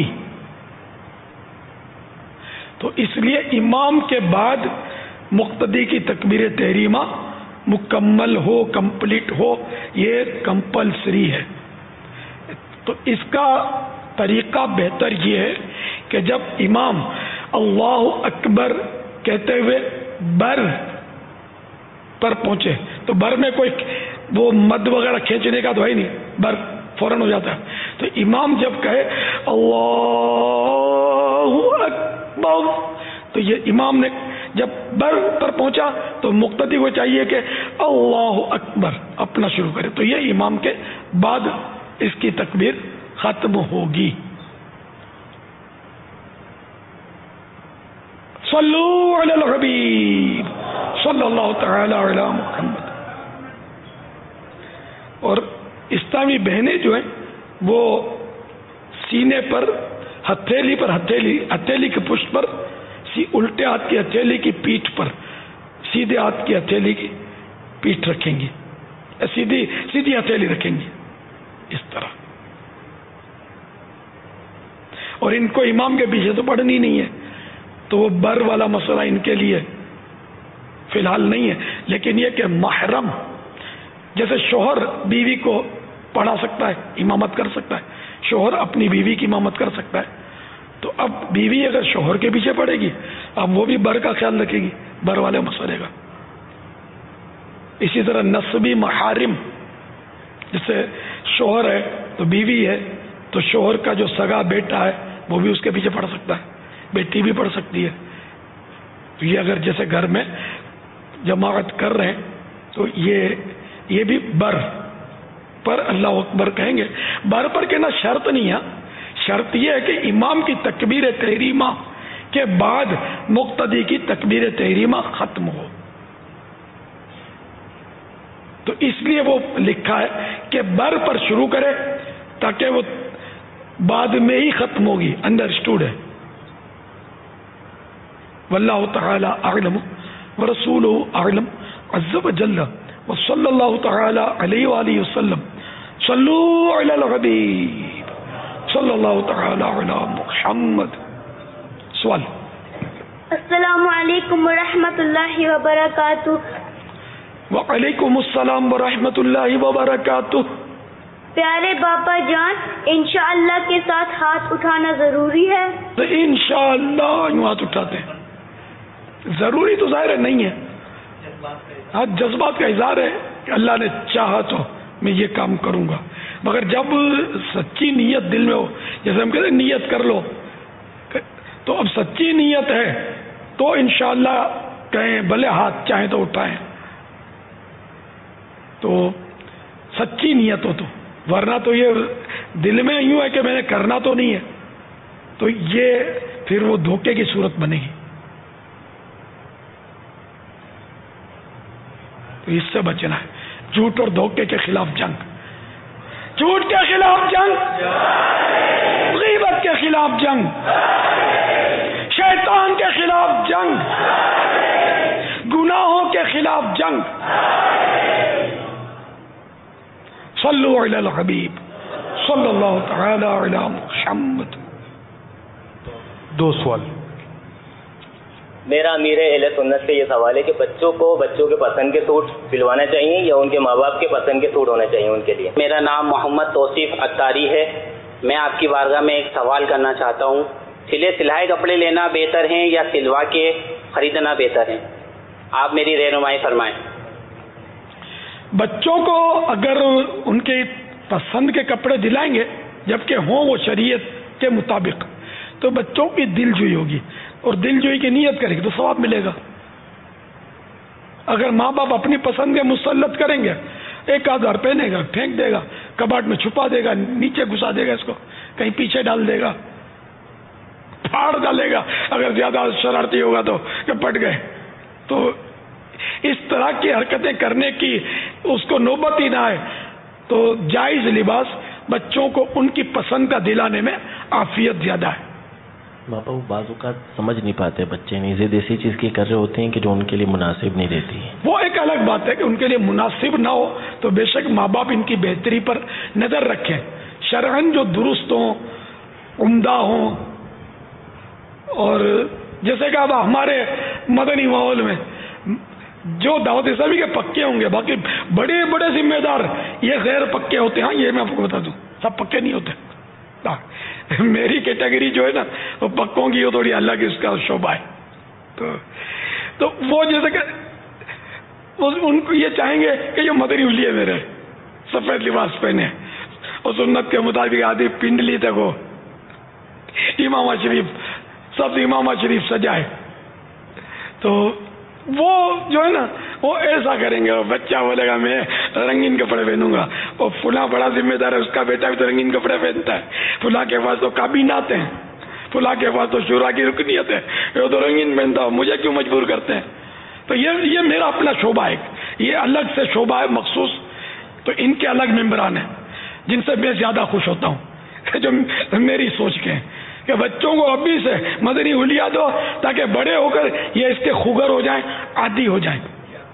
تو اس لیے امام کے بعد مقتدی کی تکبیر تحریمہ مکمل ہو، کمپلیٹ ہو، یہ کمپلسری ہے. تو اس کا طریقہ بہتر یہ ہے کہ جب امام اللہ اکبر کہتے ہوئے بر پر پہنچے، تو بر میں کوئی وہ مد وغیرہ کھینچنے کا تو ہے نہیں، بر فوراً ہو جاتا ہے. تو امام جب کہے اللہ اکبر، تو یہ امام نے جب بر پر پہنچا تو مقتدی کو چاہیے کہ اللہ اکبر اپنا شروع کرے، تو یہ امام کے بعد اس کی تکبیر ختم ہوگی. صلو علی الحبیب صلی اللہ تعالی علی محمد. اور اسلامی بہنیں جو ہیں وہ سینے پر، ہتھیلی پر، ہتھیلی ہتھیلی کے پشت پر، الٹے ہاتھ کی ہتھیلی کی پیٹھ پر، سیدھے ہاتھ کی ہتھیلی کی پیٹھ رکھیں گی، سیدھی سیدھی ہتھیلی رکھیں گی اس طرح. اور ان کو امام کے پیچھے تو پڑھنی نہیں ہے، تو وہ بر والا مسئلہ ان کے لیے فی الحال نہیں ہے. لیکن یہ کہ محرم، جیسے شوہر بیوی کو پڑھا سکتا ہے، امامت کر سکتا ہے، شوہر اپنی بیوی کی امامت کر سکتا ہے، تو اب بیوی اگر شوہر کے پیچھے پڑے گی اب وہ بھی بر کا خیال رکھے گی، بر والے مسئلے کا. اسی طرح نسبی محارم، جیسے شوہر ہے تو بیوی ہے تو شوہر کا جو سگا بیٹا ہے وہ بھی اس کے پیچھے پڑ سکتا ہے، بیٹی بھی پڑ سکتی ہے. تو یہ اگر جیسے گھر میں جماعت کر رہے ہیں تو یہ یہ بھی بر پر اللہ اکبر کہیں گے. بر پر کہنا شرط نہیں ہے، شرط یہ ہے کہ امام کی تکبیر تحریمہ کے بعد مقتدی کی تکبیر تحریمہ ختم ہو. تو اس لیے وہ لکھا ہے کہ بر پر شروع کرے تاکہ وہ بعد میں ہی ختم ہوگی. انڈرسٹوڈ ہے. واللہ تعالی اعلم ورسولہ اعلم عز وجل وصلی اللہ تعالی علیہ وآلہ وسلم. صلو علی الحبیب صلی اللہ تعالی علی محمد. سوال. السلام علیکم ورحمۃ اللہ وبرکاتہ. وعلیکم السلام ورحمۃ اللہ وبرکاتہ. پیارے باپا جان، انشاءاللہ کے ساتھ ہاتھ اٹھانا ضروری ہے؟ تو انشاءاللہ یوں ہاتھ اٹھاتے ہیں. ضروری تو ظاہر ہے نہیں ہے، ہاں جذبات کا اظہار ہے کہ اللہ نے چاہا تو میں یہ کام کروں گا. مگر جب سچی نیت دل میں ہو، جیسے ہم کہتے ہیں نیت کر لو، تو اب سچی نیت ہے تو انشاءاللہ کہیں، بھلے ہاتھ چاہیں تو اٹھائیں، تو سچی نیت ہو تو. ورنہ تو یہ دل میں یوں ہے کہ میں نے کرنا تو نہیں ہے، تو یہ پھر وہ دھوکے کی صورت بنے گی. تو اس سے بچنا ہے. جھوٹ اور دھوکے کے خلاف جنگ، جھوٹ کے خلاف جنگ، غیبت کے خلاف جنگ، شیطان کے خلاف جنگ، گناہوں کے خلاف جنگ. صلو علی الحبیب صلی اللہ تعالی علی محمد. دو سوال. میرا امیر اہل سنت سے یہ سوال ہے کہ بچوں کو بچوں کے پسند کے سوٹ سلوانا چاہیے یا ان کے ماں باپ کے پسند کے سوٹ ہونا چاہیے ان کے لیے؟ میرا نام محمد توصیف اختاری ہے. میں آپ کی بارگاہ میں ایک سوال کرنا چاہتا ہوں. سلے سلائے کپڑے لینا بہتر ہیں یا سلوا کے خریدنا بہتر ہے؟ آپ میری رہنمائی فرمائیں. بچوں کو اگر ان کے پسند کے کپڑے دلائیں گے جبکہ ہوں وہ شریعت کے مطابق تو بچوں کی دل جوئی ہوگی اور دل جوئی کی نیت کرے گی تو ثواب ملے گا. اگر ماں باپ اپنی پسند کے مسلط کریں گے، ایک آدھ ہزار پہنے گا، پھینک دے گا، کباڑ میں چھپا دے گا، نیچے گھسا دے گا، اس کو کہیں پیچھے ڈال دے گا، پھاڑ ڈالے گا اگر زیادہ شرارتی ہوگا تو کہ پٹ گئے. تو اس طرح کی حرکتیں کرنے کی اس کو نوبت ہی نہ آئے. تو جائز لباس بچوں کو ان کی پسند کا دلانے میں عافیت زیادہ ہے. باپا وہ بعض اوقات سمجھ نہیں پاتے بچے، نہیں ضد ایسی چیز کی کر رہے ہوتے ہیں کہ جو ان کے لیے مناسب نہیں رہتی. وہ ایک الگ بات ہے کہ ان کے لیے مناسب نہ ہو تو بے شک ماں باپ ان کی بہتری پر نظر رکھیں، شرعاً جو درست ہوں، عمدہ ہوں. اور جیسے کہ اب ہمارے مدنی ماحول میں جو دعوت اسلامی کے پکے ہوں گے، باقی بڑے بڑے ذمہ دار یہ غیر پکے ہوتے ہیں. یہ میں آپ کو بتا دوں، سب پکے نہیں ہوتے. میری کیٹیگری جو ہے نا وہ پکوں کی، وہ تھوڑی اللہ کی اس کا شعبہ ہے. تو تو وہ جیسے کہ ان کو یہ چاہیں گے کہ یہ مدنی الیے میرے سفید لباس پہنے اور سنت کے مطابق آدھی پنڈلی تک ہو، امامہ شریف سب امامہ شریف سجائے. تو وہ جو ہے نا وہ ایسا کریں گے. بچہ بولے گا میں رنگین کپڑے پہنوں گا، اور فلاں بڑا ذمہ دار ہے، اس کا بیٹا بھی تو رنگین کپڑے پہنتا ہے، فلاں کے پاس تو کابینات ہیں، فلاں کے پاس تو شورا کی رکنیت ہے، وہ تو رنگین پہنتا ہو، مجھے کیوں مجبور کرتے ہیں؟ تو یہ یہ میرا اپنا شعبہ ہے، یہ الگ سے شعبہ ہے مخصوص. تو ان کے الگ ممبران ہیں جن سے میں زیادہ خوش ہوتا ہوں جو میری سوچ کے ہیں کہ بچوں کو ابھی سے مدنی حلیہ دو تاکہ بڑے ہو کر یہ اس کے خوگر ہو جائیں، عادی ہو جائیں.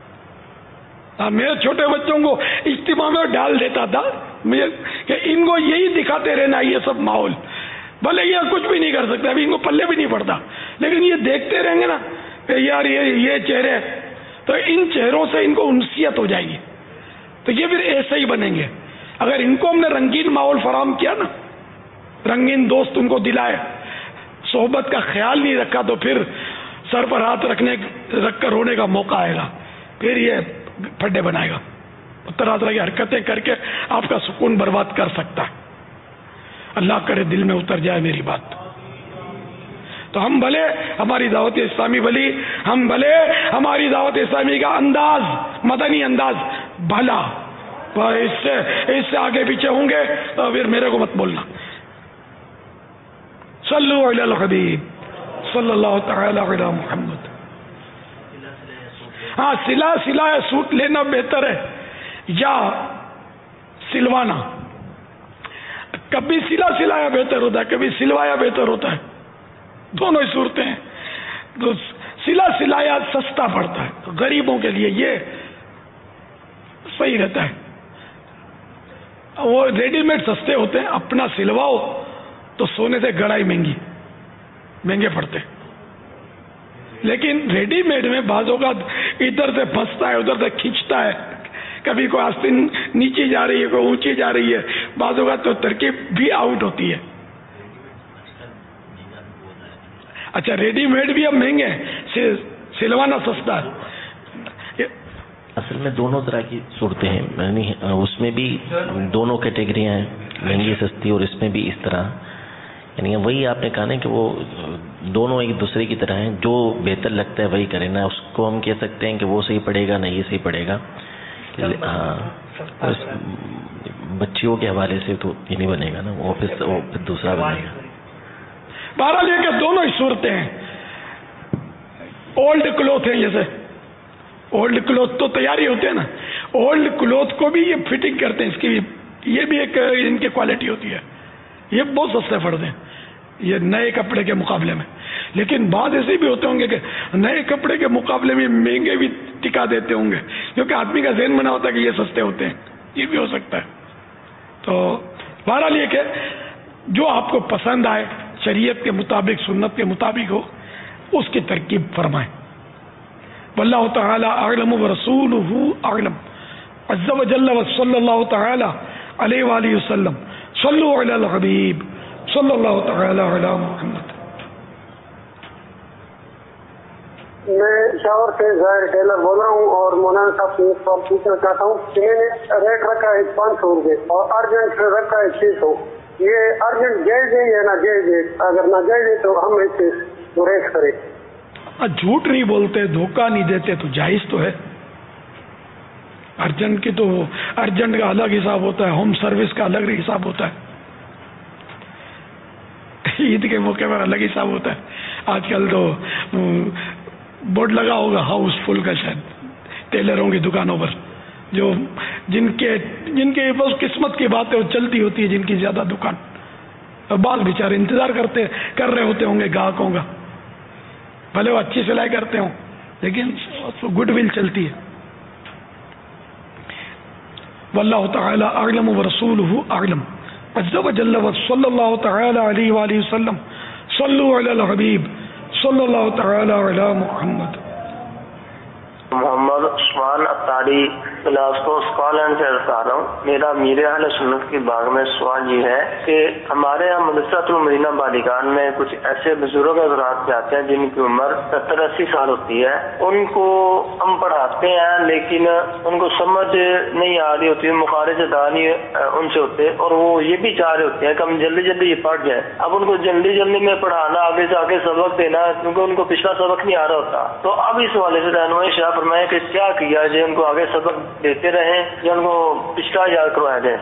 میں چھوٹے بچوں کو اجتماع میں ڈال دیتا تھا کہ ان کو یہی دکھاتے رہنا، یہ سب ماحول بھلے یہ کچھ بھی نہیں کر سکتے، ابھی ان کو پلے بھی نہیں پڑتا، لیکن یہ دیکھتے رہیں گے نا کہ یار یہ یہ چہرے، تو ان چہروں سے ان کو انسیت ہو جائے گی، تو یہ پھر ایسے ہی بنیں گے. اگر ان کو ہم نے رنگین ماحول فراہم کیا نا، رنگین دوست ان کو دلائے، صحبت کا خیال نہیں رکھا تو پھر سر پر ہاتھ رکھنے رکھ کر رونے کا موقع آئے گا، پھر یہ پھڈے بنائے گا، طرح طرح کی حرکتیں کر کے آپ کا سکون برباد کر سکتا ہے۔ اللہ کرے دل میں اتر جائے میری بات۔ تو ہم بھلے ہماری دعوت اسلامی بھلی، ہم بھلے ہماری دعوت اسلامی کا انداز مدنی انداز بھلا، اس سے اس سے آگے پیچھے ہوں گے تو پھر میرے کو مت بولنا۔ صلو علی الحبیب صلی اللہ تعالی علی محمد۔ ہاں سلا سلایا سوٹ لینا بہتر ہے یا سلوانا؟ کبھی سلا سلایا بہتر ہوتا ہے، کبھی سلوایا بہتر ہوتا ہے، دونوں ہی صورتیں ہیں۔ تو سلا سلایا سستا پڑتا ہے، تو غریبوں کے لیے یہ صحیح رہتا ہے۔ وہ ریڈی میڈ سستے ہوتے ہیں، اپنا سلواؤ تو سونے سے گڑائی مہنگی مہنگے پڑتے، لیکن ریڈی میڈ میں بعض اوقات ادھر سے پھنستا ہے ادھر سے کھینچتا ہے، کبھی کوئی آستین نیچے جا رہی ہے کوئی اونچی جا رہی ہے، بعض اوقات تو ترکیب بھی آؤٹ ہوتی ہے۔ اچھا ریڈی میڈ بھی اب مہنگے ہیں، سلوانا سستا ہے۔ اصل میں دونوں طرح کی صورتیں ہیں، یعنی اس میں بھی دونوں کیٹیگریاں ہیں، مہنگی سستی، اور اس میں بھی اس طرح، یعنی وہی آپ نے کہا نا کہ وہ دونوں ایک دوسرے کی طرح ہیں، جو بہتر لگتا ہے وہی کرے، نہ اس کو ہم کہہ سکتے ہیں کہ وہ صحیح پڑے گا نہ یہ صحیح پڑے گا۔ ہاں بچیوں کے حوالے سے تو یہ نہیں بنے گا نا، وہ پھر وہ پھر دوسرا بنے گا۔ بہرحال یہ کہ دونوں ہی صورتیں ہیں، اولڈ کلوتھ ہیں، جیسے اولڈ کلوتھ تو تیاری ہوتے ہیں نا، اولڈ کلوتھ کو بھی یہ فٹنگ کرتے ہیں، اس کی بھی یہ بھی ایک ان کی کوالٹی ہوتی ہے، یہ بہت سستے پڑتے ہیں یہ نئے کپڑے کے مقابلے میں۔ لیکن بعض ایسے بھی ہوتے ہوں گے کہ نئے کپڑے کے مقابلے میں مہنگے بھی ٹکا دیتے ہوں گے، کیونکہ آدمی کا ذہن بنا ہوتا ہے کہ یہ سستے ہوتے ہیں، یہ بھی ہو سکتا ہے۔ تو بہرحال یہ کہ جو آپ کو پسند آئے، شریعت کے مطابق سنت کے مطابق ہو، اس کی ترکیب فرمائیں۔ واللہ تعالی اعلم ورسولہ اعلم عز وجل وصلی اللہ تعالی علیہ وآلہ وسلم۔ صلو علی الحبیب صلی اللہ تعالی علی محمد۔ میں شاور سے ظاہر ٹیلر بول رہا ہوں اور مولانا صاحب سے ایک سوال پوچھنا چاہتا ہوں کہ میں نے ریٹ رکھا ہے پانچ سو روپے اور ارجنٹ رکھا ہے چھ سو، یہ ارجنٹ جائز ہے یا نہ جائز ہے؟ اگر نہ جائز ہے تو ہم اسے ریٹ کریں۔ جھوٹ نہیں بولتے، دھوکہ نہیں دیتے تو جائز تو ہے۔ ارجنٹ کی تو ارجنٹ کا الگ حساب ہوتا ہے، ہوم سروس کا الگ حساب ہوتا ہے، عید کے موقع پر الگ حساب ہوتا ہے۔ آج کل تو بورڈ لگا ہوگا ہاؤس فل کا، شاید ٹیلروں کی دکانوں پر، جو جن کے جن کے بس قسمت کی بات ہے وہ چلتی ہوتی ہے، جن کی زیادہ دکان، اور بعض بیچارے انتظار کرتے کر رہے ہوتے ہوں گے گاہکوں کا، بھلے وہ اچھی سلائی کرتے ہوں لیکن گڈ ول چلتی ہے۔ واللہ تعالی اعلم ورسولہ اعلم عز وجل وصلی اللہ تعالی علیہ وآلہ وسلم۔ صلو علی الحبیب صلی اللہ تعالی علی محمد۔ محمد عثمان اتاری گلاسکو اسکاٹ سے عرض کر رہا ہوں۔ میرا میر اہل سنت کی باغ میں سوال یہ ہے کہ ہمارے یہاں مدرسۃ المدینہ بالیگان میں کچھ ایسے بزرگ حضرات جاتے ہیں جن کی عمر ستر اسی سال ہوتی ہے، ان کو ہم پڑھاتے ہیں لیکن ان کو سمجھ نہیں آ رہی ہوتی، مخارج ادا نہیں ان سے ہوتے، اور وہ یہ بھی چاہ رہے ہوتے ہیں کہ ہم جلدی جلدی یہ پڑھ جائیں۔ اب ان کو جلدی جلدی میں پڑھانا، آگے سے آگے سبق دینا، کیونکہ ان کو پچھلا سبق نہیں آ رہا ہوتا، تو اب اس حوالے سے رہنمائی شاہ فرمائے کہ کیا کیا جائے، ان کو آگے سبق دیتے رہیں یا ان کو پچھلا یاد کروایا جائے؟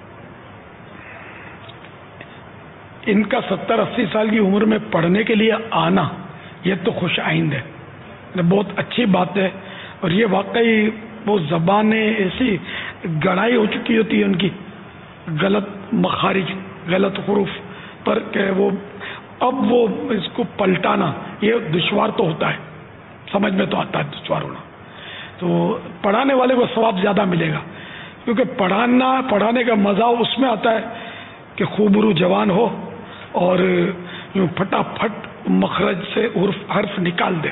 ان کا ستر اسی سال کی عمر میں پڑھنے کے لیے آنا یہ تو خوش آئند ہے، بہت اچھی بات ہے، اور یہ واقعی وہ زبانیں ایسی گڑائی ہو چکی ہوتی ہے ان کی، غلط مخارج غلط حروف پر کہ وہ اب وہ اس کو پلٹانا یہ دشوار تو ہوتا ہے، سمجھ میں تو آتا ہے دشوار ہونا، تو پڑھانے والے کو ثواب زیادہ ملے گا، کیونکہ پڑھانا پڑھانے کا مزہ اس میں آتا ہے کہ خوبرو جوان ہو اور یوں پھٹا پھٹ مخرج سے حرف حرف نکال دے،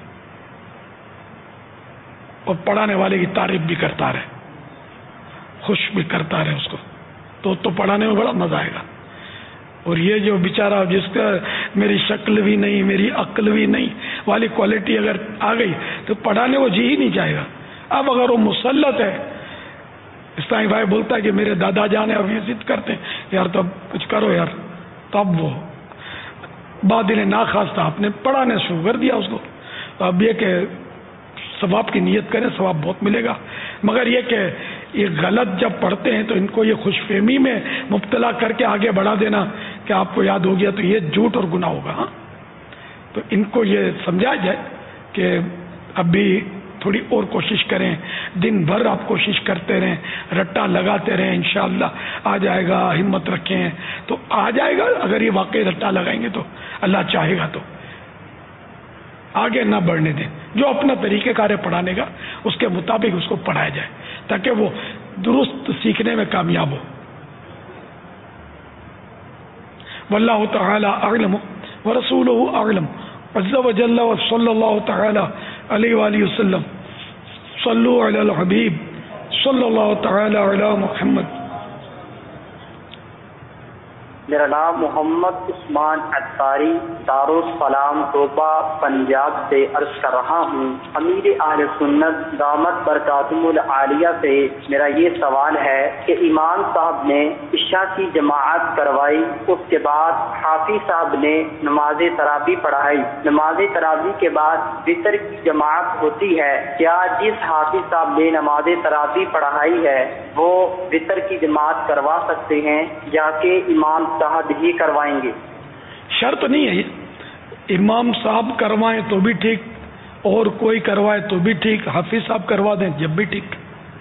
اور پڑھانے والے کی تعریف بھی کرتا رہے، خوش بھی کرتا رہے اس کو، تو تو پڑھانے میں بڑا مزہ آئے گا۔ اور یہ جو بیچارہ جس کا میری شکل بھی نہیں میری عقل بھی نہیں والی کوالٹی اگر آ گئی تو پڑھانے وہ جی ہی نہیں چاہے گا. اب اگر وہ مسلط ہے، اسلامی بھائی بولتا ہے کہ میرے دادا جان اب یہ ضد کرتے ہیں یار تب کچھ کرو یار، تب وہ بعد نے ناخواستہ آپ نے پڑھانے شروع کر دیا اس کو. اب یہ کہ ثواب کی نیت کریں، ثواب بہت ملے گا، مگر یہ کہ یہ غلط جب پڑھتے ہیں تو ان کو یہ خوش فہمی میں مبتلا کر کے آگے بڑھا دینا کہ آپ کو یاد ہو گیا تو یہ جھوٹ اور گناہ ہوگا. ہاں تو ان کو یہ سمجھایا جائے کہ اب بھی تھوڑی اور کوشش کریں، دن بھر آپ کوشش کرتے رہیں، رٹا لگاتے رہیں، انشاءاللہ آ جائے گا. ہمت رکھیں تو آ جائے گا. اگر یہ واقعی رٹا لگائیں گے تو اللہ چاہے گا تو آگے نہ بڑھنے دیں. جو اپنا طریقہ کار ہے پڑھانے کا اس کے مطابق اس کو پڑھایا جائے تاکہ وہ درست سیکھنے میں کامیاب ہو. واللہ تعالی اعلم ورسولہ اعلم عز وجل وصلی اللہ تعالی علیہ وآلہ وسلم. صلو علی الحبیب صلی اللہ تعالی علی محمد. میرا نام محمد عثمان اتاری دارالسلام توبہ پنجاب سے عرض کر رہا ہوں. امیر اہل سنت دامت برکاتہم العالیہ سے میرا یہ سوال ہے کہ امام صاحب نے عشاء کی جماعت کروائی، اس کے بعد حافظ صاحب نے نماز تراویح پڑھائی، نماز تراویح کے بعد وتر کی جماعت ہوتی ہے، کیا جس حافظ صاحب نے نماز تراویح پڑھائی ہے وہ وتر کی جماعت کروا سکتے ہیں یا کہ امام صاحب ہی کروائیں گے؟ شرط نہیں ہے یہ، امام صاحب کروائیں تو بھی ٹھیک اور کوئی کروائے تو بھی ٹھیک، حافظ صاحب کروا دیں جب بھی ٹھیک.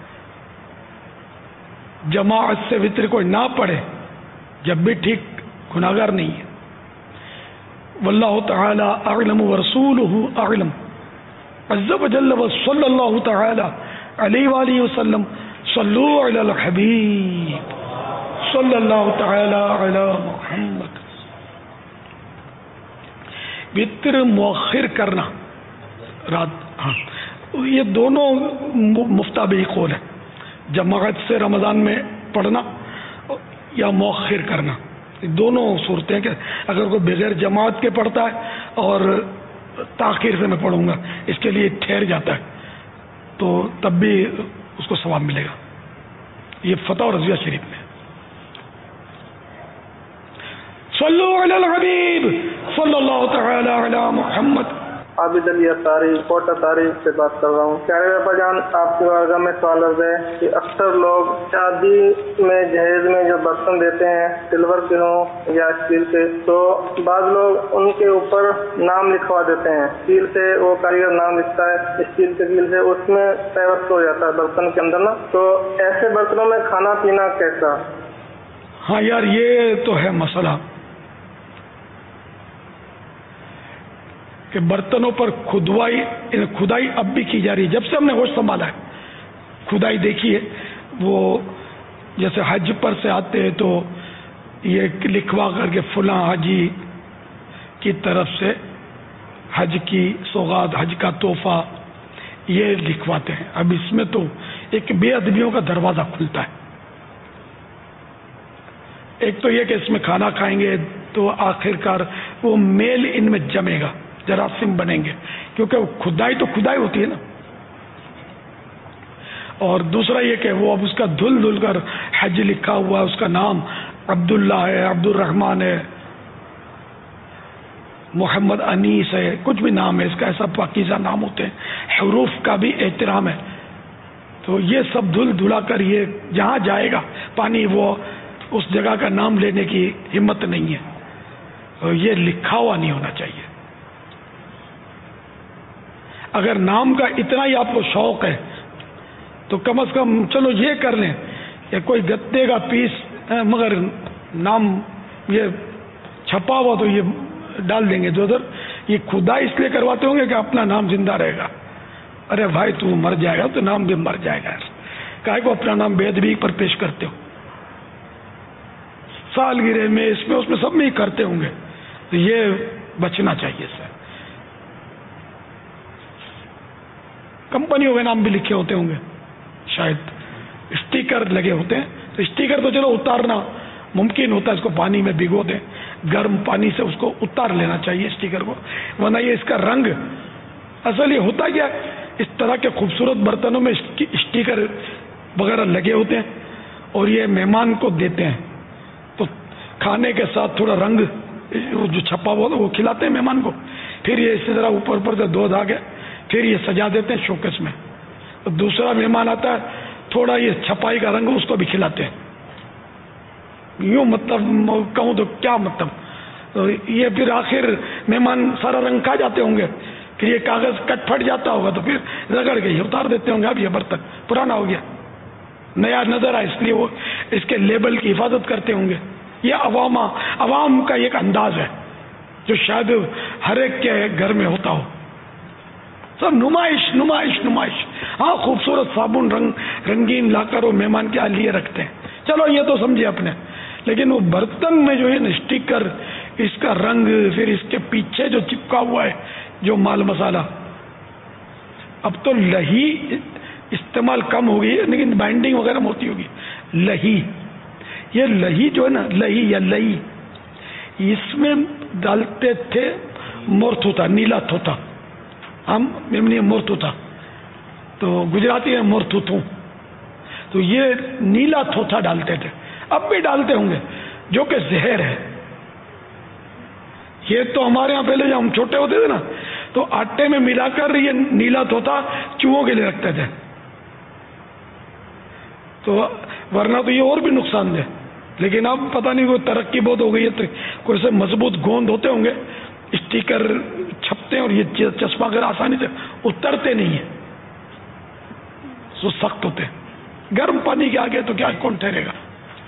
جماعت سے وتر کوئی نہ پڑھے جب بھی ٹھیک، گناہگار نہیں ہے. واللہ تعالی اعلم ورسولہ اعلم عز وجل وصلی اللہ تعالی علیہ وآلہ وسلم. صلو علی الحبیب صلی اللہ تعالی علی محمد. وتر مؤخر کرنا رات، ہاں یہ دونوں مفتابی قول ہے، جماعت سے رمضان میں پڑھنا یا مؤخر کرنا. دونوں صورتیں کہ اگر کوئی بغیر جماعت کے پڑھتا ہے اور تاخیر سے میں پڑھوں گا اس کے لیے ٹھہر جاتا ہے تو تب بھی اس کو ثواب ملے گا. یہ فتح اور رضویہ شریف میں. صلو علی الحبیب صلی اللہ تعالی علی محمد. عابد علی اتاری کوٹا تاریخ سے بات کر رہا ہوں. پیارے باپا جان، آپ کی بارگاہ میں سوال عرض ہے کہ اکثر لوگ شادی میں جہیز میں جو برتن دیتے ہیں سلور کے ہوں یا اسٹیل کے، تو بعض لوگ ان کے اوپر نام لکھوا دیتے ہیں. اسٹیل سے وہ کاریگر نام لکھتا ہے، اسٹیل کے گیل سے اس میں پیوست ہو جاتا ہے برتن کے اندر نا، تو ایسے برتنوں میں کھانا پینا کیسا؟ ہاں یار یہ تو ہے مسئلہ کہ برتنوں پر کھدوائی کھدائی اب بھی کی جا رہی ہے. جب سے ہم نے ہوش سنبھالا ہے کھدائی دیکھی ہے. وہ جیسے حج پر سے آتے ہیں تو یہ لکھوا کر کے فلاں حجی کی طرف سے حج کی سوغات، حج کا تحفہ یہ لکھواتے ہیں. اب اس میں تو ایک بے ادبیوں کا دروازہ کھلتا ہے. ایک تو یہ کہ اس میں کھانا کھائیں گے تو آخر کار وہ میل ان میں جمے گا، جراثیم بنیں گے، کیونکہ وہ کھدائی تو کھدائی ہوتی ہے نا. اور دوسرا یہ کہ وہ اب اس کا دھل دھل کر حج لکھا ہوا ہے، اس کا نام عبداللہ ہے، عبد الرحمن ہے، محمد انیس ہے، کچھ بھی نام ہے اس کا، ایسا پاکیزہ نام ہوتے ہیں. حروف کا بھی احترام ہے. تو یہ سب دھل دھلا کر یہ جہاں جائے گا پانی وہ اس جگہ کا نام لینے کی ہمت نہیں ہے. اور یہ لکھا ہوا نہیں ہونا چاہیے. اگر نام کا اتنا ہی آپ کو شوق ہے تو کم از کم چلو یہ کر لیں کہ کوئی گتے کا پیس مگر نام یہ چھپا ہوا تو یہ ڈال دیں گے جو ادھر. یہ کھدائی اس لیے کرواتے ہوں گے کہ اپنا نام زندہ رہے گا. ارے بھائی تو مر جائے گا تو نام بھی مر جائے گا. کاہے کو اپنا نام بے ادبی پر پیش کرتے ہو؟ سالگرہ میں اس میں اس میں سب میں ہی کرتے ہوں گے. تو یہ بچنا چاہیے اس سے. کمپنیوں کے نام بھی لکھے ہوتے ہوں گے، شاید اسٹیکر لگے ہوتے ہیں. تو اسٹیکر تو چلو اتارنا ممکن ہوتا ہے، اس کو پانی میں بھگو دیں. گرم پانی سے اس کو اتار لینا چاہیے اسٹیکر کو، ورنہ یہ اس کا رنگ اصل یہ ہوتا کیا، اس طرح کے خوبصورت برتنوں میں اسٹیکر وغیرہ لگے ہوتے ہیں اور یہ مہمان کو دیتے ہیں، تو کھانے کے ساتھ تھوڑا رنگ جو چھپا ہوا وہ کھلاتے ہیں مہمان کو، پھر یہ اسی طرح اوپر اوپر سے دھو دھا کے پھر یہ سجا دیتے ہیں شوکیس میں، تو دوسرا مہمان آتا ہے تھوڑا یہ چھپائی کا رنگ اس کو بھی کھلاتے ہیں. یوں مطلب کہوں تو کیا مطلب، تو یہ پھر آخر مہمان سارا رنگ کھا جاتے ہوں گے، پھر یہ کاغذ کٹ پھٹ جاتا ہوگا تو پھر رگڑ کے اتار دیتے ہوں گے، اب یہ برتن پرانا ہو گیا، نیا نظر آئے، اس لیے وہ اس کے لیبل کی حفاظت کرتے ہوں گے. یہ عوام عوام کا ایک انداز ہے جو شاید ہر ایک کے گھر میں ہوتا ہو، سب نمائش نمائش نمائش. ہاں خوبصورت صابن رنگ رنگین لا کر وہ مہمان کے لیے رکھتے ہیں، چلو یہ تو سمجھے اپنے، لیکن وہ برتن میں جو ہے نا اسٹیکر، اس کا رنگ، پھر اس کے پیچھے جو چپکا ہوا ہے جو مال مسالہ، اب تو لہی استعمال کم ہو گئی ہے لیکن بائنڈنگ وغیرہ میں ہوتی ہوگی. لہی، یہ لہی جو ہے نا، لہی یا لئی، اس میں ڈالتے تھے مورتھوتا، نیلا تھوتا، ہم میمنی مورتھوتا، تو گجراتی میں مورتھوتھوں، تو یہ نیلا تھوتا ڈالتے تھے، اب بھی ڈالتے ہوں گے، جو کہ زہر ہے. یہ تو ہمارے ہاں پہلے جب ہم چھوٹے ہوتے تھے نا تو آٹے میں ملا کر یہ نیلا طوطا چوہوں کے لیے رکھتے تھے، تو ورنہ تو یہ اور بھی نقصان دہ. لیکن اب پتہ نہیں کوئی ترقی بہت ہو گئی ہے، کوئی سے مضبوط گوند ہوتے ہوں گے، اسٹیکر چھپتے ہیں اور یہ چشمہ کر آسانی سے اترتے نہیں ہیں، سو سخت ہوتے ہیں. گرم پانی کے آگے تو کیا کون ٹھہرے گا.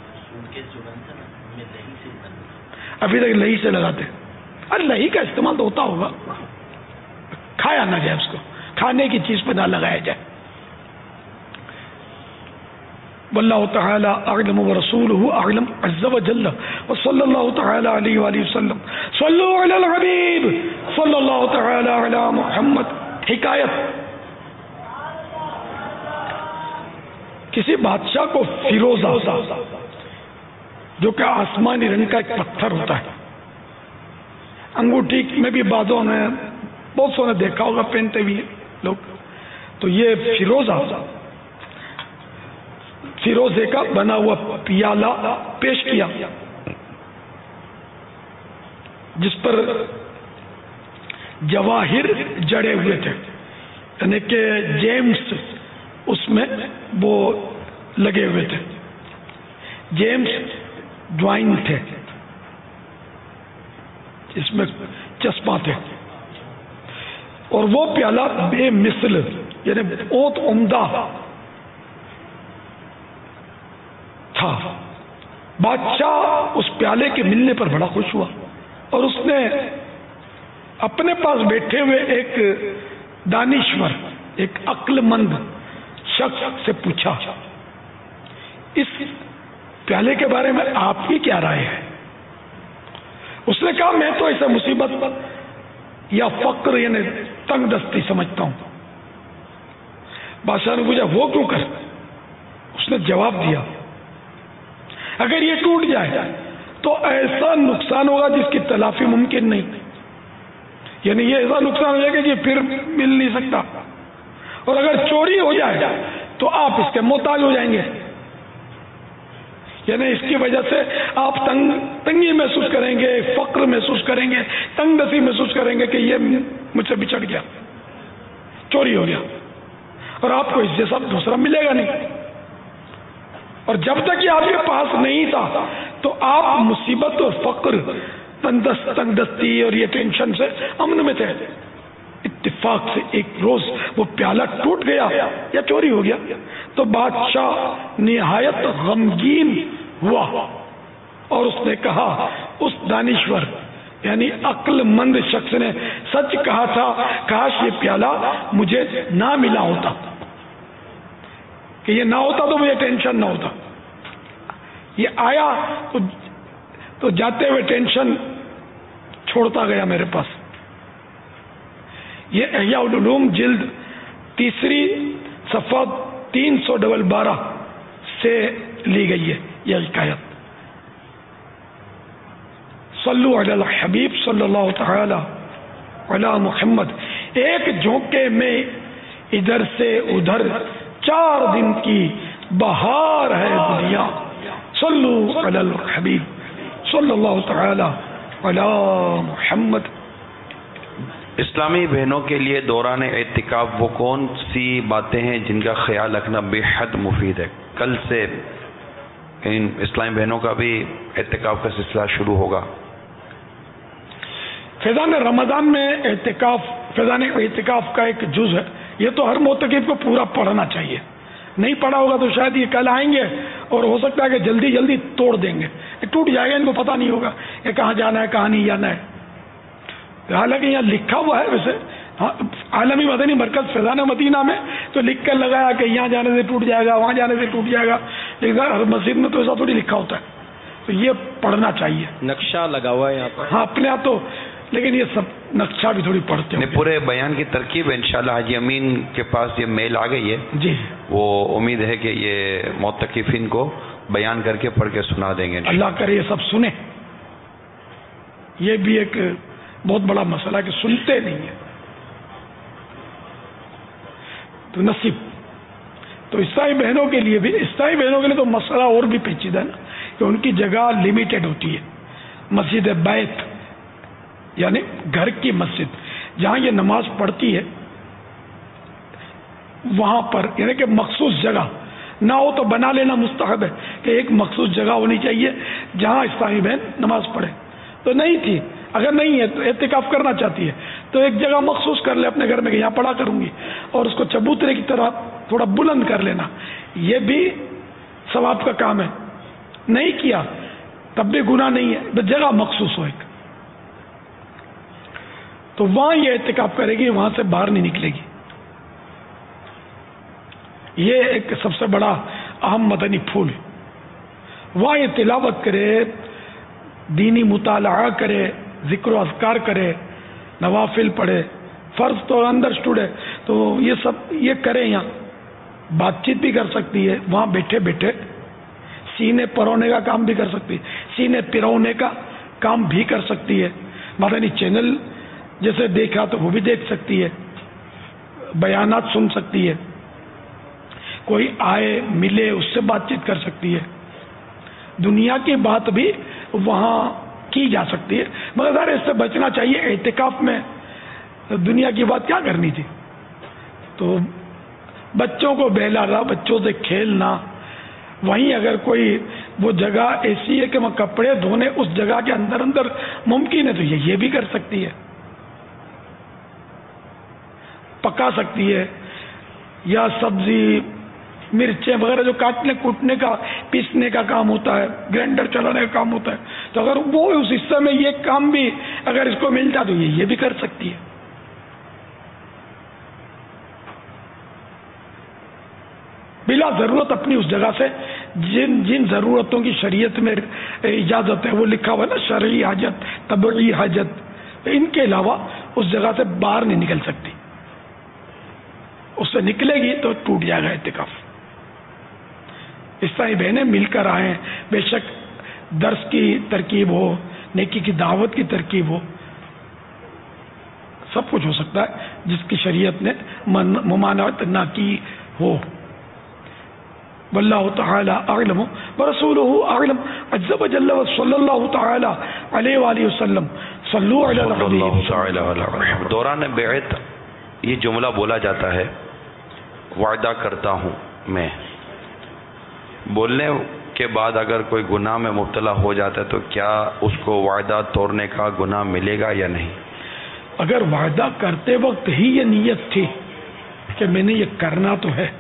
ابھی تک لہی سے لگاتے، ارے لہی کا استعمال تو ہوتا ہوگا، کھایا نہ جائے، اس کو کھانے کی چیز پہ نہ لگایا جائے. واللہ تعالی اعلم ورسولہ اعلم عز وجل وصلی اللہ تعالی علیہ وآلہ وسلم. صلو علی الحبیب صلی اللہ تعالی علی محمد. حکایت، کسی بادشاہ کو فیروزہ جو کہ آسمانی رنگ کا ایک پتھر ہوتا ہے، انگوٹھی میں بھی بعضوں نے بہت سو نے دیکھا ہوگا پہنتے بھی لوگ، تو یہ فیروزہ فیروزے کا بنا ہوا پیالہ پیش کیا جس پر جواہر جڑے ہوئے تھے، یعنی کہ جیمز اس میں وہ لگے ہوئے تھے، جیمز ڈوائن تھے، اس میں چشمہ تھے، اور وہ پیالہ بے مثل یعنی بہت عمدہ تھا. بادشاہ اس پیالے کے ملنے پر بڑا خوش ہوا اور اس نے اپنے پاس بیٹھے ہوئے ایک دانشور، ایک عقل مند شخص سے پوچھا، اس پیالے کے بارے میں آپ کی کیا رائے ہے؟ اس نے کہا میں تو اسے مصیبت یا فقر یعنی تنگ دستی سمجھتا ہوں. بادشاہ نے پوچھا وہ کیوں کر؟ اس نے جواب دیا اگر یہ ٹوٹ جائے تو ایسا نقصان ہوگا جس کی تلافی ممکن نہیں، یعنی یہ ایسا نقصان ہو جائے گا کہ پھر مل نہیں سکتا، اور اگر چوری ہو جائے تو آپ اس کے محتاج ہو جائیں گے، یعنی اس کی وجہ سے آپ تنگ تنگی محسوس کریں گے، فقر محسوس کریں گے، تنگ دستی محسوس کریں گے کہ یہ مجھ سے بچھڑ گیا، چوری ہو گیا، اور آپ کو اس جیسا دوسرا ملے گا نہیں. اور جب تک یہ آپ کے پاس نہیں تھا تو آپ مصیبت اور فقر، تنگ دستی اور یہ ٹینشن سے امن میں تھے. اتفاق سے ایک روز وہ پیالہ ٹوٹ گیا یا چوری ہو گیا تو بادشاہ نہایت غمگین ہوا اور اس نے کہا اس دانشور یعنی عقل مند شخص نے سچ کہا تھا، کاش یہ پیالہ مجھے نہ ملا ہوتا، کہ یہ نہ ہوتا تو مجھے ٹینشن نہ ہوتا. یہ آیا تو, تو جاتے ہوئے ٹینشن چھوڑتا گیا میرے پاس. یہ احیاء العلوم جلد تیسری صفحہ تین سو ڈبل بارہ سے لی گئی ہے یہ حکایت. صلو علی الحبیب صلی اللہ تعالی علی محمد. ایک جھونکے میں ادھر سے ادھر چار دن کی بہار ہے دنیا. صلو علی الحبیب صلی اللہ تعالی علی محمد. اسلامی بہنوں کے لیے دوران اعتکاف وہ کون سی باتیں ہیں جن کا خیال رکھنا بے حد مفید ہے؟ کل سے ان اسلامی بہنوں کا بھی اعتکاف کا سلسلہ شروع ہوگا. فیضان رمضان میں اعتکاف فیضان اعتکاف کا ایک جز ہے. یہ تو ہر معتکف کو پورا پڑھنا چاہیے. نہیں پڑھا ہوگا تو شاید یہ کل آئیں گے اور ہو سکتا ہے کہ جلدی جلدی توڑ دیں گے. یہ ٹوٹ جائے گا, ان کو پتہ نہیں ہوگا کہ کہاں جانا ہے کہاں نہیں جانا ہے. حالانکہ یہاں لکھا ہوا ہے ویسے عالمی مدنی مرکز فیضان مدینہ میں تو لکھ کر لگایا کہ یہاں جانے سے ٹوٹ جائے گا وہاں جانے سے ٹوٹ جائے گا, لیکن ہر مسجد میں تو ایسا تھوڑی لکھا ہوتا ہے. تو یہ پڑھنا چاہیے. نقشہ لگا ہوا ہے یہاں پر. ہاں اپنے آپ تو, لیکن یہ سب نقشہ بھی تھوڑی پڑھتے ہیں. پورے بیان کی ترکیب انشاءاللہ حاجی امین کے پاس یہ میل آ گئی ہے جی. وہ امید ہے کہ یہ معتکفین کو بیان کر کے پڑھ کے سنا دیں گے. اللہ کرے یہ سب سنیں. یہ بھی ایک بہت بڑا مسئلہ ہے کہ سنتے نہیں ہیں. تو نصیب تو عیسائی بہنوں کے لیے بھی عیسائی بہنوں کے لیے تو مسئلہ اور بھی پیچیدہ ہے نا کہ ان کی جگہ لمیٹڈ ہوتی ہے. مسجد بیت یعنی گھر کی مسجد جہاں یہ نماز پڑھتی ہے وہاں پر یعنی کہ مخصوص جگہ نہ ہو تو بنا لینا مستحب ہے کہ ایک مخصوص جگہ ہونی چاہیے جہاں اسلامی بہن نماز پڑھے. تو نہیں تھی, اگر نہیں ہے تو اعتکاف کرنا چاہتی ہے تو ایک جگہ مخصوص کر لے اپنے گھر میں کہ یہاں پڑھا کروں گی, اور اس کو چبوترے کی طرح تھوڑا بلند کر لینا. یہ بھی ثواب کا کام ہے. نہیں کیا تب بھی گناہ نہیں ہے, تو جگہ مخصوص ہو ایک, تو وہاں یہ اعتکاف کرے گی, وہاں سے باہر نہیں نکلے گی. یہ ایک سب سے بڑا اہم مدنی پھول. وہاں یہ تلاوت کرے, دینی مطالعہ کرے, ذکر و اذکار کرے, نوافل پڑھے, فرض تو انڈرسٹوڈ ہے تو یہ سب یہ کرے. یہاں بات چیت بھی کر سکتی ہے, وہاں بیٹھے بیٹھے سینے پرونے کا کام بھی کر سکتی ہے, سینے پرونے کا کام بھی کر سکتی ہے. مدنی چینل جیسے دیکھا تو وہ بھی دیکھ سکتی ہے, بیانات سن سکتی ہے, کوئی آئے ملے اس سے بات چیت کر سکتی ہے. دنیا کی بات بھی وہاں کی جا سکتی ہے, مگر ذرا اس سے بچنا چاہیے. اعتکاف میں دنیا کی بات کیا کرنی تھی؟ تو بچوں کو بہلانا, بچوں سے کھیلنا. وہیں اگر کوئی وہ جگہ ایسی ہے کہ وہ کپڑے دھونے اس جگہ کے اندر اندر ممکن ہے تو یہ یہ بھی کر سکتی ہے, پکا سکتی ہے. یا سبزی مرچیں وغیرہ جو کاٹنے کوٹنے کا پیسنے کا کام ہوتا ہے, گرائنڈر چلانے کا کام ہوتا ہے, تو اگر وہ اس حصے میں یہ کام بھی اگر اس کو ملتا تو یہ یہ بھی کر سکتی ہے. بلا ضرورت اپنی اس جگہ سے جن جن ضرورتوں کی شریعت میں اجازت ہے وہ لکھا ہوا ہے نا, شرعی حاجت طبعی حاجت, ان کے علاوہ اس جگہ سے باہر نہیں نکل سکتی. اس سے نکلے گی تو ٹوٹ جائے گا اعتکاف. اس طرح بہنیں مل کر آئیں, بے شک درس کی ترکیب ہو, نیکی کی دعوت کی ترکیب ہو, سب کچھ ہو سکتا ہے جس کی شریعت نے ممانعت نہ کی ہو. واللہ تعالی اعلم ورسولہ اعلم. عز وجل صلی اللہ تعالی علیہ وآلہ وسلم صلو علی الحبیب. دوران بیعت یہ جملہ بولا جاتا ہے, وعدہ کرتا ہوں میں. بولنے کے بعد اگر کوئی گناہ میں مبتلا ہو جاتا ہے تو کیا اس کو وعدہ توڑنے کا گناہ ملے گا یا نہیں؟ اگر وعدہ کرتے وقت ہی یہ نیت تھی کہ میں نے یہ کرنا تو ہے,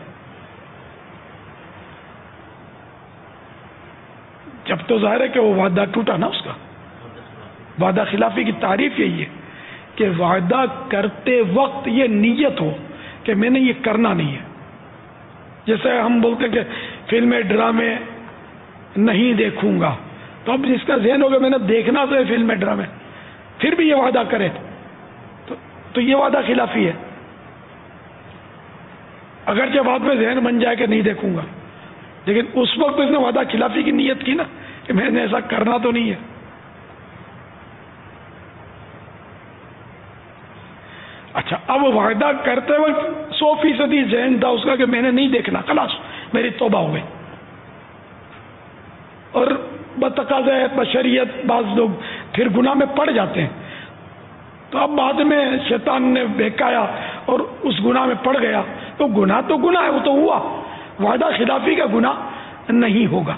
جب تو ظاہر ہے کہ وہ وعدہ ٹوٹا نا. اس کا وعدہ خلافی کی تعریف یہی ہے کہ وعدہ کرتے وقت یہ نیت ہو کہ میں نے یہ کرنا نہیں ہے. جیسے ہم بولتے ہیں کہ فلمیں ڈرامے نہیں دیکھوں گا, تو اب جس کا ذہن ہوگا میں نے دیکھنا تو ہے فلمیں ڈرامے, پھر بھی یہ وعدہ کرے تو, تو یہ وعدہ خلافی ہے. اگرچہ بعد میں ذہن بن جائے کہ نہیں دیکھوں گا, لیکن اس وقت اس نے وعدہ خلافی کی نیت کی نا کہ میں نے ایسا کرنا تو نہیں ہے. اچھا اب وعدہ کرتے وقت سو فیصدی ذہن تھا اس کا کہ میں نے نہیں دیکھنا، خلاص میری توبہ ہو گئی، اور بتقاضۂ بشریت بعض لوگ پھر گناہ میں پڑ جاتے ہیں، تو اب بعد میں شیطان نے بہکایا اور اس گناہ میں پڑ گیا، تو گناہ تو گناہ ہے، وہ تو ہوا، وعدہ خلافی کا گناہ نہیں ہوگا۔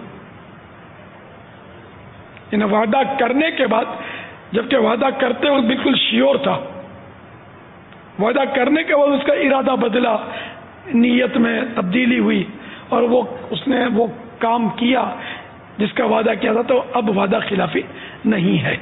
یعنی وعدہ کرنے کے بعد، جبکہ وعدہ کرتے وقت بالکل شیور تھا، وعدہ کرنے کے بعد اس کا ارادہ بدلا، نیت میں تبدیلی ہوئی اور وہ اس نے وہ کام کیا جس کا وعدہ کیا تھا، تو اب وعدہ خلافی نہیں ہے۔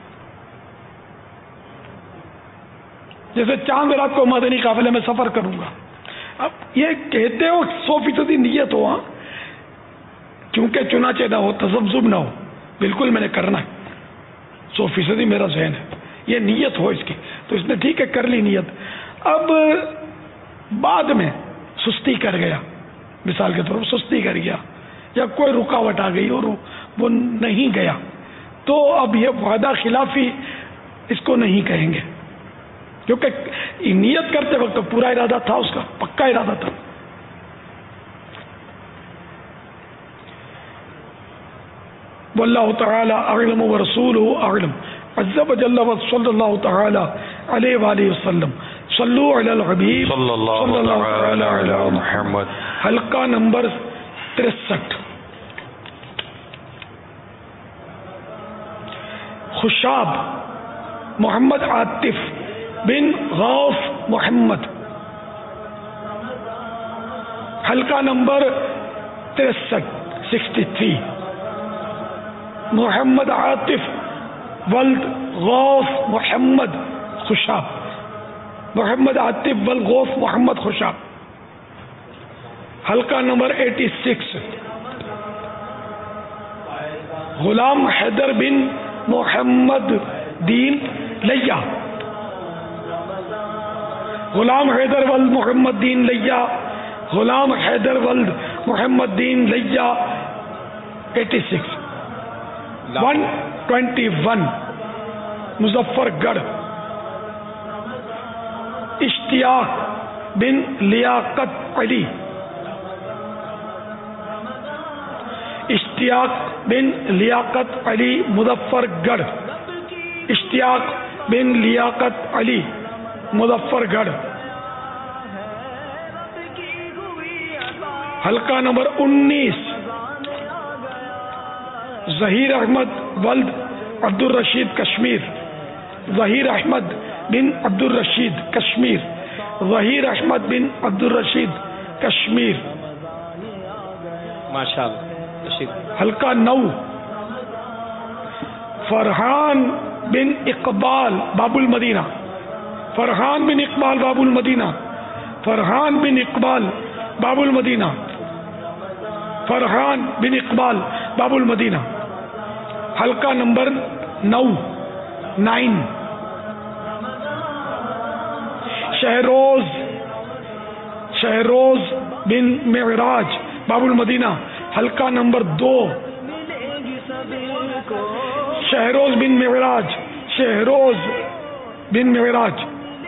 جیسے چاند رات کو مدنی قافلے میں سفر کروں گا، اب یہ کہتے ہو سو فیصدی نیت ہو، ہاں کیونکہ چنانچہ نہ ہو، تذبذب نہ ہو، بالکل میں نے کرنا ہے، سو فیصدی میرا ذہن ہے، یہ نیت ہو اس کی، تو اس نے ٹھیک ہے کر لی نیت۔ اب بعد میں سستی کر گیا، مثال کے طور پر سستی کر گیا یا کوئی رکاوٹ آ گئی اور وہ نہیں گیا، تو اب یہ وعدہ خلافی اس کو نہیں کہیں گے، کیونکہ نیت کرتے وقت تو پورا ارادہ تھا، اس کا پکا ارادہ تھا۔ واللہ تعالی اعلم ورسولہ اعلم عز وجل وصلی اللہ تعالی علیہ وآلہ وسلم۔ صلو علی الحبیب صلی اللہ تعالی علی محمد۔ حلقہ نمبر تریسٹھ، خوشاب محمد عاطف بن غوث محمد، حلقہ نمبر تریسٹھ سکسٹی تھری، محمد عاطف ولد غوث محمد خوشاب، محمد عاطف ولد غوث محمد خوشاب، حلقہ number eighty six, Ghulam Haider بن محمد دین لیا، غلام حیدر ولد محمد دین لیا، غلام حیدر ولد محمد دین لیا، eighty six, one twenty one, Muzaffargarh, Ishtiaq بن لیاقت علی، اشتیاق بن لیاقت علی مظفر گڑھ، اشتیاق بن لیاقت علی مظفر گڑھ، حلقہ نمبر انیس، ظہیر احمد ولد عبد الرشید کشمیر، ظہیر احمد بن عبد الرشید کشمیر، ظہیر احمد بن عبد الرشید کشمیر، ماشاءاللہ، حلقہ نو، فرحان بن اقبال باب المدینہ، فرحان بن اقبال باب المدینہ، فرحان بن اقبال باب المدینہ، فرحان بن اقبال باب المدینہ، حلقہ نمبر نو، نائن، شہروز شہروز بن معراج باب المدینہ، حلقہ نمبر دو، شہروز بن معراج، شہروز بن معراج،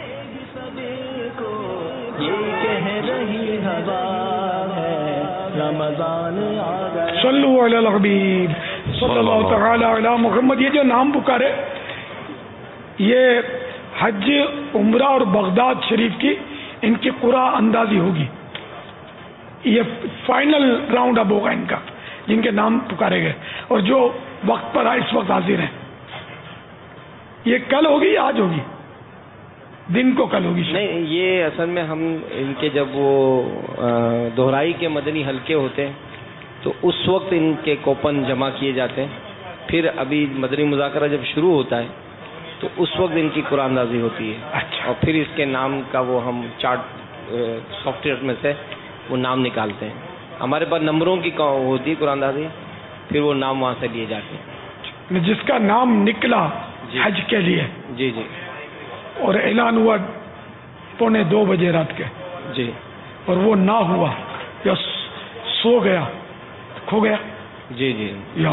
صلو علی الحبیب صلی اللہ تعالی علی محمد۔ یہ جو نام پکارے یہ حج، عمرہ اور بغداد شریف کی ان کی قرآن اندازی ہوگی، یہ فائنل راؤنڈ اب ہوگا ان کا، جن کے نام پکارے گئے اور جو وقت پر اس وقت حاضر ہیں۔ یہ کل ہوگی یا آج ہوگی؟ دن کو کل ہوگی؟ نہیں، یہ اصل میں ہم ان کے جب وہ دہرائی کے مدنی حلقے ہوتے ہیں تو اس وقت ان کے کوپن جمع کیے جاتے ہیں، پھر ابھی مدنی مذاکرہ جب شروع ہوتا ہے تو اس وقت ان کی قرآن اندازی ہوتی ہے، اور پھر اس کے نام کا وہ ہم چارٹ سافٹ ویئر میں سے وہ نام نکالتے ہیں، ہمارے پاس نمبروں کی ہوتی ہے قرآن اندازی، پھر وہ نام وہاں سے لیے جاتے ہیں۔ جس کا نام نکلا حج کے لیے، جی جی، اور اعلان ہوا پونے دو بجے رات کے، جی، اور وہ نہ ہوا یا سو گیا، کھو گیا، جی جی، یا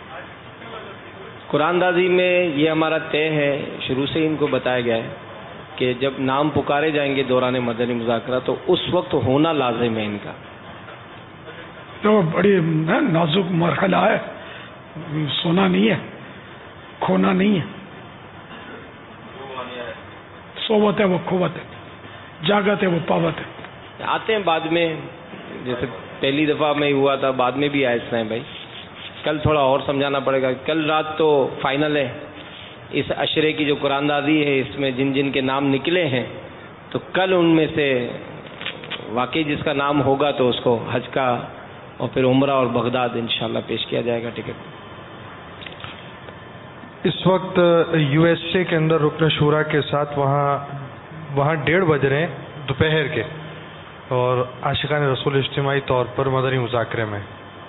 قرآن اندازی میں یہ ہمارا طے ہے، شروع سے ان کو بتایا گیا ہے کہ جب نام پکارے جائیں گے دوران مدنی مذاکرہ تو اس وقت ہونا لازم ہے ان کا. تو بڑی نازک مرحلہ ہے، سونا نہیں ہے، کھونا نہیں ہے. صوبت ہے وہ قوت ہے، جاگت ہے وہ پاوت ہے. آتے ہیں بعد میں، جیسے پہلی دفعہ میں ہوا تھا، بعد میں بھی آئے اسلام بھائی. کل تھوڑا اور سمجھانا پڑے گا. کل رات تو فائنل ہے، اس عشرے کی جو قرآن دازی ہے اس میں جن جن کے نام نکلے ہیں تو کل ان میں سے واقعی جس کا نام ہوگا تو اس کو حج کا اور پھر عمرہ اور بغداد انشاءاللہ پیش کیا جائے گا ٹکٹ. اس وقت یو ایس اے کے اندر رکن شورا کے ساتھ وہاں وہاں ڈیڑھ بج رہے ہیں دوپہر کے، اور عاشقان رسول اجتماعی طور پر مدنی مذاکرے میں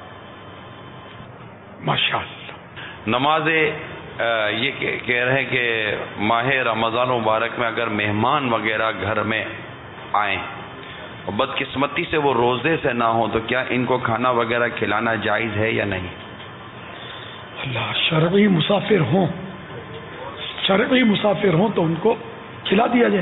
ماشاءاللہ. نماز یہ کہہ رہے ہیں کہ ماہ رمضان مبارک میں اگر مہمان وغیرہ گھر میں آئیں اور بدقسمتی سے وہ روزے سے نہ ہوں تو کیا ان کو کھانا وغیرہ کھلانا جائز ہے یا نہیں؟ اللہ، شرعی مسافر ہوں شرعی مسافر ہوں تو ان کو کھلا دیا جائے،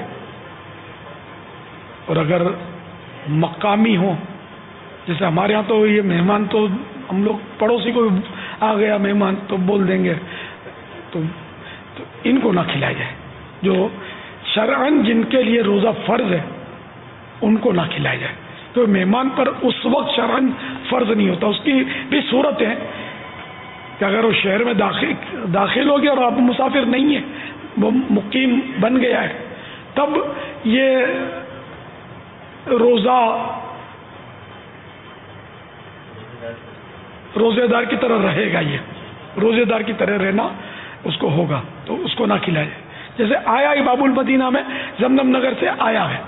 اور اگر مقامی ہوں، جیسے ہمارے ہاں تو یہ مہمان تو ہم لوگ پڑوسی کو آ گیا مہمان تو بول دیں گے، تو, تو ان کو نہ کھلایا جائے. جو شرعاً جن کے لیے روزہ فرض ہے ان کو نہ کھلایا جائے. تو مہمان پر اس وقت شرعاً فرض نہیں ہوتا. اس کی بھی صورت ہے کہ اگر وہ شہر میں داخل داخل ہو گیا اور آپ مسافر نہیں ہے، وہ مقیم بن گیا ہے، تب یہ روزہ روزے دار کی طرح رہے گا. یہ روزے دار کی طرح رہنا اس کو ہوگا، تو اس کو نہ کھلائے. جیسے آیا ہی باب المدینہ میں زمزم نگر سے آیا ہے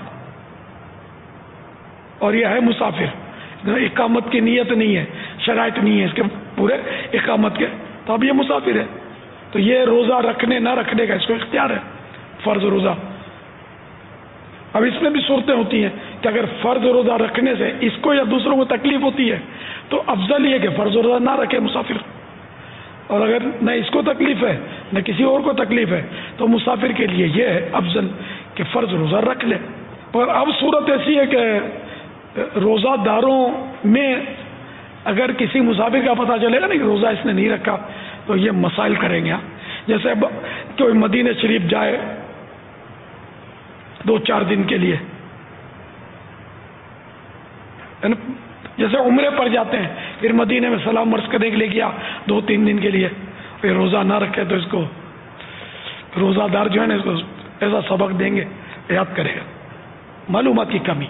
اور یہ ہے مسافر، اقامت کی نیت نہیں ہے، شرائط نہیں ہے اس کے پورے اقامت کے، تو اب یہ مسافر ہے. تو یہ روزہ رکھنے نہ رکھنے کا اس کو اختیار ہے، فرض روزہ. اب اس میں بھی صورتیں ہوتی ہیں کہ اگر فرض روزہ رکھنے سے اس کو یا دوسروں کو تکلیف ہوتی ہے تو افضل یہ کہ فرض روزہ نہ رکھے مسافر، اور اگر نہ اس کو تکلیف ہے نہ کسی اور کو تکلیف ہے تو مسافر کے لیے یہ ہے افضل کہ فرض روزہ رکھ لے. پر اب صورت ایسی ہے کہ روزہ داروں میں اگر کسی مسافر کا پتہ چلے گا نا کہ روزہ اس نے نہیں رکھا تو یہ مسائل کریں گے. جیسے اب کوئی مدینہ شریف جائے دو چار دن کے لیے، جیسے عمرے پر جاتے ہیں پھر مدینے میں سلام عرض کرنے کے لیے گیا دو تین دن کے لیے، پھر روزہ نہ رکھے تو اس کو روزہ دار جو ہے نا اس کو ایسا سبق دیں گے یاد کرے گا. معلومات کی کمی،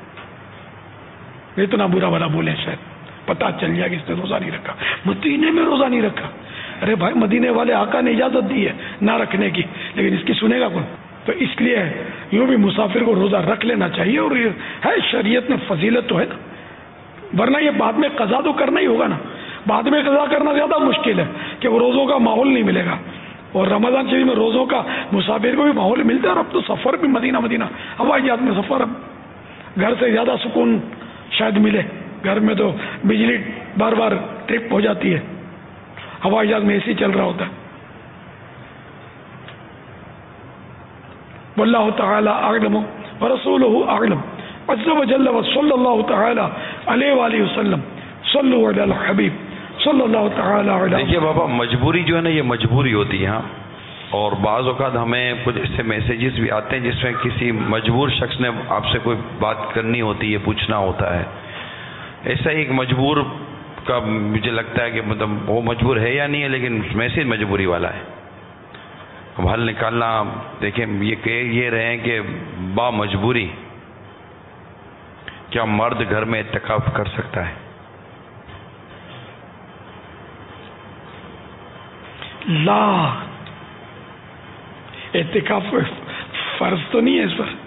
اتنا برا بھلا بولے شاید پتہ چل جائے کہ اس نے روزہ نہیں رکھا، مدینے میں روزہ نہیں رکھا. ارے بھائی مدینے والے آقا نے اجازت دی ہے نہ رکھنے کی، لیکن اس کی سنے گا کون؟ تو اس لیے یوں بھی مسافر کو روزہ رکھ لینا چاہیے. اور یہ ہے شریعت میں فضیلت تو ہے نا، ورنہ یہ بعد میں قضا تو کرنا ہی ہوگا نا. بعد میں قضا کرنا زیادہ مشکل ہے کہ وہ روزوں کا ماحول نہیں ملے گا. اور رمضان شریف میں روزوں کا مسافر کو بھی ماحول ملتا ہے. اور اب تو سفر بھی مدینہ مدینہ ہوائی جہاز میں سفر، اب گھر سے زیادہ سکون شاید ملے. گھر میں تو بجلی بار بار ٹرپ ہو جاتی ہے، ہوائی جہاز میں اے سی چل رہا ہوتا ہے. واللہ تعالی اعلم ورسولہ اعلم عز وجل وصلی اللہ تعالی علیہ وآلہ وسلم. صلوا علی الحبیب صلی اللہ تعالی علیہ. دیکھیے بابا، مجبوری جو ہے نا یہ مجبوری ہوتی ہے. اور بعض اوقات ہمیں کچھ اس سے میسیجز بھی آتے ہیں جس میں کسی مجبور شخص نے آپ سے کوئی بات کرنی ہوتی ہے، پوچھنا ہوتا ہے. ایسا ہی ایک مجبور کا مجھے لگتا ہے کہ مطلب وہ مجبور ہے یا نہیں ہے، لیکن میسیج مجبوری والا ہے. اب حل نکالنا دیکھیں، یہ کہہ یہ رہے ہیں کہ با مجبوری کیا مرد گھر میں اعتکاف کر سکتا ہے؟ لا، اعتکاف فرض تو نہیں ہے اس پر،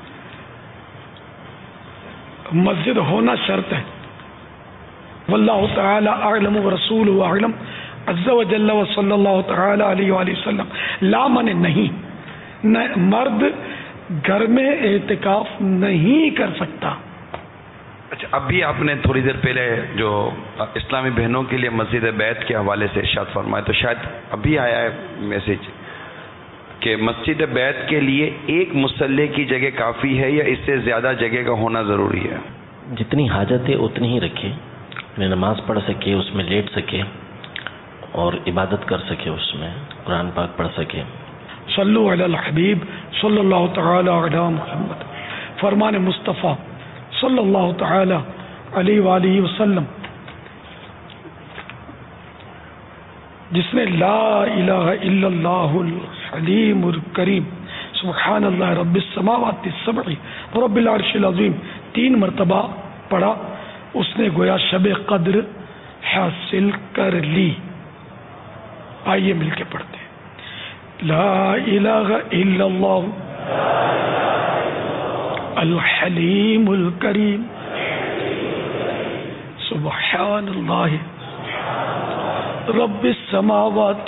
مسجد ہونا شرط ہے. واللہ تعالی اعلم ورسولہ اعلم عز وجل وصلی اللہ تعالی علیہ وآلہ وسلم. لا من نہیں، مرد گھر میں اعتکاف نہیں کر سکتا. اچھا، ابھی آپ نے تھوڑی دیر پہلے جو اسلامی بہنوں کے لیے مسجد بیت کے حوالے سے ارشاد فرمایا، تو شاید ابھی آیا ہے میسج. کہ مسجد بیت کے لیے ایک مصلی کی جگہ کافی ہے یا اس سے زیادہ جگہ کا ہونا ضروری ہے؟ جتنی حاجت ہے اتنی ہی رکھے، نماز پڑھ سکے، اس میں لیٹ سکے اور عبادت کر سکے، اس میں قرآن پاک پڑھ سکے. صلو علی الحبیب صلی اللہ تعالی علی محمد. فرمان مصطفیٰ صلی اللہ تعالی علیہ وآلہ وسلم، جس نے لا الہ الا اللہ الحلیم الکریم سبحان اللہ رب السماوات السبع رب العرش العظیم تین مرتبہ پڑھا، اس نے گویا شب قدر حاصل کر لی. آئیے مل کے پڑھتے ہیں. لا الہ الا اللہ الحلیم الکریم سبحان اللہ رب السماوات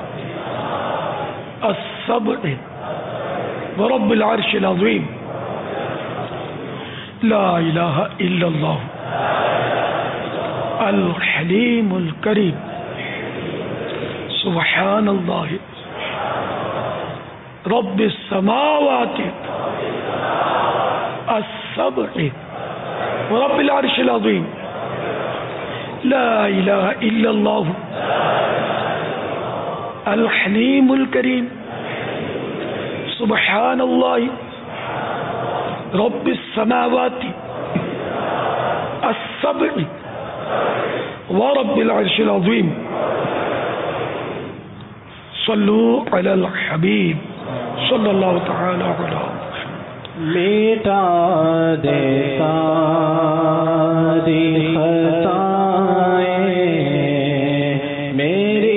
السبع ورب العرش العظیم لا الہ الا اللہ الحلیم الکریم سبحان اللہ رب السماوات السبع ورب العرش العظیم لا الہ الا اللہ الحلیم الکریم سبحان اللہ رب السماوات السبع ورب العرش العظیم. صلو علی الحبیب صلی اللہ تعالی علی محمد. میٹا دے ساری خطائیں میری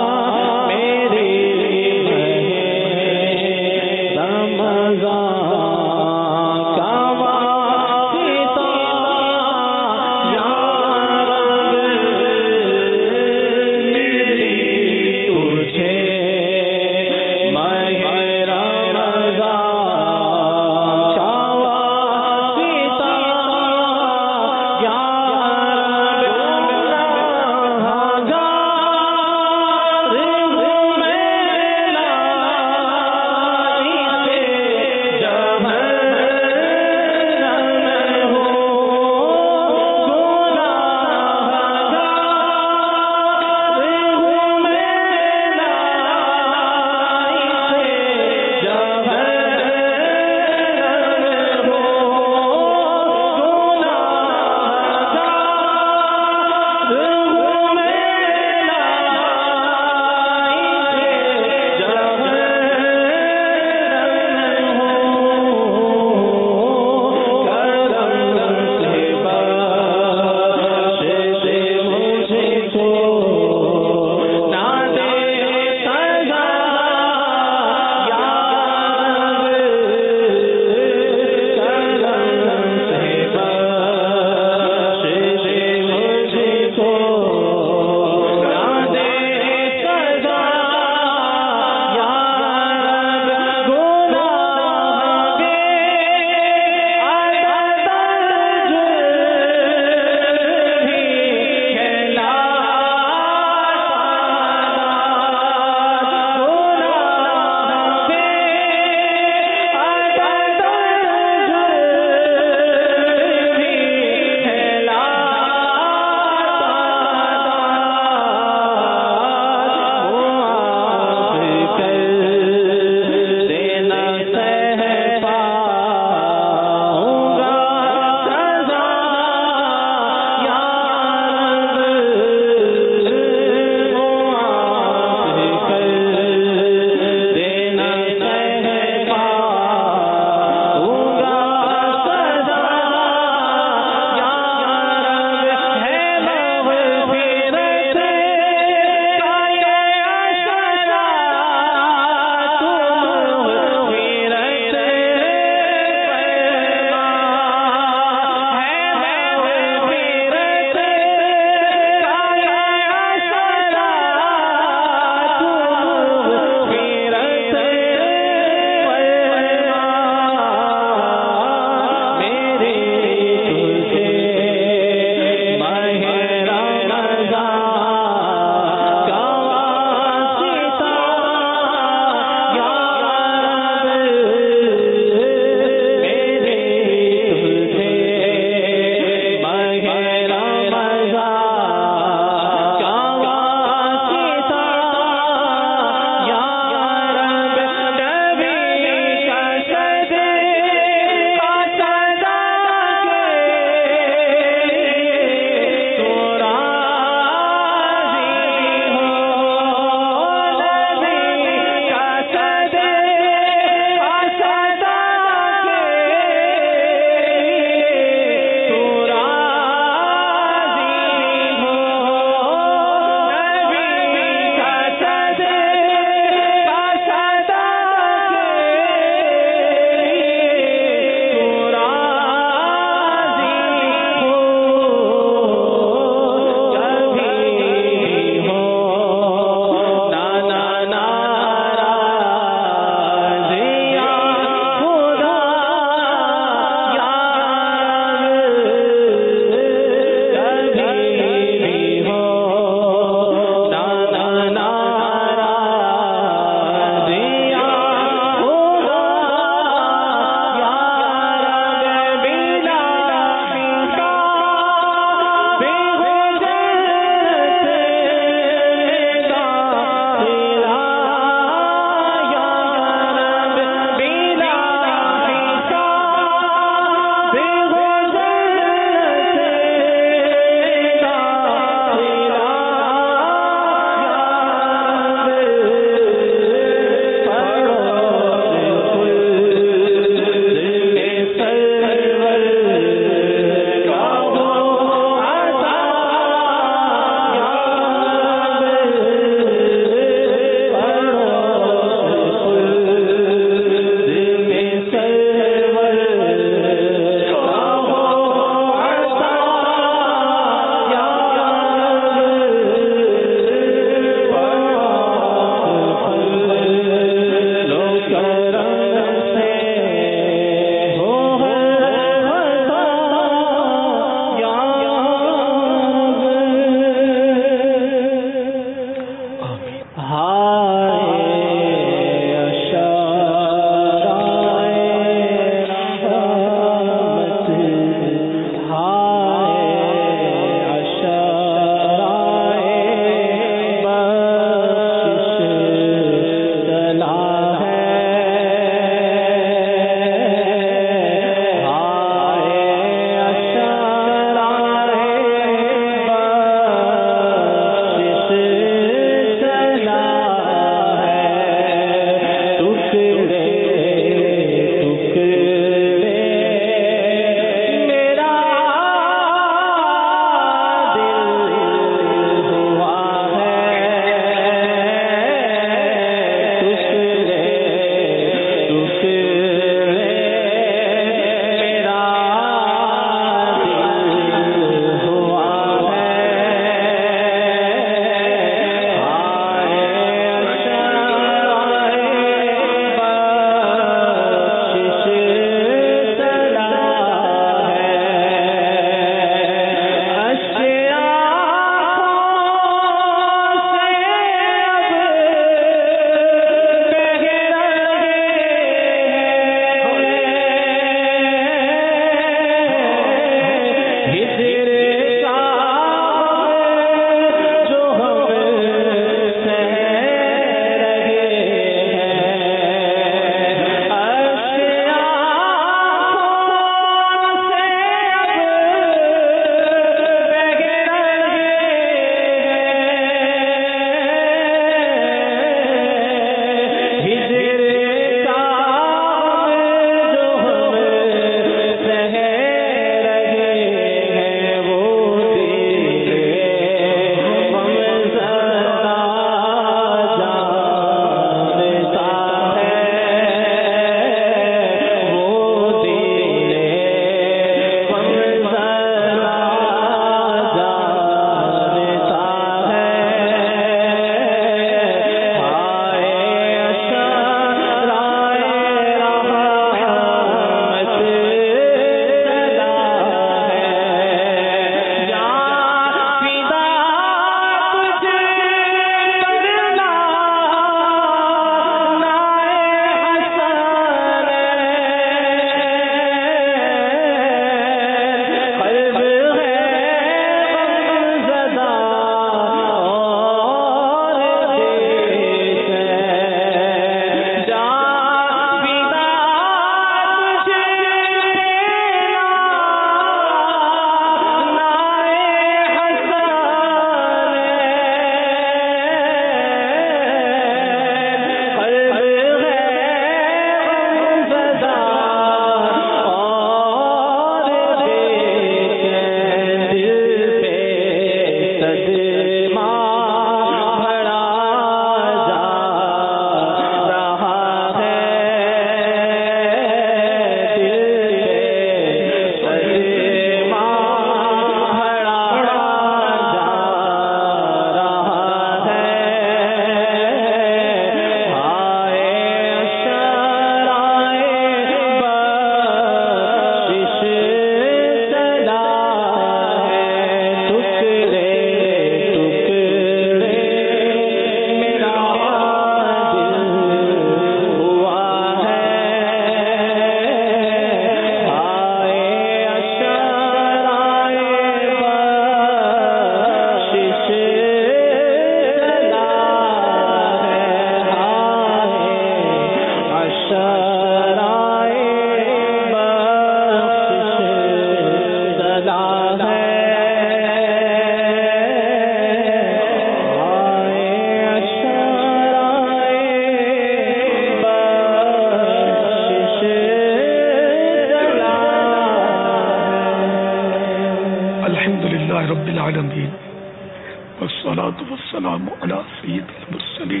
رب العالمین والصلاة والسلام علی سید المرسلین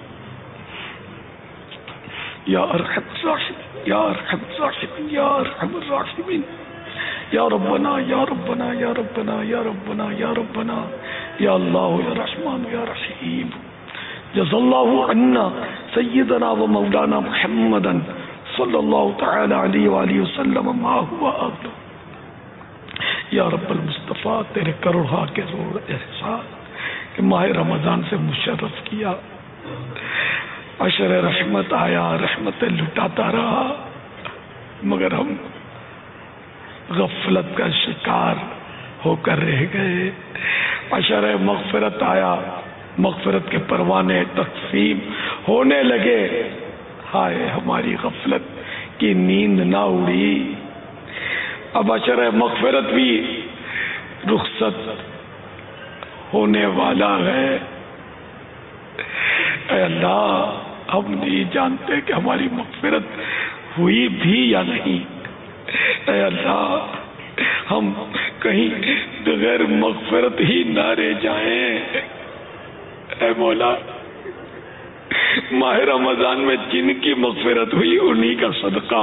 یا ارحم الراحمین یا ارحم الراحمین یا ارحم الراحمین یا ربنا یا ربنا یا ربنا یا ربنا یا ربنا یا اللہ یا رحمان یا رحیم جزا اللہ عنا سیدنا و مولانا محمدا صلی اللہ تعالی علیہ وآلہ وسلم ما ہوا اہلہ یا رب المصطفیٰ تیرے کروڑا کے زور احسان کہ ماہ رمضان سے مشرف کیا عشر رحمت آیا رحمت لٹاتا رہا مگر ہم غفلت کا شکار ہو کر رہ گئے عشر مغفرت آیا مغفرت کے پروانے تقسیم ہونے لگے ہائے ہماری غفلت کی نیند نہ اڑی اب عشر مغفرت بھی رخصت ہونے والا ہے اے اللہ ہم نہیں جانتے کہ ہماری مغفرت ہوئی بھی یا نہیں اے اللہ ہم کہیں بغیر مغفرت ہی نہ رہ جائیں اے مولا ماہ رمضان میں جن کی مغفرت ہوئی انہی کا صدقہ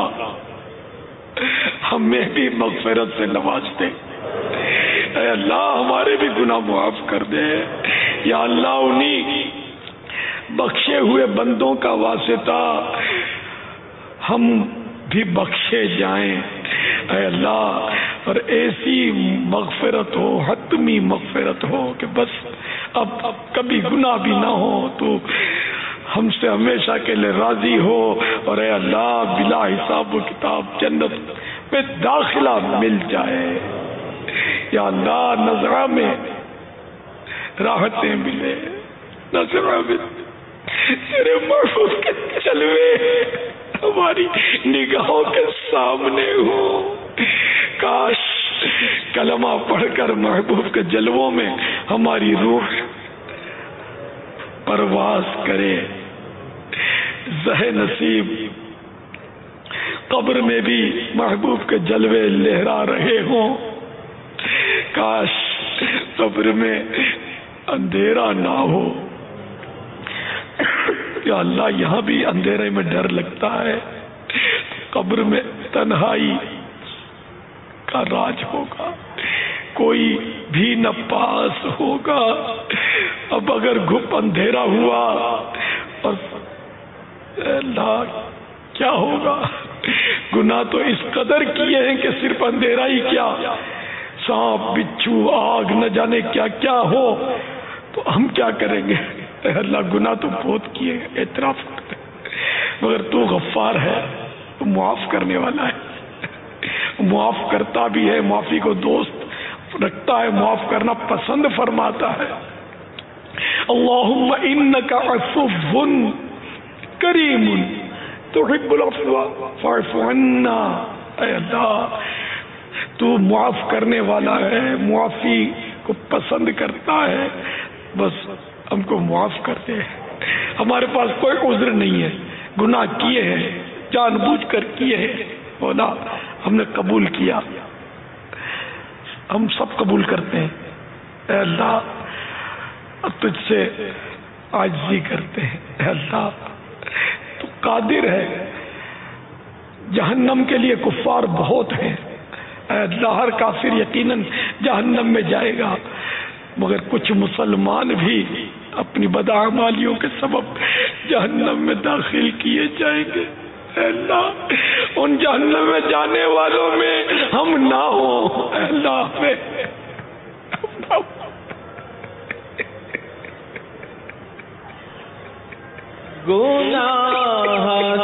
ہمیں بھی مغفرت سے نواز دے اے اللہ ہمارے بھی گناہ معاف کر دے یا اللہ انہی بخشے ہوئے بندوں کا واسطہ ہم بھی بخشے جائیں اے اللہ اور ایسی مغفرت ہو حتمی مغفرت ہو کہ بس اب اب کبھی گناہ بھی نہ ہو تو ہم سے ہمیشہ کے لیے راضی ہو اور اے اللہ بلا حساب و کتاب جنت میں داخلہ مل جائے یا اللہ نظرہ میں راحتیں ملے نظرہ میں تیرے محفوظ کے چلوے ہماری نگاہوں کے سامنے ہو کاش کلمہ پڑھ کر محبوب کے جلووں میں ہماری روح پرواز کرے زہ نصیب قبر میں بھی محبوب کے جلوے لہرا رہے ہوں کاش قبر میں اندھیرا نہ ہو یا اللہ یہاں بھی اندھیرے میں ڈر لگتا ہے قبر میں تنہائی کا راج ہوگا کوئی بھی نہ پاس ہوگا اب اگر گھپ اندھیرا ہوا اور اللہ کیا ہوگا گناہ تو اس قدر کیے ہیں کہ صرف اندھیرا ہی کیا سانپ بچھو آگ نہ جانے کیا کیا ہو تو ہم کیا کریں گے اے اللہ گناہ تو بہت کیے اعتراف کرتے مگر تو غفار ہے تو معاف کرنے والا ہے معاف کرتا بھی ہے معافی کو دوست رکھتا ہے معاف کرنا پسند فرماتا ہے اللہم انکا عفو کریم تحب العفو فاعف عنا اے اللہ تو معاف کرنے والا ہے معافی کو پسند کرتا ہے بس ہم کو معاف کرتے ہیں ہمارے پاس کوئی عذر نہیں ہے گناہ کیے ہیں جان بوجھ کر کیے ہیں مولا ہم نے قبول کیا ہم سب قبول کرتے ہیں اے اللہ اب تجھ سے عاجزی کرتے ہیں اے اللہ تو قادر ہے جہنم کے لیے کفار بہت ہیں اے اللہ ہر کافر یقیناً جہنم میں جائے گا مگر کچھ مسلمان بھی اپنی بداعمالیوں کے سبب جہنم میں داخل کیے جائیں گے اے اللہ ان جہنم میں جانے والوں میں ہم نہ ہوں اے اللہ میں گناہ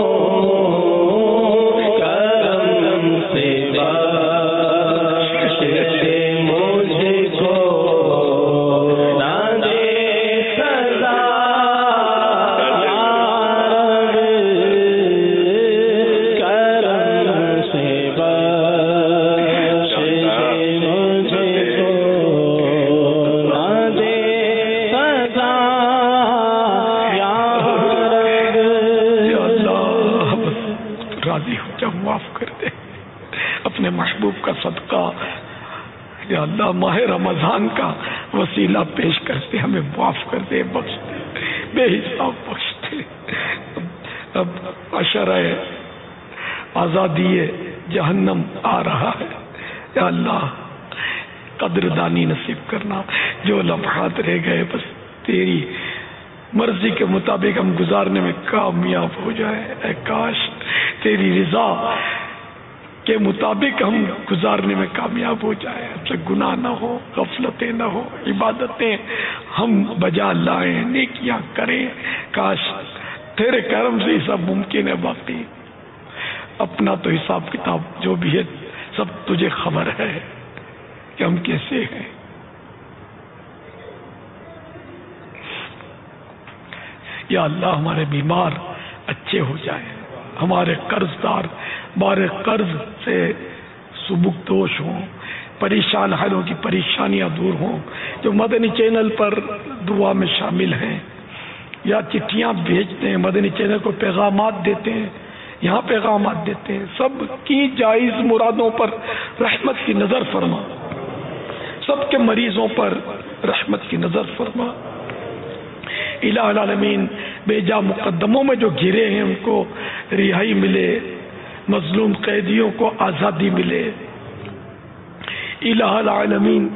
سے معاف کر دے. اپنے محبوب کا صدقہ یا اللہ ماہ رمضان کا وسیلہ پیش کرتے ہمیں معاف کر دے, بخش دے, بے حساب بخش دے. اب عشرہ آزادی جہنم آ رہا ہے, یا اللہ قدردانی نصیب کرنا. جو لمحات رہ گئے بس تیری مرضی کے مطابق ہم گزارنے میں کامیاب ہو جائے. اے کاش تیری رضا کے مطابق ہم گزارنے میں کامیاب ہو جائے. ہم سے گناہ نہ ہو, غفلتیں نہ ہو, عبادتیں ہم بجا لائیں, نیکیاں کریں. کاش تیرے کرم سے یہ سب ممکن ہے. باقی اپنا تو حساب کتاب جو بھی ہے سب تجھے خبر ہے کہ ہم کیسے ہیں. یا اللہ ہمارے بیمار اچھے ہو جائیں, ہمارے قرض دار بارے قرض سے سبکدوش ہوں, پریشان حالوں کی پریشانیاں دور ہوں. جو مدنی چینل پر دعا میں شامل ہیں یا چٹھیاں بھیجتے ہیں, مدنی چینل کو پیغامات دیتے ہیں, یہاں پیغامات دیتے ہیں, سب کی جائز مرادوں پر رحمت کی نظر فرما. سب کے مریضوں پر رحمت کی نظر فرما. الہ العالمین بے جا مقدموں میں جو گرے ہیں ان کو رہائی ملے, مظلوم قیدیوں کو آزادی ملے. الہ العالمین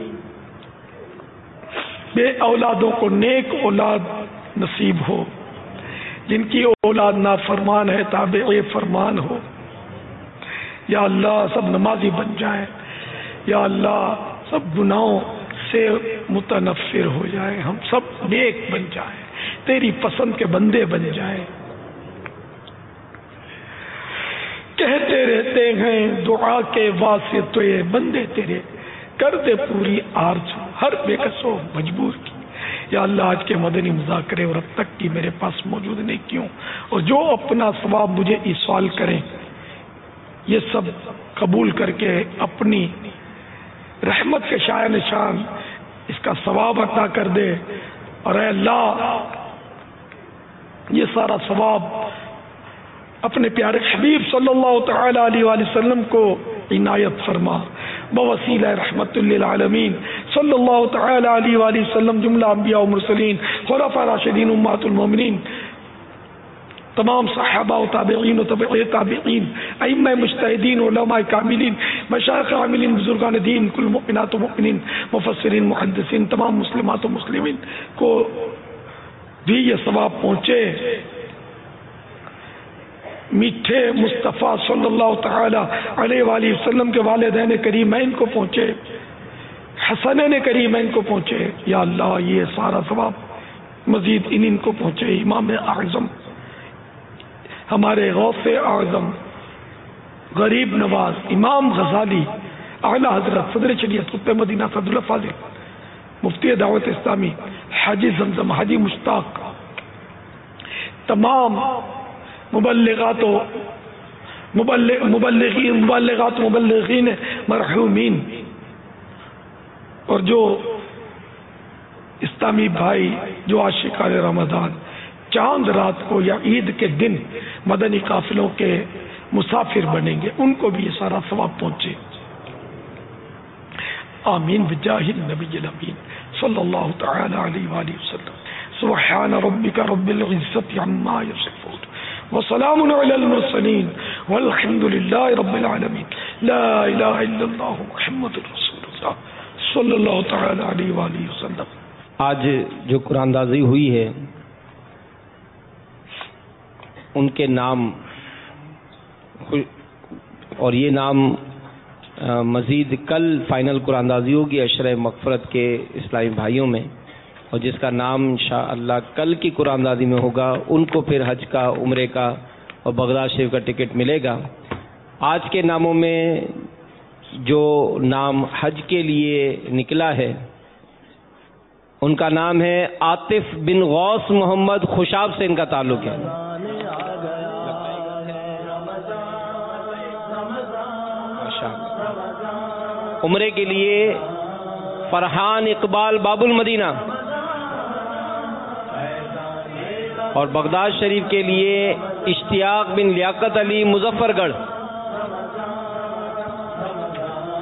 بے اولادوں کو نیک اولاد نصیب ہو, جن کی اولاد نافرمان ہے تابع فرمان ہو. یا اللہ سب نمازی بن جائیں. یا اللہ سب گناہوں سے متنفر ہو جائیں. ہم سب نیک بن جائیں, تیری پسند کے بندے بن جائیں. کہتے رہتے ہیں دعا کے واسطے تو یہ بندے تیرے, کر دے پوری آرزو ہر بے کس و مجبور کی. یا اللہ آج کے مدنی مذاکرے اور اب تک کی میرے پاس موجود نہیں کیوں, اور جو اپنا ثواب مجھے ایصال کریں یہ سب قبول کر کے اپنی رحمت کے شایع نشان اس کا ثواب عطا کر دے. اور اے اللہ یہ سارا ثواب اپنے پیارے حبیب صلی اللہ تعالی علیہ وآلہ وسلم کو عنایت فرما. بوسیلہ رحمت للعالمین صلی اللہ تعالی علیہ وآلہ وسلم, جملہ انبیاء و مرسلین, خلفاء راشدین, امہات المومنین, تمام صحابہ و تابعین و تبع تابعین, ائمہ مجتہدین, علماء کاملین, مشائخ عاملین, بزرگان دین, کل مؤمنات و مؤمنین, مفسرین, محدثین, تمام مسلمات و مسلمین کو بھی یہ ثواب پہنچے. میٹھے مصطفیٰ صلی اللہ تعالی علیہ وآلہ وسلم کے والدین کریمین کو پہنچے, حسنین کریمین کو پہنچے. یا اللہ یہ سارا ثواب مزید ان ان کو پہنچے. امام اعظم ہمارے غوث اعظم غریب نواز امام غزالی اعلیٰ حضرت صدر شریعت قطب مدینہ سعد اللہ فاضل مفتی دعوت اسلامی حاجی زمزم حاجی مشتاق, تمام مبلغات و مبلغ مبلغین مبلغات مبلغین مرحومین, اور جو اسلامی بھائی جو عاشقان رمضان چاند رات کو یا عید کے دن مدنی قافلوں کے مسافر بنیں گے ان کو بھی یہ سارا ثواب پہنچے. آمین بجاہ النبی الامین صلی اللہ تعالی علیہ وآلہ وسلم. سبحان ربک رب العزت عما یصفون وسلام علی المرسلین والحمد للہ رب العالمین. لا الہ الا اللہ محمد رسول اللہ صلی اللہ تعالی علیہ وآلہ وسلم. آج جو قرآن اندازی ہوئی ہے ان کے نام اور یہ نام مزید کل فائنل قرآن اندازی ہوگی عشرہ مغفرت کے اسلامی بھائیوں میں, اور جس کا نام انشاءاللہ کل کی قرآن اندازی میں ہوگا ان کو پھر حج کا, عمرے کا اور بغداد شریف کا ٹکٹ ملے گا. آج کے ناموں میں جو نام حج کے لیے نکلا ہے ان کا نام ہے عاطف بن غوث محمد خوشاب سے ان کا تعلق ہے. عمرے کے لیے فرحان اقبال باب المدینہ, اور بغداد شریف کے لیے اشتیاق بن لیاقت علی مظفر گڑھ.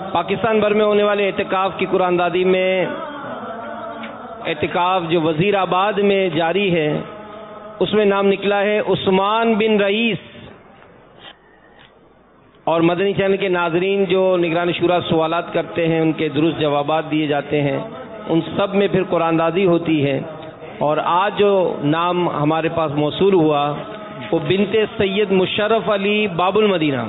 پاکستان بھر میں ہونے والے اعتکاف کی قرآن دادی میں اعتکاف جو وزیر آباد میں جاری ہے اس میں نام نکلا ہے عثمان بن رئیس. اور مدنی چینل کے ناظرین جو نگران شورا سوالات کرتے ہیں ان کے درست جوابات دیے جاتے ہیں، ان سب میں پھر قرآن دادی ہوتی ہے. اور آج جو نام ہمارے پاس موصول ہوا وہ بنت سید مشرف علی باب المدینہ.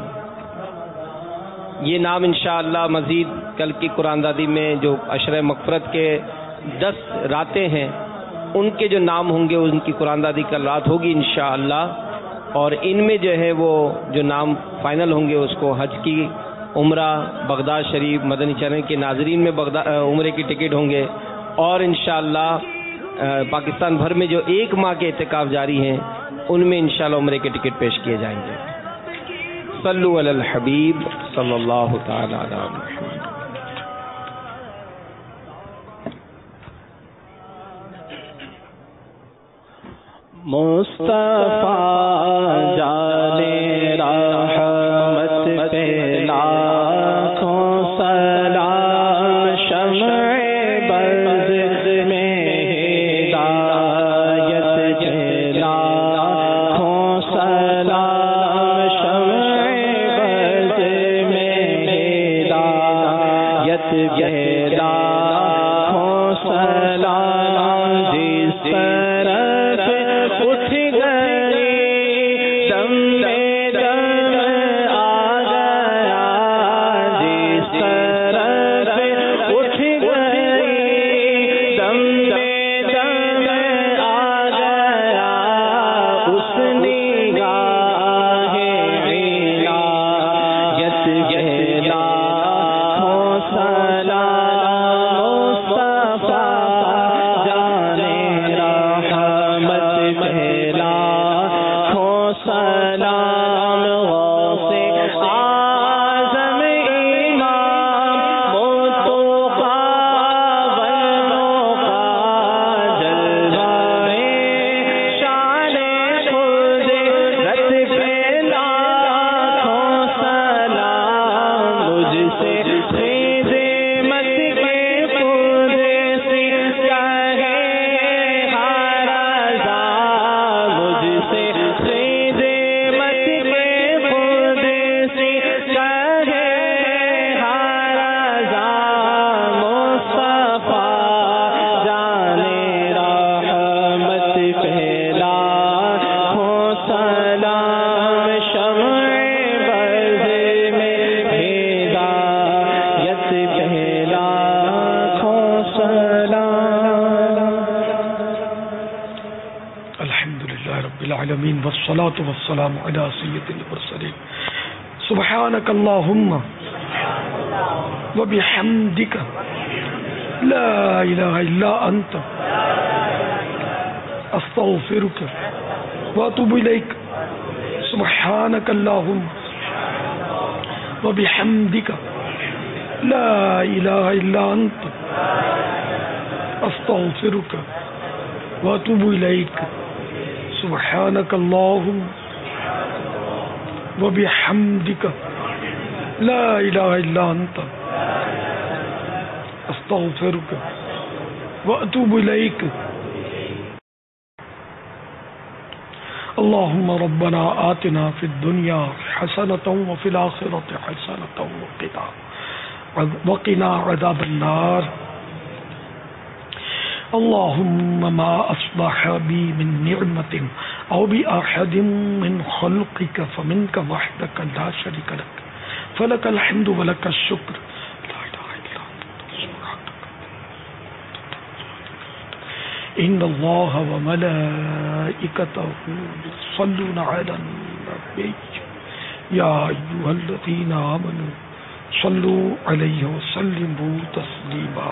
یہ نام انشاءاللہ مزید کل کی قرآن دادی میں جو عشرہ مغفرت کے دس راتیں ہیں ان کے جو نام ہوں گے ان کی قرآن دادی کل رات ہوگی انشاءاللہ. اور ان میں جو ہے وہ جو نام فائنل ہوں گے اس کو حج کی، عمرہ، بغداد شریف، مدنی چینل کے ناظرین میں بغداد عمرے کی ٹکٹ ہوں گے. اور انشاءاللہ پاکستان بھر میں جو ایک ماہ کے اعتکاف جاری ہیں ان میں انشاءاللہ عمرے کے ٹکٹ پیش کیے جائیں گے. صلو علی الحبیب صلی اللہ تعالی علی محمد. مصطفیٰ جانے رحمت پہ لاکھوں سلام، شمع برز میں ہدایت کے لاکھوں سلام، شمع برز میں ہدایت کے لاکھوں سلام. جس طرف اٹھ گئی دم میں دم آ گیا، جس طرف اٹھ گئی دم میں دم آ گیا، اس نگاہ عنایت کے لاکھوں سلام. مصطفیٰ جانے رحمت پہ لاکھوں سلام. غوث اعظم امام متقی والنقا، جلوہ شان قدرت پہ لاکھوں سلام. مجھ سے خدمت کے قدسی کہے ہر رضا، مجھ سے خدمت کے قدسی کہے ہر رضا. مصطفیٰ جانے رحمت پہ لاکھوں سلام، شمع برز میں ہدایت پہ لاکھوں سلام. الحمدللہ رب العالمین والصلاة والسلام علی سید المرسلین. سبحانک اللہم وبحمدک لا الہ الا انت استغفرک واتوب الیک. سبحانک اللہم وبحمدک لا الہ الا انت استغفرک واتوب الیک. سبحانک اللہم وبحمدک لا الہ الا انت استغفرک واتوب الیک. اللهم ربنا آتنا في الدنيا حسنة وفي الآخرة حسنة وقنا وقنا عذاب النار. اللهم ما أصبح بي من نعمة أو بأحد من خلقك فمنك وحدك لا شريك لك، فلك الحمد ولك الشكر. لا إله إلا أنت إن الله وملائكته يصلون على النبي يا أيها الذين آمنوا صلوا عليه وسلموا تسليما.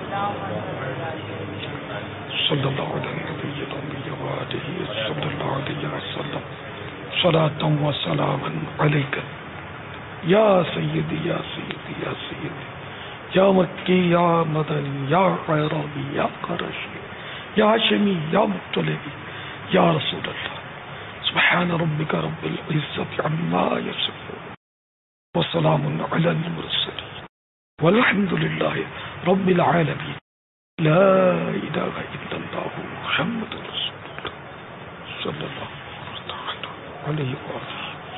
صلى الله على النبي الأمي وآله صلى الله عليه وسلم صلاة وسلاما عليك يا سيدي يا سيدي يا سيدي يا مكي يا مدني يا عربي يا قرشي يا هاشمي يا مطلبي يا رسول الله. سبحان ربك رب العزة عما يصفون وسلام على المرسلين. والحمد للہ رب العالمین. لا الہ الا اللہ محمد رسول اللہ صلی اللہ علیہ وسلم.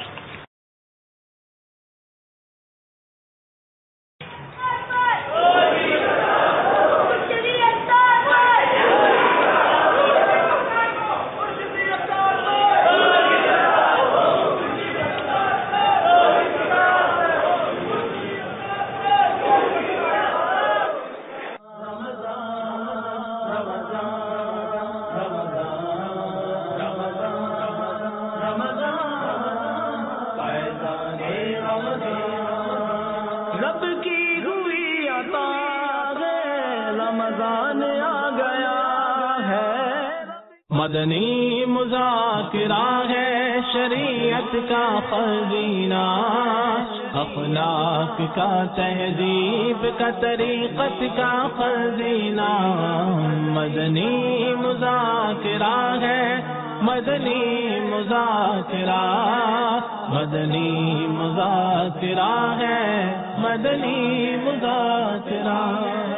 مدنی مذاکرہ ہے شریعت کا خزینہ، اخلاق کا تہذیب کا طریقت کا خزینہ. مدنی مذاکرہ ہے مدنی مذاکرہ، مدنی مذاکرہ ہے مدنی مذاکرہ.